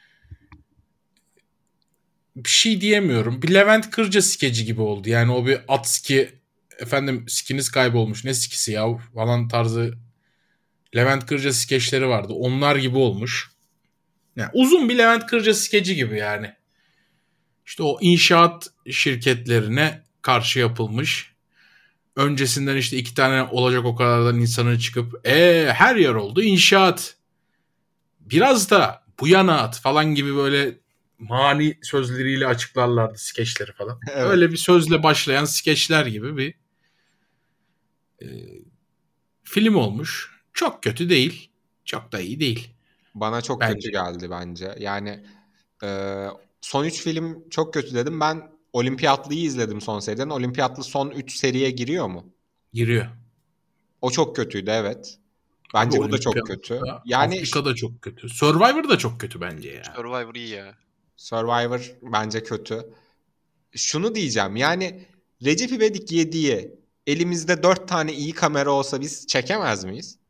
bir şey diyemiyorum. Bir Levent Kırca skeci gibi oldu. Yani o bir at ski, efendim skiniz kaybolmuş, ne skisi ya falan tarzı Levent Kırca skeçleri vardı. Onlar gibi olmuş. Yani uzun bir Levent Kırca skeci gibi yani. İşte o inşaat şirketlerine karşı yapılmış. Öncesinden işte iki tane olacak o kadardan insanın çıkıp ee, her yer oldu inşaat. Biraz da bu yana at falan gibi böyle mani sözleriyle açıklarlardı skeçleri falan. Evet. Öyle bir sözle başlayan skeçler gibi bir e, film olmuş. Çok kötü değil. Çok da iyi değil. Bana çok Bence. kötü geldi bence. Yani e, son üç film çok kötü dedim. Ben Olimpiyatlı'yı izledim son seriden. Olimpiyatlı son üç seriye giriyor mu? Giriyor. O çok kötüydü, evet. Bence Abi bu da çok Olimpiyat kötü. da, Yani Afrika da çok kötü. Survivor da çok kötü bence ya. Survivor iyi ya. Survivor bence kötü. Şunu diyeceğim, yani Recep İvedik yediye elimizde dört tane iyi kamera olsa biz çekemez miyiz?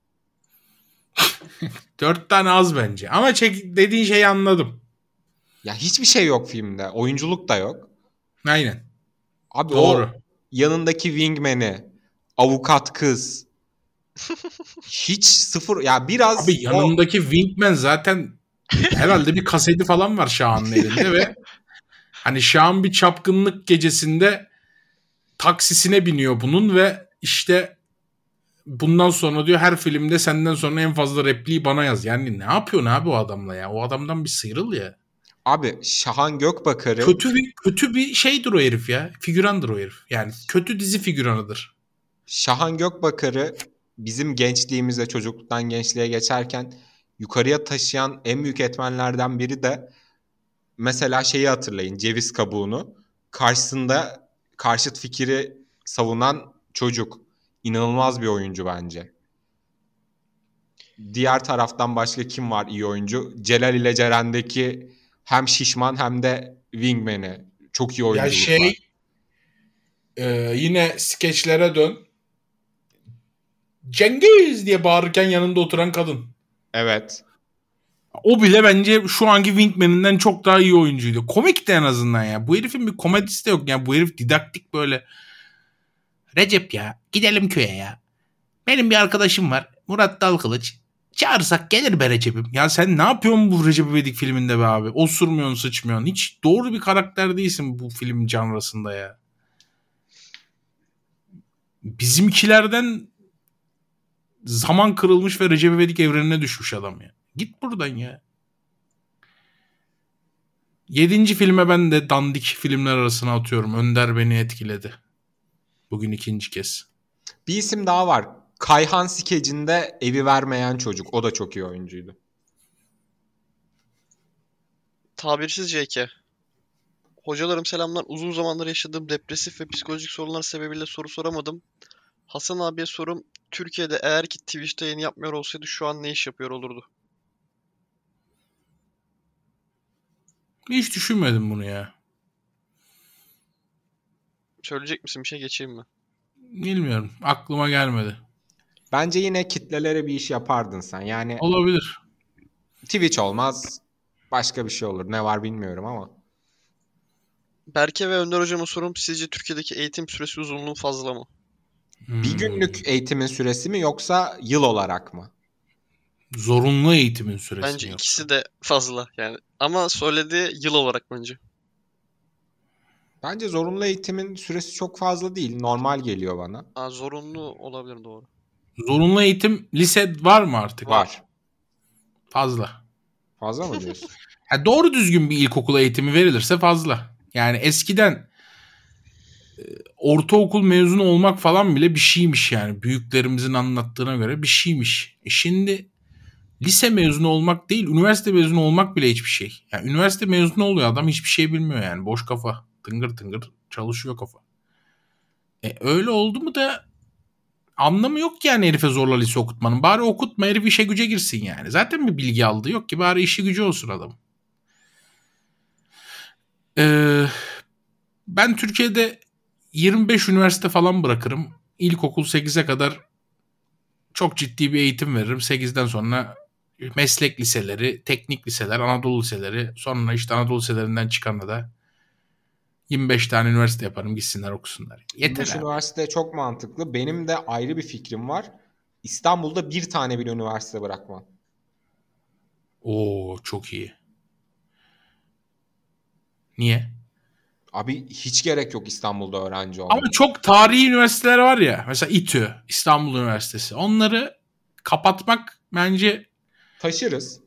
Dört tane az bence. Ama çek, dediğin şeyi anladım. Ya hiçbir şey yok filmde. Oyunculuk da yok. Aynen. Abi Doğru. o yanındaki wingman'i, avukat kız. Hiç sıfır. Ya biraz Abi o yanındaki Wingman zaten herhalde bir kaseti falan var Şahan'ın elinde ve hani Şahan bir çapkınlık gecesinde taksisine biniyor bunun ve işte bundan sonra diyor her filmde senden sonra en fazla repliği bana yaz. Yani ne yapıyorsun abi o adamla ya? O adamdan bir sıyrıl ya. abi Şahan Gökbakar'ı Kötü bir kötü bir şeydir o herif ya. Figürandır o herif. Yani kötü dizi figüranıdır. Şahan Gökbakar'ı bizim gençliğimize, çocukluktan gençliğe geçerken yukarıya taşıyan en büyük etmenlerden biri de mesela şeyi hatırlayın, ceviz kabuğunu. Karşısında karşıt fikri savunan çocuk. İnanılmaz bir oyuncu bence. diğer taraftan başka kim var iyi oyuncu? Celal ile Ceren'deki hem şişman hem de wingman'i. Çok iyi Ya oyunculuk şey var. e, yine skeçlere dön. Cengiz diye bağırırken yanında oturan kadın. Evet. O bile bence şu anki Wingman'inden çok daha iyi oyuncuydu. Komik de en azından ya. Bu herifin bir komedisi de yok. Yani bu herif didaktik böyle. Recep ya gidelim köye ya. Benim bir arkadaşım var. Murat Dalkılıç. Çağırsak gelir be Recep'im. Ya sen ne yapıyorsun bu Recep İvedik filminde be abi? Osurmuyorsun, sıçmıyorsun. Hiç doğru bir karakter değilsin bu film janrasında ya. Bizimkilerden zaman kırılmış ve Recep İvedik evrenine düşmüş adam ya. Git buradan ya. Yedinci filme ben de dandik filmler arasına atıyorum. Önder beni etkiledi. Bugün ikinci kez. Bir isim daha var. Kayhan skecinde evi vermeyen çocuk. O da çok iyi oyuncuydu. Tabirsiz J K. Hocalarım selamlar. Uzun zamandır yaşadığım depresif ve psikolojik sorunlar sebebiyle soru soramadım. Hasan abiye sorum. Türkiye'de eğer ki Twitch'te yayın yapmıyor olsaydı şu an ne iş yapıyor olurdu? Hiç düşünmedim bunu ya. Söyleyecek misin bir şey, geçeyim mi? Bilmiyorum. Aklıma gelmedi. Bence yine kitlelere bir iş yapardın sen. Yani Olabilir. Twitch olmaz. Başka bir şey olur. Ne var bilmiyorum ama. Berke ve Önder hocama sorum. Sizce Türkiye'deki eğitim süresi uzunluğu fazla mı? Bir günlük eğitimin süresi mi yoksa yıl olarak mı? Zorunlu eğitimin süresi Bence mi ikisi yoksa? de fazla yani. Ama söylediği yıl olarak bence. Bence zorunlu eğitimin süresi çok fazla değil. Normal geliyor bana. Aa, zorunlu olabilir, doğru. Zorunlu eğitim lise var mı artık? Var. Fazla. Fazla mı diyorsun? Ya doğru düzgün bir ilkokul eğitimi verilirse fazla. Yani eskiden e, ortaokul mezunu olmak falan bile bir şeymiş yani. Büyüklerimizin anlattığına göre bir şeymiş. E şimdi lise mezunu olmak değil, üniversite mezunu olmak bile hiçbir şey. Yani üniversite mezunu oluyor adam, hiçbir şey bilmiyor yani. Boş kafa. Tıngır tıngır çalışıyor kafa. E öyle oldu mu da anlamı yok yani herife zorla lise okutmanın. Bari okutma, herif işe güce girsin yani. Zaten bir bilgi aldığı yok ki, bari işi gücü olsun adam. Ee, ben Türkiye'de yirmi beş üniversite falan bırakırım. İlkokul sekize kadar çok ciddi bir eğitim veririm. sekizden sonra meslek liseleri, teknik liseler, Anadolu liseleri. Sonra işte Anadolu liselerinden çıkanla da yirmi beş tane üniversite yaparım, gitsinler okusunlar. yirmi Yeter beş abi. üniversite çok mantıklı. Benim de ayrı bir fikrim var. İstanbul'da bir tane bile üniversite bırakmam. Oo çok iyi. Niye? Abi hiç gerek yok İstanbul'da öğrenci olmaya. Ama çok tarihi üniversiteler var ya. Mesela İTÜ, İstanbul Üniversitesi. Onları kapatmak bence, Taşırız.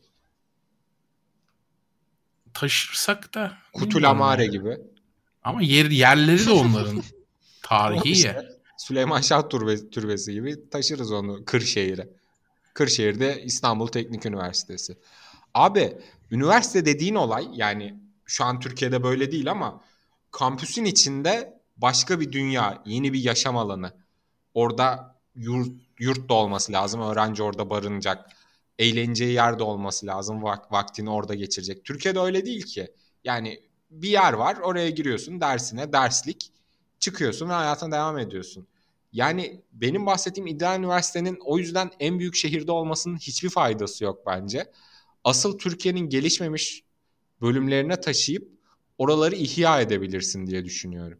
taşırsak da Kutulamare bilmiyorum yani. gibi. Ama yer, yerleri de onların tarihi İşte ya. Süleyman Şah Türbesi, Türbesi gibi taşırız onu Kırşehir'e. Kırşehir'de İstanbul Teknik Üniversitesi. Abi üniversite dediğin olay, yani şu an Türkiye'de böyle değil ama kampüsün içinde başka bir dünya, yeni bir yaşam alanı. Orada yurt, yurt da olması lazım. Öğrenci orada barınacak. Eğleneceği yerde olması lazım. Vak, vaktini orada geçirecek. Türkiye'de öyle değil ki. Yani bir yer var, oraya giriyorsun dersine, derslik. Çıkıyorsun ve hayatına devam ediyorsun. Yani benim bahsettiğim ideal üniversitenin o yüzden en büyük şehirde olmasının hiçbir faydası yok bence. Asıl Türkiye'nin gelişmemiş bölümlerine taşıyıp oraları ihya edebilirsin diye düşünüyorum.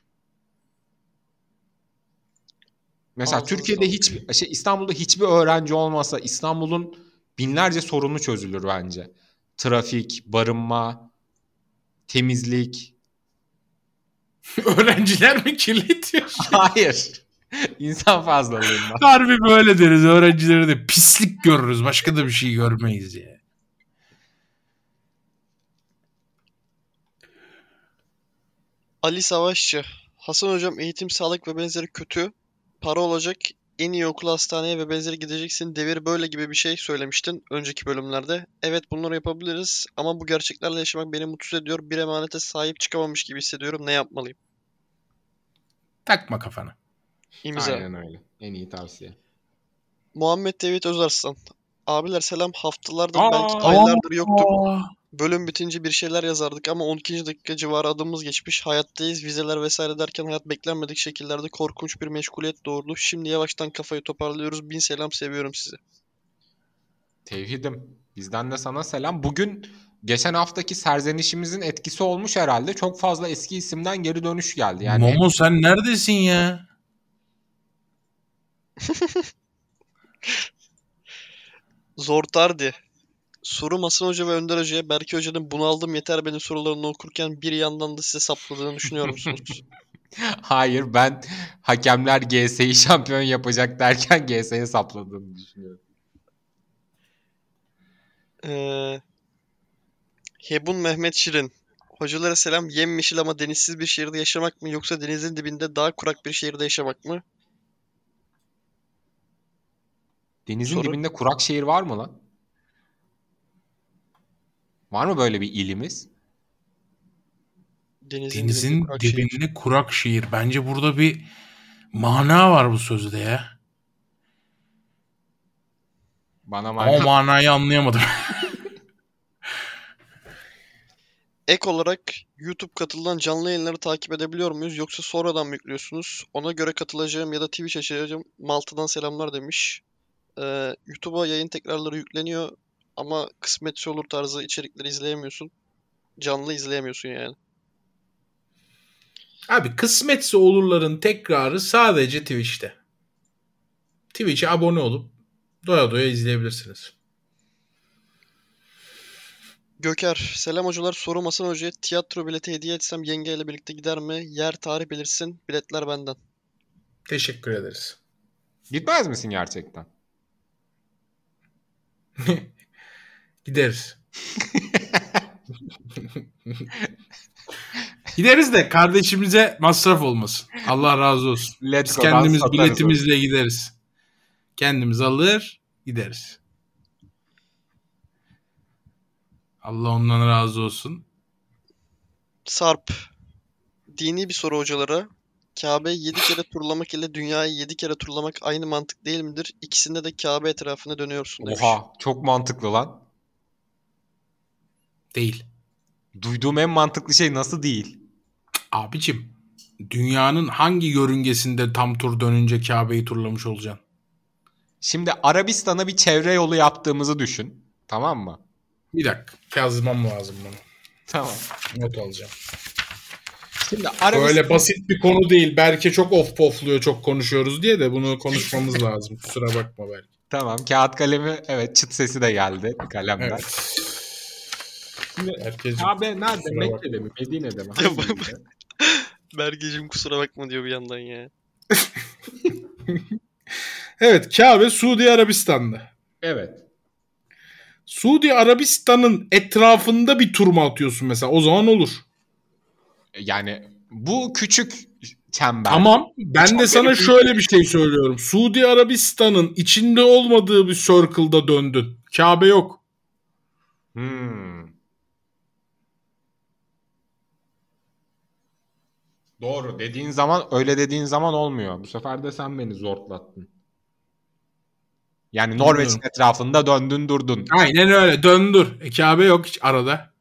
Mesela Ağzına Türkiye'de sağlık. hiçbir şey, İstanbul'da hiçbir öğrenci olmasa İstanbul'un binlerce sorunu çözülür bence. Trafik, barınma, temizlik. Öğrenciler mi kirletiyor? Hayır. İnsan fazlalığından. Harbi böyle deriz. Öğrencileri de pislik görürüz. Başka da bir şey görmeyiz ya. Ali Savaşçı. Hasan hocam, eğitim, sağlık ve benzeri kötü. Para olacak. En iyi okul, hastaneye ve benzeri gideceksin. Devir böyle gibi bir şey söylemiştin önceki bölümlerde. Evet, bunları yapabiliriz ama bu gerçeklerle yaşamak beni mutsuz ediyor. Bir emanete sahip çıkamamış gibi hissediyorum. Ne yapmalıyım? Takma kafana. İmza. Aynen öyle. En iyi tavsiye. Muhammed David Özarslan. Abiler selam. Haftalardır Aa, belki aylardır yoktuk. Aa, Bölüm bitince bir şeyler yazardık ama on ikinci dakika civarı adımız geçmiş. Hayattayız, vizeler vesaire derken hayat beklenmedik şekillerde korkunç bir meşguliyet doğurdu. Şimdi yavaştan kafayı toparlıyoruz. Bin selam, seviyorum sizi. Tevhidim. Bizden de sana selam. Bugün geçen haftaki serzenişimizin etkisi olmuş herhalde. Çok fazla eski isimden geri dönüş geldi. Yani Momo sen neredesin ya? Zortardi. Soru Hasan Hoca ve Önder Hoca'ya Berke Hoca'nın bunaldım yeter benim sorularını okurken bir yandan da size sapladığını düşünüyor musunuz? hayır, ben hakemler G S'yi şampiyon yapacak derken G S'ye sapladığını düşünüyorum. Ee, Hebun Mehmet Şirin. Hocalara selam. Yemyeşil ama denizsiz bir şehirde yaşamak mı yoksa denizin dibinde daha kurak bir şehirde yaşamak mı? Denizin Soru. dibinde kurak şehir var mı lan? Var mı böyle bir ilimiz? Denizin, Denizin dibinde kurak şehir. dibinde kurak şehir. Bence burada bir mana var bu sözde ya. Bana Ama o mana... manayı anlayamadım. Ek olarak YouTube katılan canlı yayınları takip edebiliyor muyuz yoksa sonradan mı yüklüyorsunuz? Ona göre katılacağım ya da Twitch açacağım. Malta'dan selamlar demiş. Ee, YouTube'a yayın tekrarları yükleniyor ama kısmetse olur tarzı içerikleri izleyemiyorsun. Canlı izleyemiyorsun yani. Abi kısmetse olurların tekrarı sadece Twitch'te. Twitch'e abone olup doya doya izleyebilirsiniz. Göker, selam hocalar. Sorum Hasan Hoca'ya tiyatro bileti hediye etsem yengeyle birlikte gider mi? Yer tarih belirsin. Biletler benden. Teşekkür ederiz. Gitmez misin gerçekten? Gideriz. Gideriz de kardeşimize masraf olmasın. Allah razı olsun. Let's Biz go'dan kendimiz satarız biletimizle gideriz. Kendimiz alır gideriz. Allah ondan razı olsun. Sarp, dini bir soru hocalara. Kabe'yi yedi kere turlamak ile dünyayı yedi kere turlamak aynı mantık değil midir? İkisinde de Kabe etrafında dönüyorsun demiş. Oha, çok mantıklı lan. Değil. Duyduğum en mantıklı şey nasıl değil? Abicim dünyanın hangi yörüngesinde tam tur dönünce Kabe'yi turlamış olacaksın? Şimdi Arabistan'a bir çevre yolu yaptığımızı düşün. Tamam mı? Bir dakika yazmam lazım bunu. Tamam. Not alacağım. Şimdi Arabistan... Böyle basit bir konu değil. Berke çok of pofluyor çok konuşuyoruz diye de bunu konuşmamız lazım. Kusura bakma Berke. Tamam, kağıt kalemi, evet, çıt sesi de geldi kalemden. Evet. Şimdi Herkes Kabe nerede? kusura Mekke'de mi? Medine'de mi? Hangisinde? Bergeciğim kusura bakma diyor bir yandan ya. Evet, Kabe Suudi Arabistan'da. Evet. Suudi Arabistan'ın etrafında bir tur mu atıyorsun mesela? O zaman olur. Yani bu küçük çember. Tamam. Ben Çok de sana büyük- şöyle bir şey söylüyorum. Suudi Arabistan'ın içinde olmadığı bir circle'da döndün. Kabe yok. Hmm. Doğru. Dediğin zaman, öyle dediğin zaman olmuyor. Bu sefer de sen beni zortlattın. Yani Norveç'in Bilmiyorum. etrafında döndün durdun. Aynen öyle. Döndür. E, Kabe yok hiç arada.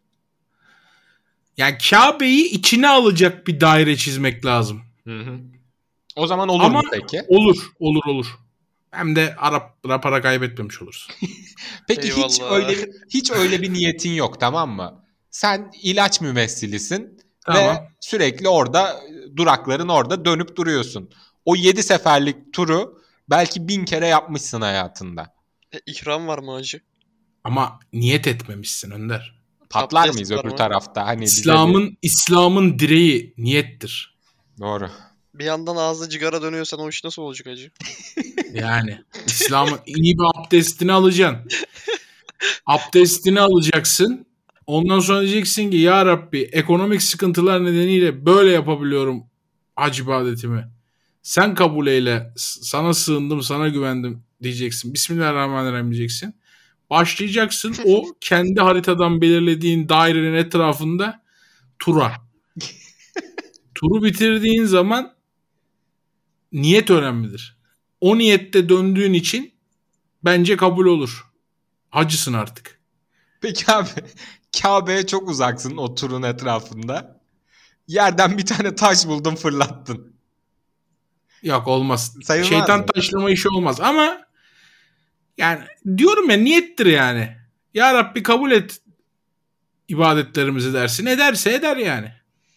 Yani Kabe'yi içine alacak bir daire çizmek lazım. Hı hı. O zaman olur Ama mu peki? olur. Olur olur. Hem de Araplara para kaybetmemiş oluruz. Peki hiç Eyvallah. öyle bir, hiç öyle bir niyetin yok, tamam mı? Sen ilaç mümessilisin Tamam. ve sürekli orada, durakların orada dönüp duruyorsun. O yedi seferlik turu belki bin kere yapmışsın hayatında. E, ihram var mı hacı? Ama niyet etmemişsin Önder. Patlar Abdest mıyız var öbür mı? tarafta? Hani bize İslam'ın İslam'ın direği niyettir. bir- Doğru. Bir yandan ağızda cigara dönüyorsan o iş nasıl olacak hacı? Yani İslam'ın iyi bir abdestini alacaksın. Abdestini alacaksın. Ondan sonra diyeceksin ki ya Rabbi ekonomik sıkıntılar nedeniyle böyle yapabiliyorum hac ibadetimi. Sen kabul eyle. Sana sığındım, sana güvendim diyeceksin. Bismillahirrahmanirrahim diyeceksin. Başlayacaksın o kendi haritadan belirlediğin dairenin etrafında tura. Turu bitirdiğin zaman niyet önemlidir. O niyette döndüğün için bence kabul olur. Hacısın artık. Peki abi Kabe'ye çok uzaksın o turun etrafında. Yerden bir tane taş buldun fırlattın. Yok olmaz. Sayılmaz Şeytan mı? taşlama işi olmaz ama yani diyorum ya niyettir yani. Ya Rabbi kabul et ibadetlerimizi dersin. Ederse eder yani.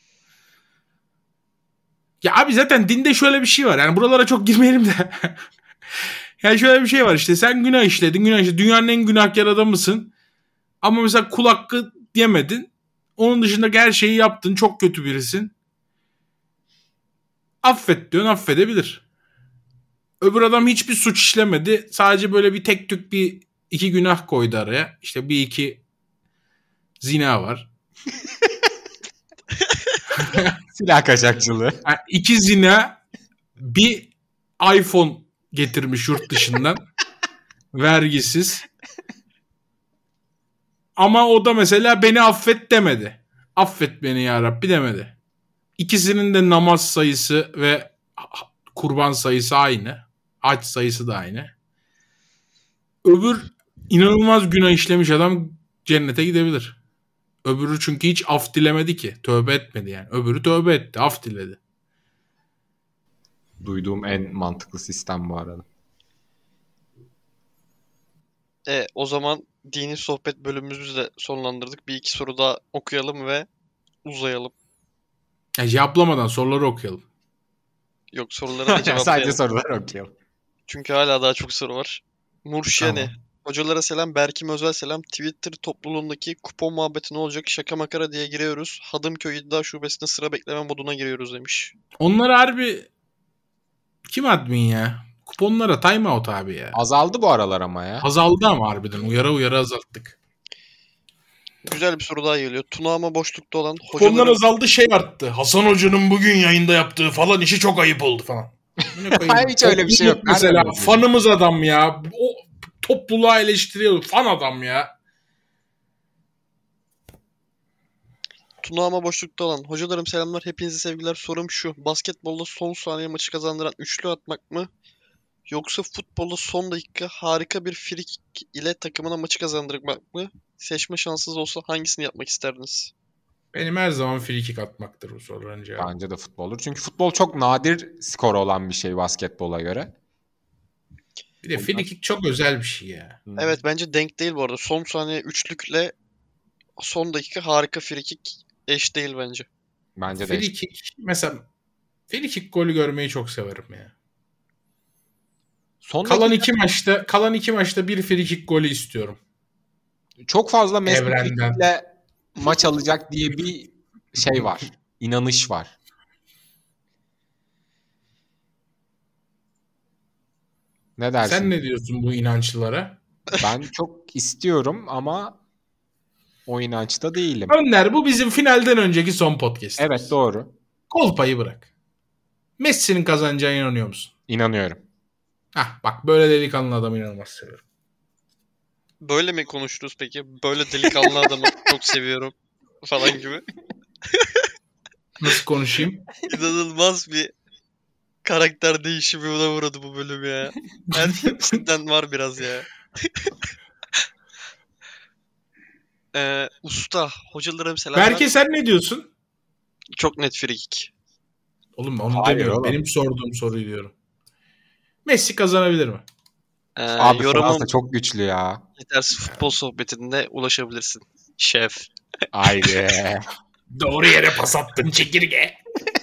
Ya abi zaten dinde şöyle bir şey var. Yani buralara çok girmeyelim de. Yani şöyle bir şey var işte. Sen günah işledin. Günah işledin. Dünyanın en günahkar adamısın. Ama mesela kul hakkı yemedin. Onun dışında her şeyi yaptın. Çok kötü birisin. Affet diyorsun. Affedebilir. Öbür adam hiçbir suç işlemedi. Sadece böyle bir tek tük bir iki günah koydu araya. İşte bir iki zina var. Silah kaçakçılığı. Yani iki zina, bir iPhone getirmiş yurt dışından. Vergisiz. Ama o da mesela beni affet demedi. Affet beni ya Rabbi demedi. İkisinin de namaz sayısı ve kurban sayısı aynı. Hac sayısı da aynı. Öbür inanılmaz günah işlemiş adam cennete gidebilir. Öbürü çünkü hiç af dilemedi ki. Tövbe etmedi yani. Öbürü tövbe etti. Af diledi. Duyduğum en mantıklı sistem bu arada. E, o zaman dini sohbet bölümümüzü de sonlandırdık. Bir iki soru daha okuyalım ve uzayalım. Yani cevaplamadan soruları okuyalım. Yok, sorulara da Sadece cevaplayalım. sorular okuyalım. Çünkü hala daha çok soru var. Murşiyane. Tamam. Hocalara selam, Berkim Özel selam. Twitter topluluğundaki kupon muhabbeti ne olacak? Şaka makara diye giriyoruz. Hadımköy İddia Şubesi'ne sıra bekleme moduna giriyoruz demiş. Onlar harbi kim admin ya? Kuponlara time out abi ya. Azaldı bu aralar ama ya. Azaldı ama harbiden. Uyara uyara azalttık. Güzel bir soru daha geliyor. Tuna ama boşlukta olan Kuponlar hocaların... azaldı şey arttı. Hasan Hoca'nın bugün yayında yaptığı falan işi çok ayıp oldu falan. Hayır, hiç öyle bir şey yok. Mesela Nereden biliyorsun? fanımız adam ya. O topluluğa eleştiriyor. Fan adam ya. Tuna ama boşlukta olan hocalarım selamlar. Hepinize sevgiler. Sorum şu. Basketbolda son saniye maçı kazandıran üçlü atmak mı? Yoksa futbolda son dakika harika bir frikik ile takımına maçı kazandırmak mı? Seçme şansınız olsa hangisini yapmak isterdiniz? Benim her zaman free kick atmaktır bu soruların cevabı. Bence de futboldur. Çünkü futbol çok nadir skor olan bir şey basketbola göre. Bir de free kick çok özel bir şey ya. Hmm. Evet, bence denk değil bu arada. Son saniye üçlükle son dakika harika frikik eş değil bence. Bence de Free eşit. kick mesela free kick golü görmeyi çok severim ya. Son Kalan dakika iki maçta kalan iki maçta bir free kick golü istiyorum. çok fazla Messi Evrenden. ile maç alacak diye bir şey var. İnanış var. Ne dersin? Sen ne diyorsun bu inançlılara? Ben çok istiyorum ama o inançta değilim. Önder, bu bizim finalden önceki son podcast. Evet, doğru. Kolpayı bırak. Messi'nin kazanacağına inanıyor musun? İnanıyorum. Hah bak, böyle delikanlı adamı inanılmaz seviyorum. Böyle mi konuşuruz peki? Böyle delikanlı adamı çok seviyorum falan gibi. Nasıl konuşayım? İnanılmaz bir karakter değişimine uğradı bu bölüm ya. Her hepsinden var biraz ya. Ee, usta, hocalarım selamlar. Berke sen ne diyorsun? Çok net frikik. Oğlum onu Hayır demiyorum. oğlum. Benim sorduğum soruyu diyorum. Messi kazanabilir mi? Ee, Abi yorumum Fransa çok güçlü ya. yetersiz futbol sohbetinde ulaşabilirsin. Şef. Haydi. Doğru yere pas attın çekirge.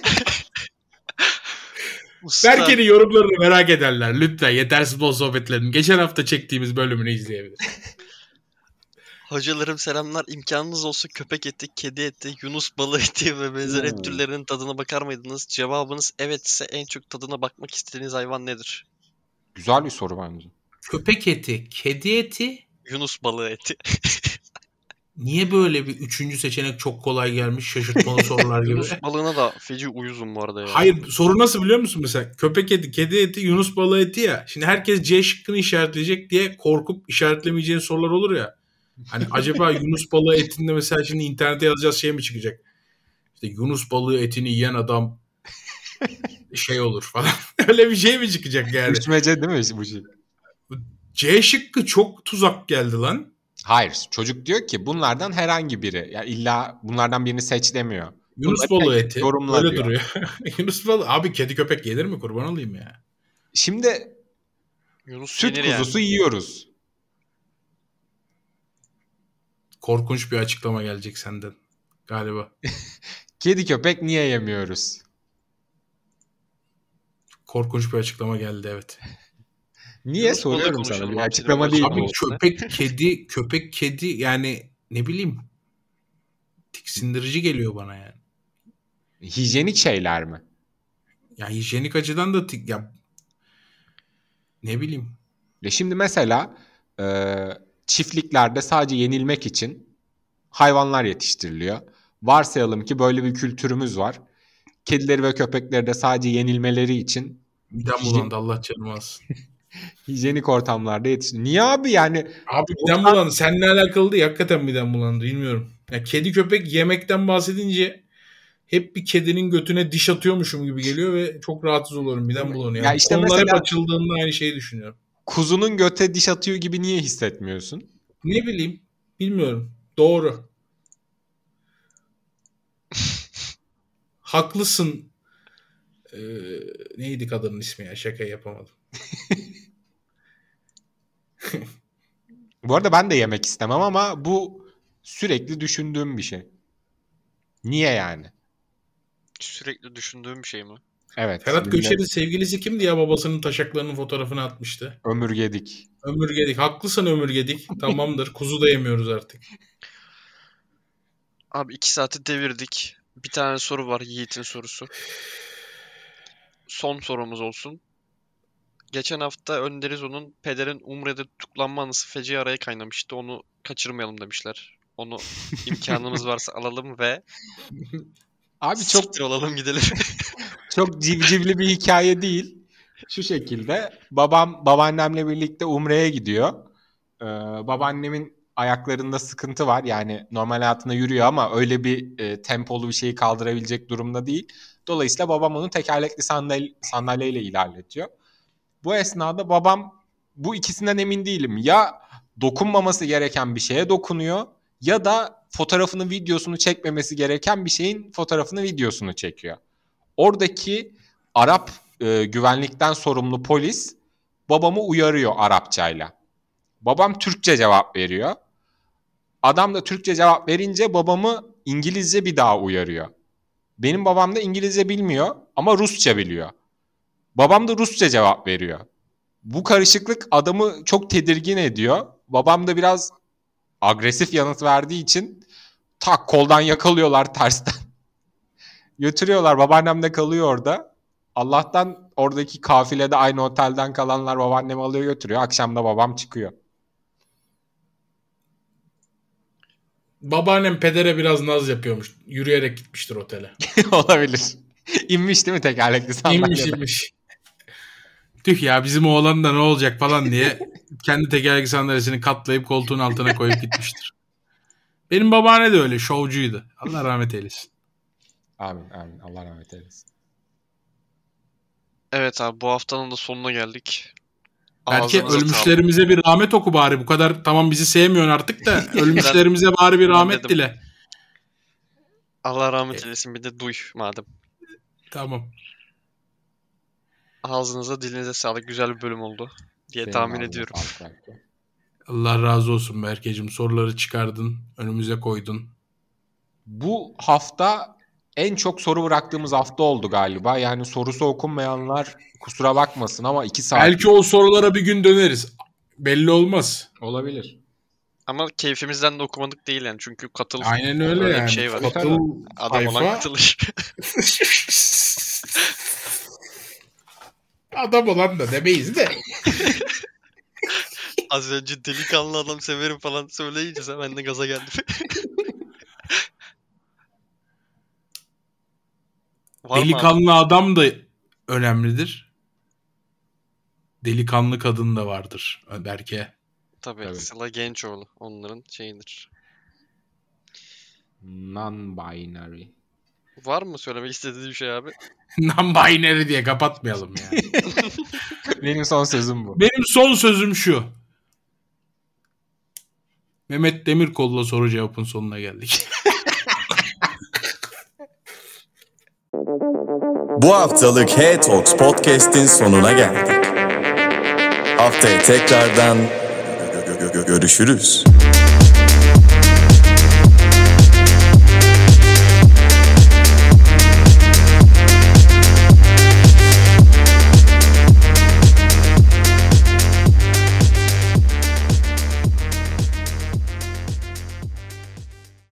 Usta, Berke'nin yorumlarını merak ederler. Lütfen yetersiz futbol sohbetlerinin geçen hafta çektiğimiz bölümünü izleyebilir. hocalarım selamlar. İmkanınız olsa köpek eti, kedi eti, yunus balığı eti ve benzer et Oo. türlerinin tadına bakar mıydınız? Cevabınız evet ise en çok tadına bakmak istediğiniz hayvan nedir? Güzel bir soru bence. Köpek eti, kedi eti. Yunus balığı eti. Niye böyle bir üçüncü seçenek çok kolay gelmiş, şaşırtmalı sorular gibi? Yunus balığına da feci uyuzum bu arada ya. Hayır, soru nasıl biliyor musun mesela? Köpek eti, kedi eti, yunus balığı eti ya. Şimdi herkes C şıkkını işaretleyecek diye korkup işaretlemeyeceğin sorular olur ya. Hani acaba yunus balığı etinde mesela şimdi internete yazacağız şey mi çıkacak? İşte yunus balığı etini yiyen adam şey olur falan. Öyle bir şey mi çıkacak yani? Düşmece değil mi bu şey? C şıkkı çok tuzak geldi lan. Hayır. Çocuk diyor ki bunlardan herhangi biri. Yani illa bunlardan birini seç demiyor. Yunus Bunları balığı tek eti. yorumla Öyle diyor. duruyor. Yunus balığı. Abi kedi köpek yenir mi? Kurban olayım ya. Şimdi Yunus süt yenir kuzusu yani. yiyoruz. Korkunç bir açıklama gelecek senden. Galiba. Kedi köpek niye yemiyoruz? Korkunç bir açıklama geldi evet. Niye Yunus balığı soruyorum sana? konuşalım Bir abi, açıklama sinema değil Abi bu. konuşalım. köpek kedi köpek kedi yani ne bileyim tiksindirici geliyor bana yani. Hijyenik şeyler mi? Ya hijyenik açıdan da tik, ya ne bileyim. Ya şimdi mesela e, çiftliklerde sadece yenilmek için hayvanlar yetiştiriliyor. Varsayalım ki böyle bir kültürümüz var. Kedileri ve köpekleri de sadece yenilmeleri için Midem hijyen- bulandı Allah canımı alsın. hijyenik ortamlarda yetiştiriliyor. Niye abi yani? Abi midem bulandı. Seninle alakalı değil. Hakikaten midem bulandı. Bilmiyorum. Ya kedi köpek yemekten bahsedince hep bir kedinin götüne diş atıyormuşum gibi geliyor ve çok rahatsız oluyorum. Midem bulanıyor. Ya Yani işte konular hep mesela- açıldığında aynı şeyi düşünüyorum. Kuzunun göte diş atıyor gibi niye hissetmiyorsun? Ne bileyim. Bilmiyorum. Doğru. Haklısın. Ee, neydi kadının ismi ya? Şaka yapamadım. Bu arada ben de yemek istemem ama bu sürekli düşündüğüm bir şey. Niye yani? Sürekli düşündüğüm bir şey mi? Evet. Ferhat millet Göçer'in sevgilisi kimdi ya? Babasının taşaklarının fotoğrafını atmıştı. Ömürgedik. Ömürgedik. Haklısın Ömürgedik. Tamamdır. Kuzu da yemiyoruz artık. Abi iki saati devirdik. Bir tane soru var, Yiğit'in sorusu. Son sorumuz olsun. Geçen hafta Önder İzo'nun pederin Umre'de tutuklanma anısı feci araya kaynamıştı. Onu kaçırmayalım demişler. Onu imkanımız varsa alalım ve Abi çok siktir olalım gidelim. çok civcivli bir hikaye değil. Şu şekilde babam babaannemle birlikte Umre'ye gidiyor. Ee, babaannemin ayaklarında sıkıntı var. Yani normal hayatında yürüyor ama öyle bir e, tempolu bir şeyi kaldırabilecek durumda değil. Dolayısıyla babam onu tekerlekli sandalye, sandalyeyle ilerletiyor. Bu esnada babam bu ikisinden emin değilim. Ya dokunmaması gereken bir şeye dokunuyor ya da fotoğrafını videosunu çekmemesi gereken bir şeyin fotoğrafını videosunu çekiyor. Oradaki Arap e, güvenlikten sorumlu polis babamı uyarıyor Arapçayla. Babam Türkçe cevap veriyor. Adam da Türkçe cevap verince babamı İngilizce bir daha uyarıyor. Benim babam da İngilizce bilmiyor ama Rusça biliyor. Babam da Rusça cevap veriyor. Bu karışıklık adamı çok tedirgin ediyor. Babam da biraz agresif yanıt verdiği için tak koldan yakalıyorlar tersten. Götürüyorlar. Babaannem de kalıyor orada. Allah'tan oradaki kafilede aynı otelden kalanlar babaannemi alıyor götürüyor. Akşam da babam çıkıyor. Babaannem pedere biraz naz yapıyormuş. Yürüyerek gitmiştir otele. Olabilir. İnmiş değil mi tekerlekli sandalyeden? İnmiş inmiş. Tüh ya bizim oğlan da ne olacak falan diye kendi tekerlekli sandalyesini katlayıp koltuğun altına koyup gitmiştir. Benim babaanne de öyle şovcuydu. Allah rahmet eylesin. Amin amin. Allah rahmet eylesin. Evet abi, bu haftanın da sonuna geldik. Belki Ağzınıza ölmüşlerimize bir rahmet oku bari. Bu kadar tamam bizi sevmiyorsun artık da ölmüşlerimize bari bir Ben rahmet dedim. dile. sağlık. Allah rahmet eylesin, bir de duy madem. Tamam. Ağzınıza dilinize sağlık. Güzel bir bölüm oldu diye Senin tahmin ağzına ediyorum. sağlık belki. Allah razı olsun Berkeciğim. Soruları çıkardın. Önümüze koydun. Bu hafta en çok soru bıraktığımız hafta oldu galiba. Yani sorusu okunmayanlar kusura bakmasın ama iki saat Belki o sorulara bir gün döneriz. Belli olmaz. olabilir. Ama keyfimizden de okumadık değil yani. Çünkü katıl Aynen öyle Öyle bir yani. şey var. Katıl adam olan sayfa. katılır. Adam olan da demeyiz de. Az önce delikanlı adam severim falan söyleyince sen, ben de gaza geldim. Var mı abi? Delikanlı adam da önemlidir. Delikanlı kadın da vardır Berke. Tabii, Tabii. Sıla Gençoğlu onların şeyidir. Non-binary. Var mı söylemek istediğin bir şey abi? Non-binary diye kapatmayalım yani. Benim son sözüm bu. Benim son sözüm şu. Mehmet Demirkol'la soru cevapın sonuna geldik. Bu haftalık Hey Talks Podcast'in sonuna geldik. Haftaya tekrardan görüşürüz.